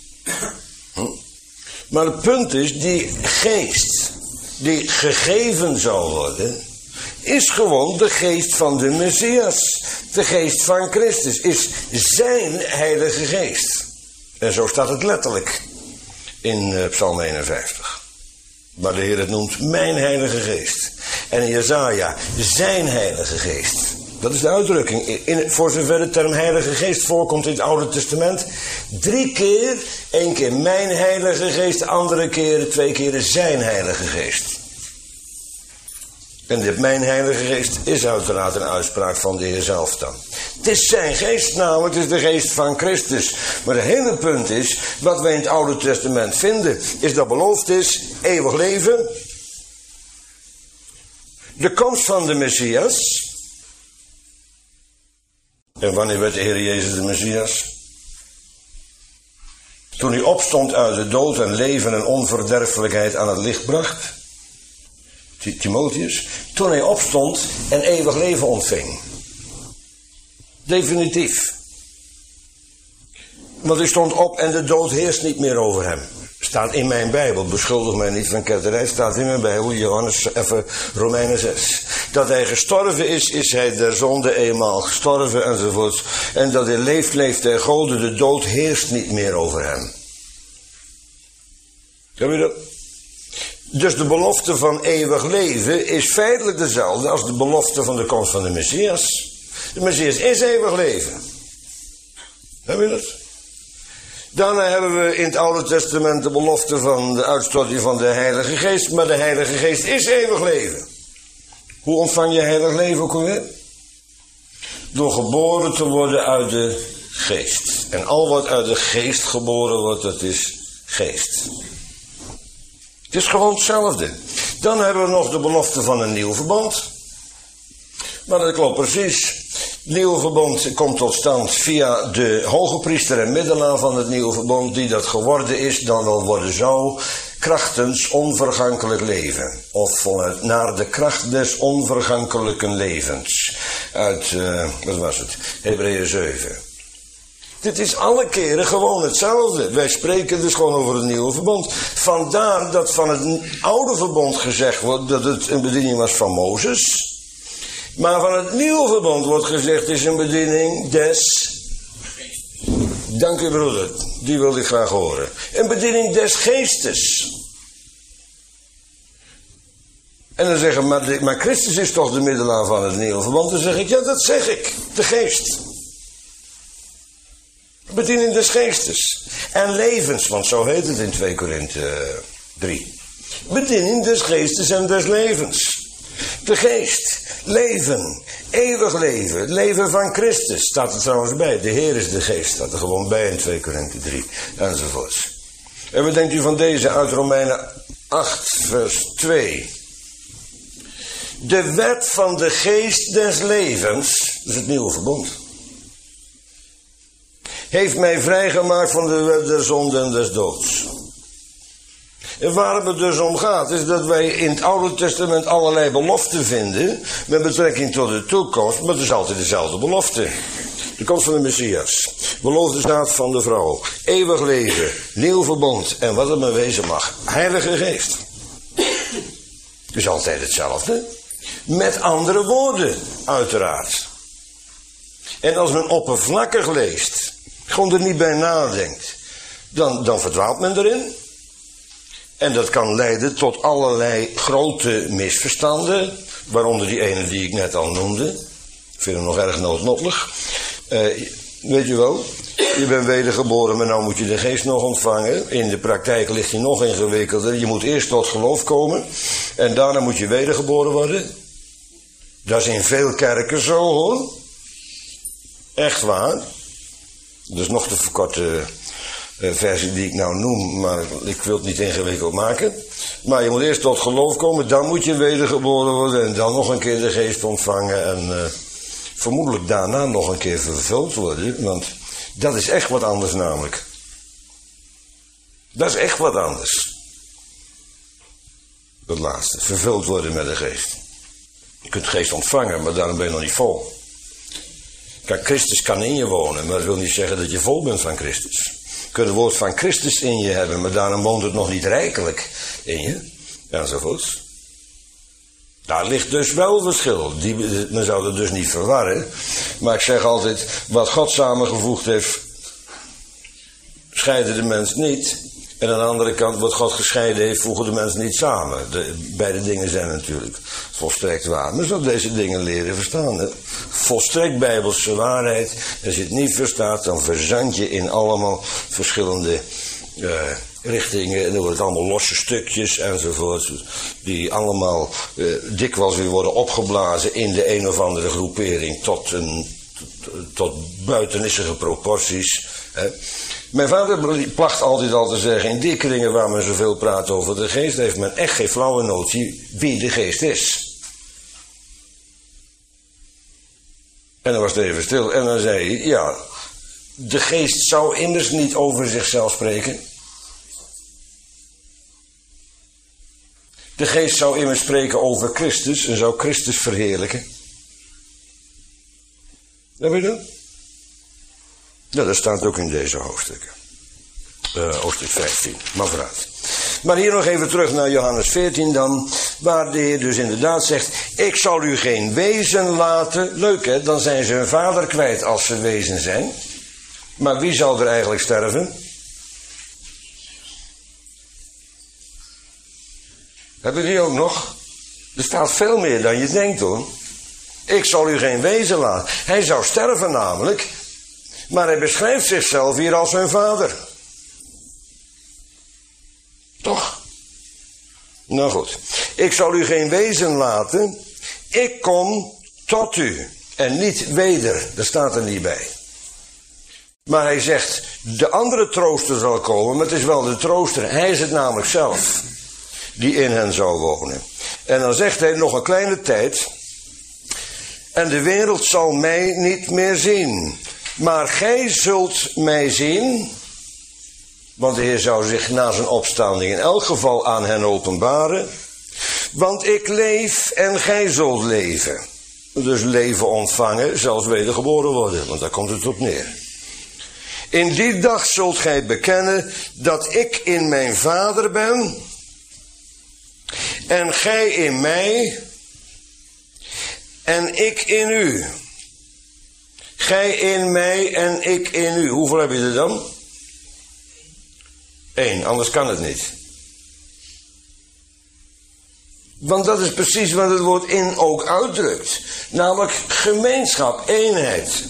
Maar het punt is, die geest die gegeven zou worden, is gewoon de geest van de Messias. De geest van Christus is zijn Heilige Geest. En zo staat het letterlijk in Psalm 51. Waar de Heer het noemt, mijn Heilige Geest. En in Jesaja, zijn Heilige Geest. Dat is de uitdrukking. Voor zover de term Heilige Geest voorkomt in het Oude Testament. 3 keer. 1 keer mijn Heilige Geest. Andere keren, 2 keren zijn Heilige Geest. En dit mijn Heilige Geest is uiteraard een uitspraak van de Heer zelf dan. Het is zijn geest namelijk, het is de geest van Christus. Maar het hele punt is, wat wij in het Oude Testament vinden, is dat beloofd is, eeuwig leven. De komst van de Messias. En wanneer werd de Heer Jezus de Messias? Toen hij opstond uit de dood en leven en onverderfelijkheid aan het licht bracht. Timotheus. Toen hij opstond en eeuwig leven ontving. Definitief. Want hij stond op en de dood heerst niet meer over hem. Staat in mijn Bijbel. Beschuldig mij niet van ketterij. Staat in mijn Bijbel. Romeinen 6. Dat hij gestorven is hij der zonde eenmaal gestorven enzovoort. En dat hij leeft hij Gode. De dood heerst niet meer over hem. Heb je dat? Dus de belofte van eeuwig leven is feitelijk dezelfde als de belofte van de komst van de Messias. De Messias is eeuwig leven. Heb je dat? Daarna hebben we in het Oude Testament de belofte van de uitstorting van de Heilige Geest. Maar de Heilige Geest is eeuwig leven. Hoe ontvang je heilig leven ook alweer? Door geboren te worden uit de geest. En al wat uit de geest geboren wordt, dat is geest. Het is gewoon hetzelfde. Dan hebben we nog de belofte van een nieuw verbond. Maar dat klopt precies. Het nieuwe verbond komt tot stand via de hoge priester en middelaar van het nieuwe verbond, die dat geworden is, dan wel worden zou, krachtens onvergankelijk leven. Of naar de kracht des onvergankelijke levens. Uit, wat was het? Hebreeën 7. Dit is alle keren gewoon hetzelfde. Wij spreken dus gewoon over het nieuwe verbond. Vandaar dat van het oude verbond gezegd wordt dat het een bediening was van Mozes. Maar van het nieuwe verbond wordt gezegd, het is een bediening des... Dank u broeder, die wilde ik graag horen. Een bediening des geestes. En dan zeggen, maar Christus is toch de middelaar van het nieuwe verbond? Dan zeg ik, ja dat zeg ik, de geest. Bediening des geestes. En levens, want zo heet het in 2 Korinthe 3. Bediening des geestes en des levens. De geest, leven, eeuwig leven, het leven van Christus, staat er trouwens bij. De Heer is de geest, staat er gewoon bij in 2 Korinthe 3, enzovoorts. En wat denkt u van deze uit Romeinen 8, vers 2? De wet van de geest des levens, dat is het nieuwe verbond, heeft mij vrijgemaakt van de wet der zonde en des doods. En waar het dus om gaat, is dat wij in het Oude Testament allerlei beloften vinden met betrekking tot de toekomst, maar het is altijd dezelfde belofte. De komst van de Messias, beloofde zaad van de vrouw, eeuwig leven, nieuw verbond en wat het maar wezen mag, Heilige Geest. Het is altijd hetzelfde, met andere woorden, uiteraard. En als men oppervlakkig leest, gewoon er niet bij nadenkt, dan verdwaalt men erin. En dat kan leiden tot allerlei grote misverstanden, waaronder die ene die ik net al noemde. Ik vind hem nog erg noodlottig. Weet je wel, je bent wedergeboren, maar nou moet je de geest nog ontvangen. In de praktijk ligt hij nog ingewikkelder. Je moet eerst tot geloof komen en daarna moet je wedergeboren worden. Dat is in veel kerken zo, hoor. Echt waar. Dat is nog de verkorte versie die ik nou noem, maar ik wil het niet ingewikkeld maken. Maar je moet eerst tot geloof komen, dan moet je wedergeboren worden en dan nog een keer de geest ontvangen en vermoedelijk daarna nog een keer vervuld worden, want dat is echt wat anders namelijk. Dat is echt wat anders. Dat laatste, vervuld worden met de geest. Je kunt de geest ontvangen, maar daarom ben je nog niet vol. Kijk, Christus kan in je wonen, maar dat wil niet zeggen dat je vol bent van Christus. Je kunt het woord van Christus in je hebben, maar daarom woont het nog niet rijkelijk in je. Enzovoorts. Daar ligt dus wel verschil. Men zou het dus niet verwarren. Maar ik zeg altijd, wat God samengevoegd heeft, scheiden de mens niet. En aan de andere kant, wat God gescheiden heeft, voegen de mens niet samen. Beide dingen zijn natuurlijk volstrekt waar. Maar zo deze dingen leren verstaan. Hè? Volstrekt bijbelse waarheid. Als je het niet verstaat, dan verzand je in allemaal verschillende richtingen. En dan wordt het allemaal losse stukjes enzovoort. Die allemaal dikwijls weer worden opgeblazen in de een of andere groepering. Tot buitenissige proporties. Hè? Mijn vader placht altijd al te zeggen, in die kringen waar men zoveel praat over de geest, heeft men echt geen flauwe notie wie de geest is. En dan was het even stil en dan zei hij, ja, de geest zou immers niet over zichzelf spreken. De geest zou immers spreken over Christus en zou Christus verheerlijken. Dat weet je dat? Ja, dat staat ook in deze hoofdstukken. Hoofdstuk 15, maar vooruit. Maar hier nog even terug naar Johannes 14 dan, waar de Heer dus inderdaad zegt, ik zal u geen wezen laten. Leuk hè, dan zijn ze hun vader kwijt als ze wezen zijn. Maar wie zal er eigenlijk sterven? Hebben jullie ook nog? Er staat veel meer dan je denkt hoor. Ik zal u geen wezen laten. Hij zou sterven namelijk. Maar hij beschrijft zichzelf hier als hun vader. Toch? Nou goed. Ik zal u geen wezen laten. Ik kom tot u. En niet weder. Dat staat er niet bij. Maar hij zegt, de andere trooster zal komen. Maar het is wel de trooster. Hij is het namelijk zelf. Die in hen zou wonen. En dan zegt hij nog een kleine tijd. En de wereld zal mij niet meer zien. Maar gij zult mij zien, want de Heer zou zich na zijn opstanding in elk geval aan hen openbaren. Want ik leef en gij zult leven. Dus leven ontvangen, zelfs wedergeboren worden, want daar komt het op neer. In die dag zult gij bekennen dat ik in mijn Vader ben en gij in mij en ik in u. Gij in mij en ik in u. Hoeveel heb je er dan? 1, anders kan het niet. Want dat is precies wat het woord in ook uitdrukt. Namelijk gemeenschap, eenheid.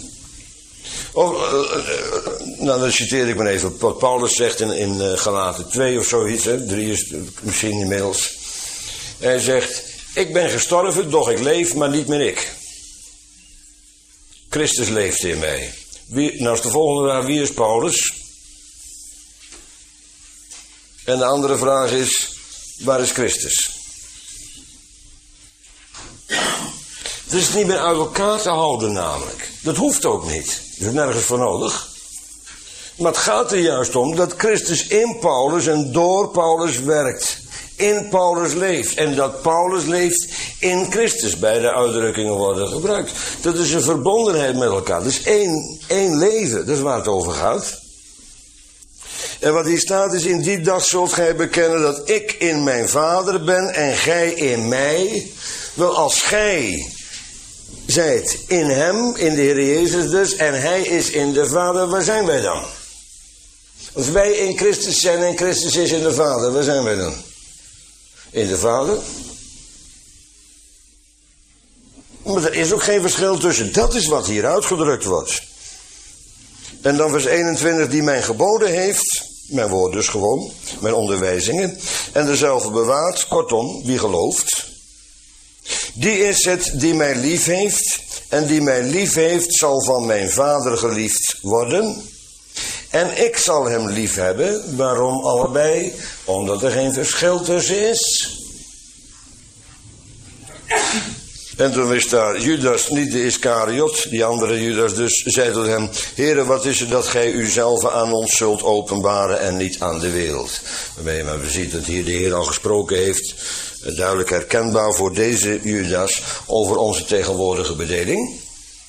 Nou, dan citeer ik maar even wat Paulus zegt in Galaten 2 of zoiets. 3 is misschien inmiddels. Hij zegt, ik ben gestorven, doch ik leef, maar niet meer ik. Christus leeft in mij. Nou is de volgende vraag, wie is Paulus? En de andere vraag is, waar is Christus? Het is niet meer uit elkaar te houden namelijk. Dat hoeft ook niet. Er is nergens voor nodig. Maar het gaat er juist om dat Christus in Paulus en door Paulus werkt. In Paulus leeft. En dat Paulus leeft in Christus. Beide uitdrukkingen worden gebruikt. Dat is een verbondenheid met elkaar. Dat is één leven. Dat is waar het over gaat. En wat hier staat is, in die dag zult gij bekennen dat ik in mijn Vader ben en gij in mij. Wel, als gij zijt in hem, in de Heer Jezus dus, en hij is in de Vader, waar zijn wij dan? Als wij in Christus zijn en Christus is in de Vader, waar zijn wij dan? In de Vader? Maar er is ook geen verschil tussen. Dat is wat hier uitgedrukt wordt. En dan vers 21, die mijn geboden heeft, mijn woord dus gewoon, mijn onderwijzingen, en dezelfde bewaart, kortom, wie gelooft, die is het die mij lief heeft, en die mij lief heeft zal van mijn Vader geliefd worden, en ik zal hem lief hebben. Waarom allebei? Omdat er geen verschil tussen is. En toen wist daar Judas, niet de Iskariot, die andere Judas dus, zei tot hem: Heere, wat is het dat gij uzelf aan ons zult openbaren en niet aan de wereld? Waarmee maar we zien dat hier de Heer al gesproken heeft, duidelijk herkenbaar voor deze Judas, over onze tegenwoordige bedeling.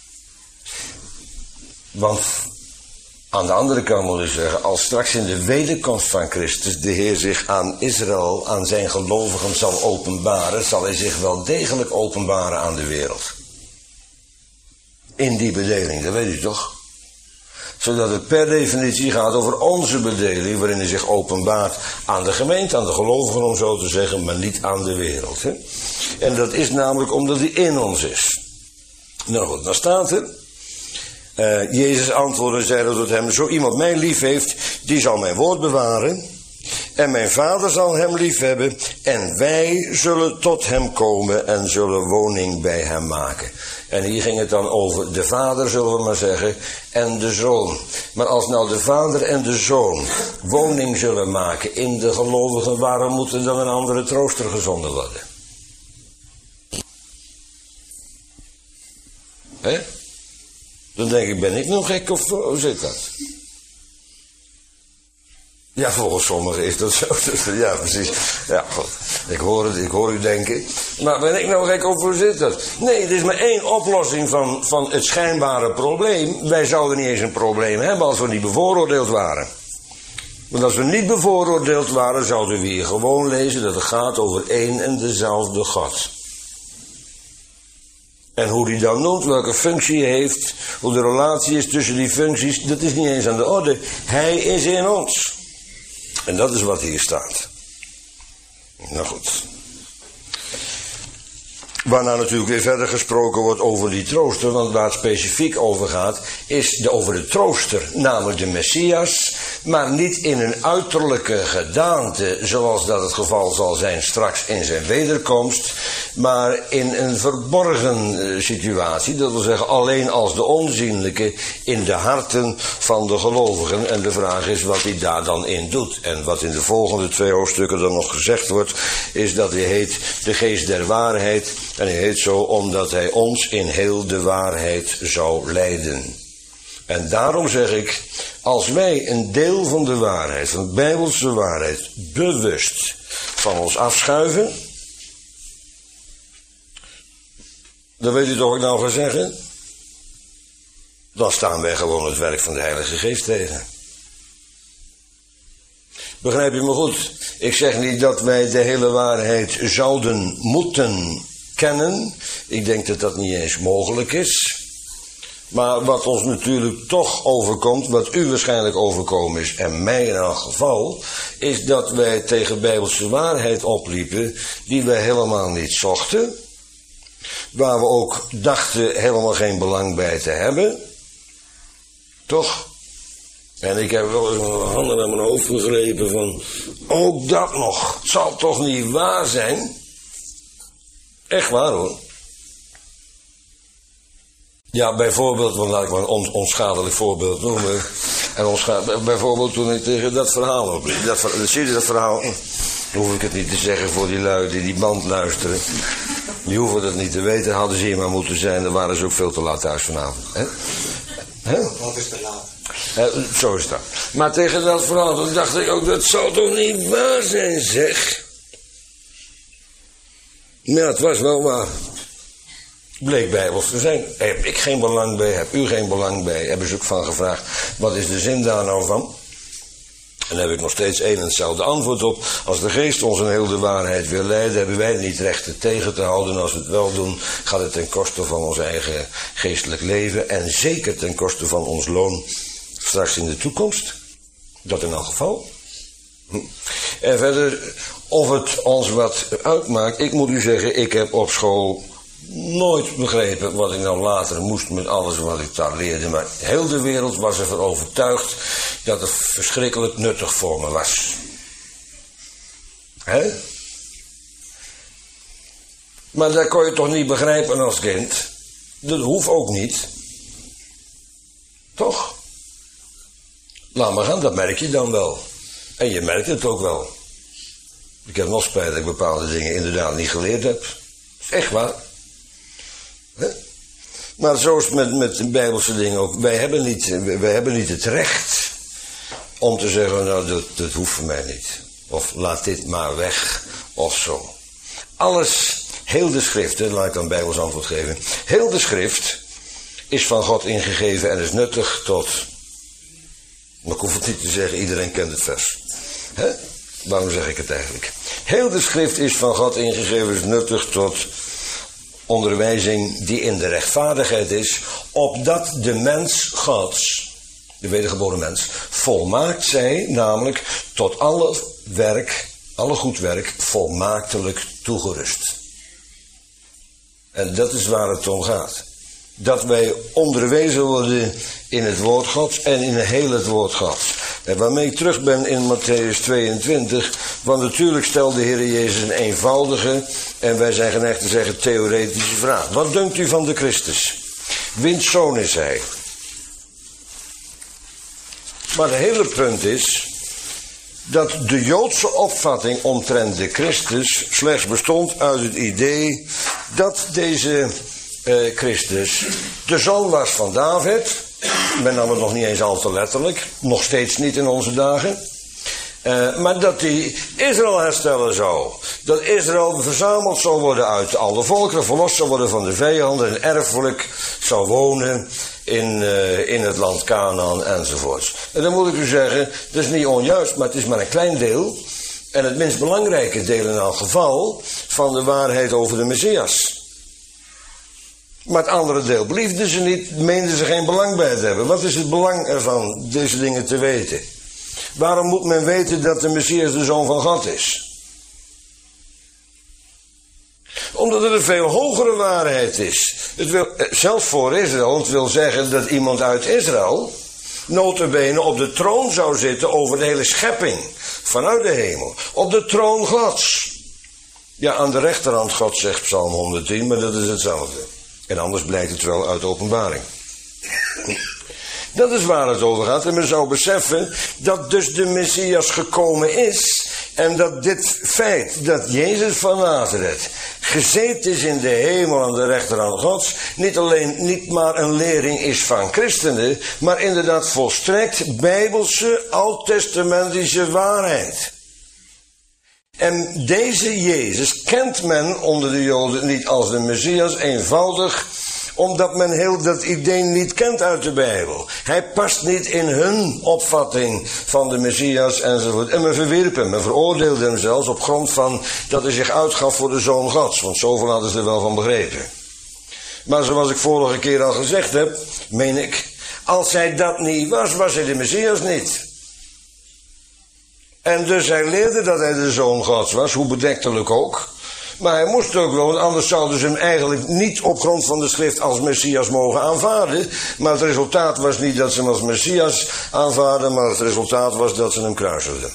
Want aan de andere kant moet ik zeggen, als straks in de wederkomst van Christus de Heer zich aan Israël, aan zijn gelovigen zal openbaren, zal hij zich wel degelijk openbaren aan de wereld. In die bedeling, dat weet u toch? Zodat het per definitie gaat over onze bedeling, waarin hij zich openbaart aan de gemeente, aan de gelovigen om zo te zeggen, maar niet aan de wereld. Hè? En dat is namelijk omdat hij in ons is. Nou goed, dan staat er: Jezus antwoordde en zeide tot hem: zo iemand mij lief heeft, die zal mijn woord bewaren. En mijn Vader zal hem lief hebben. En wij zullen tot hem komen en zullen woning bij hem maken. En hier ging het dan over de Vader, zullen we maar zeggen, en de Zoon. Maar als nou de Vader en de Zoon woning zullen maken in de gelovigen, waarom moet er dan een andere trooster gezonden worden? Hè? Dan denk ik, ben ik nog gek of hoe zit dat? Ja, volgens sommigen is dat zo. Ja, precies. Ja, goed. Ik hoor u denken. Maar ben ik nou gek of hoe zit dat? Nee, er is maar één oplossing van het schijnbare probleem. Wij zouden niet eens een probleem hebben als we niet bevooroordeeld waren. Want als we niet bevooroordeeld waren, zouden we hier gewoon lezen dat het gaat over één en dezelfde God. En hoe die dan noemt, welke functie hij heeft, hoe de relatie is tussen die functies, dat is niet eens aan de orde. Hij is in ons. En dat is wat hier staat. Nou goed. Waarna natuurlijk weer verder gesproken wordt over die trooster, want waar het specifiek over gaat, is over de trooster, namelijk de Messias, maar niet in een uiterlijke gedaante, zoals dat het geval zal zijn straks in zijn wederkomst, maar in een verborgen situatie, dat wil zeggen alleen als de onzienlijke in de harten van de gelovigen. En de vraag is wat hij daar dan in doet. En wat in de volgende 2 hoofdstukken dan nog gezegd wordt, is dat hij heet de geest der waarheid. En hij heet zo omdat hij ons in heel de waarheid zou leiden. En daarom zeg ik, als wij een deel van de waarheid, van de Bijbelse waarheid, bewust van ons afschuiven, dan weet u toch wat ik nou ga zeggen? Dan staan wij gewoon het werk van de Heilige Geest tegen. Begrijp je me goed? Ik zeg niet dat wij de hele waarheid zouden moeten kennen. Ik denk dat dat niet eens mogelijk is. Maar wat ons natuurlijk toch overkomt, wat u waarschijnlijk overkomen is, en mij in elk geval, is dat wij tegen Bijbelse waarheid opliepen die wij helemaal niet zochten. Waar we ook dachten helemaal geen belang bij te hebben. Toch? En ik heb wel eens mijn handen aan mijn hoofd gegrepen van, ook dat nog, het zal toch niet waar zijn? Echt waar hoor. Ja, bijvoorbeeld, want laat ik maar een onschadelijk voorbeeld noemen. En bijvoorbeeld toen ik tegen dat verhaal opliep. Zie je dat verhaal? Dan hoef ik het niet te zeggen voor die lui die band luisteren. Die hoeven dat niet te weten, hadden ze hier maar moeten zijn. Dan waren ze ook veel te laat thuis vanavond. Hè? Wat is te laat? Zo is dat. Maar tegen dat verhaal, dan dacht ik ook, dat zal toch niet waar zijn, zeg. Ja, het was wel waar. Bleek bijbels te zijn. Heb ik geen belang bij, heb u geen belang bij. Hebben ze ook van gevraagd, wat is de zin daar nou van? En daar heb ik nog steeds één en hetzelfde antwoord op. Als de geest ons in heel de waarheid wil leiden, hebben wij niet recht het tegen te houden. En als we het wel doen, gaat het ten koste van ons eigen geestelijk leven. En zeker ten koste van ons loon straks in de toekomst. Dat in elk geval. En verder, of het ons wat uitmaakt. Ik moet u zeggen, ik heb op school nooit begrepen wat ik nou later moest met alles wat ik daar leerde. Maar heel de wereld was ervan overtuigd dat het verschrikkelijk nuttig voor me was. Hè? Maar dat kon je toch niet begrijpen als kind? Dat hoeft ook niet. Toch? Laat maar gaan, dat merk je dan wel. En je merkt het ook wel. Ik heb nog spijt dat ik bepaalde dingen inderdaad niet geleerd heb. Dat is echt waar. He? Maar zo is het met de Bijbelse dingen ook. Wij hebben niet het recht om te zeggen, nou dat hoeft voor mij niet. Of laat dit maar weg, of zo. Alles, heel de schrift, laat ik dan Bijbels antwoord geven. Heel de schrift is van God ingegeven en is nuttig tot... Maar ik hoef het niet te zeggen, iedereen kent het vers. He? Waarom zeg ik het eigenlijk? Heel de schrift is van God ingegeven, is nuttig tot onderwijzing die in de rechtvaardigheid is, opdat de mens Gods, de wedergeboren mens, volmaakt zij, namelijk tot alle goed werk, volmaaktelijk toegerust. En dat is waar het om gaat. Dat wij onderwezen worden in het woord Gods en in heel het woord Gods. En waarmee ik terug ben in Matthäus 22, want natuurlijk stelt de Heer Jezus een eenvoudige, en wij zijn geneigd te zeggen theoretische vraag. Wat dunkt u van de Christus? Wiens zoon is hij? Maar het hele punt is dat de Joodse opvatting omtrent de Christus slechts bestond uit het idee dat deze Christus de zoon was van David. Men nam het nog niet eens al te letterlijk. Nog steeds niet in onze dagen. Maar dat hij Israël herstellen zou. Dat Israël verzameld zou worden uit alle volkeren. Verlost zou worden van de vijanden. En erfelijk zou wonen in het land Kanaan enzovoorts. En dan moet ik u zeggen, dat is niet onjuist. Maar het is maar een klein deel. En het minst belangrijke deel in elk geval. Van de waarheid over de Messias. Maar het andere deel beliefden ze niet, meenden ze geen belang bij te hebben. Wat is het belang ervan, deze dingen te weten? Waarom moet men weten dat de Messias de Zoon van God is? Omdat het een veel hogere waarheid is. Het wil, zelfs voor Israël, het wil zeggen dat iemand uit Israël nota bene op de troon zou zitten over de hele schepping. Vanuit de hemel. Op de troon Gods. Ja, aan de rechterhand God zegt Psalm 110, maar dat is hetzelfde. En anders blijkt het wel uit de Openbaring. Dat is waar het over gaat. En men zou beseffen dat dus de Messias gekomen is. En dat dit feit dat Jezus van Nazareth gezeten is in de hemel aan de rechterhand Gods. Niet maar een lering is van christenen. Maar inderdaad volstrekt bijbelse, oud-testamentische waarheid. En deze Jezus kent men onder de Joden niet als de Messias, eenvoudig omdat men heel dat idee niet kent uit de Bijbel. Hij past niet in hun opvatting van de Messias enzovoort. En men verwierp hem, men veroordeelde hem zelfs op grond van dat hij zich uitgaf voor de Zoon Gods. Want zoveel hadden ze er wel van begrepen. Maar zoals ik vorige keer al gezegd heb, meen ik, als hij dat niet was, was hij de Messias niet. En dus hij leerde dat hij de Zoon Gods was, hoe bedektelijk ook. Maar hij moest ook wel, want anders zouden ze hem eigenlijk niet op grond van de schrift als Messias mogen aanvaarden. Maar het resultaat was niet dat ze hem als Messias aanvaarden, maar het resultaat was dat ze hem kruisigden.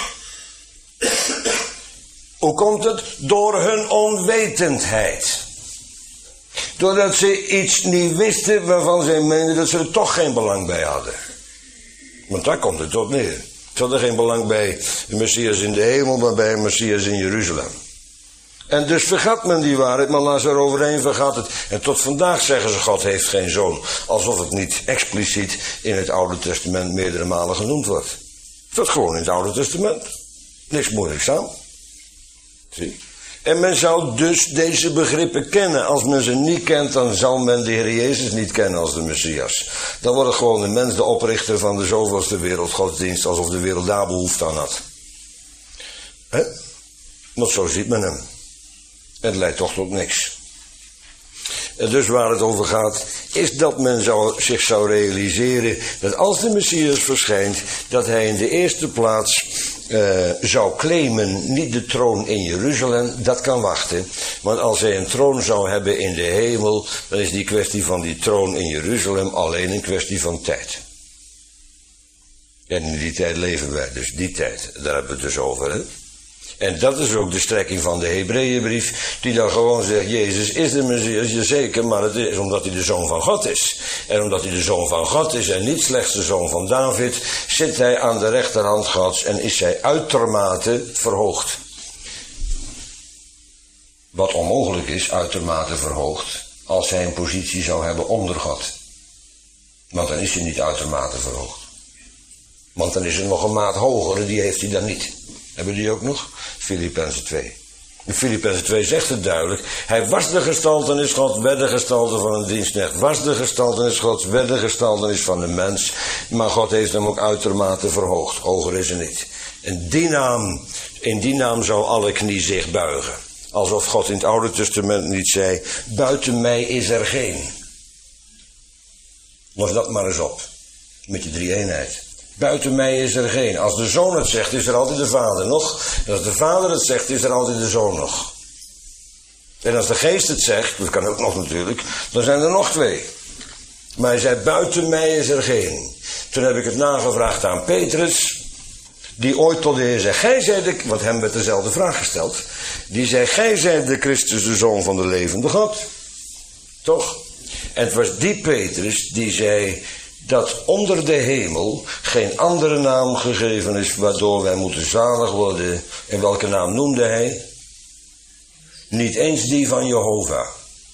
Hoe komt het? Door hun onwetendheid. Doordat ze iets niet wisten waarvan zij meenden dat ze er toch geen belang bij hadden. Want daar komt het op neer. Ze hadden geen belang bij de Messias in de hemel, maar bij een Messias in Jeruzalem. En dus vergat men die waarheid, maar laat ze eroverheen vergat het. En tot vandaag zeggen ze, God heeft geen zoon. Alsof het niet expliciet in het Oude Testament meerdere malen genoemd wordt. Het wordt gewoon in het Oude Testament. Niks moeilijks aan. Zie. En men zou dus deze begrippen kennen. Als men ze niet kent, dan zal men de Heer Jezus niet kennen als de Messias. Dan wordt gewoon de mens de oprichter van de zoveelste wereldgodsdienst, alsof de wereld daar behoefte aan had. Hè? Want zo ziet men hem. Het leidt toch tot niks. En dus waar het over gaat, is dat men zich zou realiseren dat als de Messias verschijnt, dat hij in de eerste plaats zou claimen, niet de troon in Jeruzalem, dat kan wachten. Want als hij een troon zou hebben in de hemel, dan is die kwestie van die troon in Jeruzalem alleen een kwestie van tijd. En in die tijd leven wij, dus die tijd, daar hebben we het dus over, hè. En dat is ook de strekking van de Hebreeënbrief, die dan gewoon zegt, Jezus is de Messias, jazeker, maar het is omdat hij de Zoon van God is. En omdat hij de Zoon van God is en niet slechts de Zoon van David, zit hij aan de rechterhand Gods en is hij uitermate verhoogd. Wat onmogelijk is, uitermate verhoogd, als hij een positie zou hebben onder God. Want dan is hij niet uitermate verhoogd. Want dan is er nog een maat hoger en die heeft hij dan niet. Hebben die ook nog? Filippenzen 2. In Filippenzen 2 zegt het duidelijk. Hij was de gestaltenis Gods, werd de gestalte van een dienstknecht. Was de gestaltenis Gods, werd de gestaltenis van de mens. Maar God heeft hem ook uitermate verhoogd. Hoger is er niet. En in die naam zou alle knie zich buigen. Alsof God in het Oude Testament niet zei, buiten mij is er geen. Los dat maar eens op. Met die drie-eenheid. Buiten mij is er geen. Als de Zoon het zegt, is er altijd de Vader nog. En als de Vader het zegt, is er altijd de Zoon nog. En als de Geest het zegt, dat kan ook nog natuurlijk, dan zijn er nog twee. Maar hij zei, buiten mij is er geen. Toen heb ik het nagevraagd aan Petrus, die ooit tot de Heer zei, gij zijt want hem werd dezelfde vraag gesteld. Die zei, gij zijt de Christus, de Zoon van de levende God. Toch? En het was die Petrus die zei, dat onder de hemel geen andere naam gegeven is waardoor wij moeten zalig worden. En welke naam noemde hij? Niet eens die van Jehovah,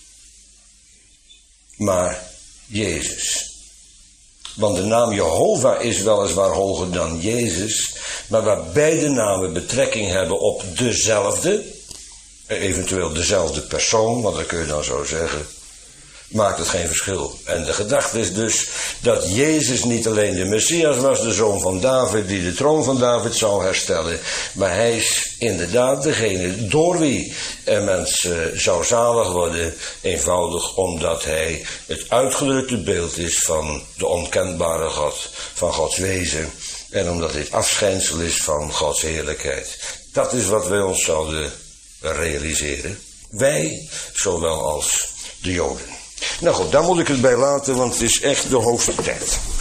maar Jezus. Want de naam Jehovah is weliswaar hoger dan Jezus, maar waar beide namen betrekking hebben op dezelfde, eventueel dezelfde persoon, want dat kun je dan zo zeggen, maakt het geen verschil. En de gedachte is dus dat Jezus niet alleen de Messias was, de zoon van David, die de troon van David zou herstellen, maar hij is inderdaad degene door wie een mens zou zalig worden, eenvoudig omdat hij het uitgedrukte beeld is van de onkenbare God, van Gods wezen, en omdat dit afschijnsel is van Gods heerlijkheid. Dat is wat wij ons zouden realiseren. Wij, zowel als de Joden. Nou goed, daar moet ik het bij laten, want het is echt de hoogste tijd.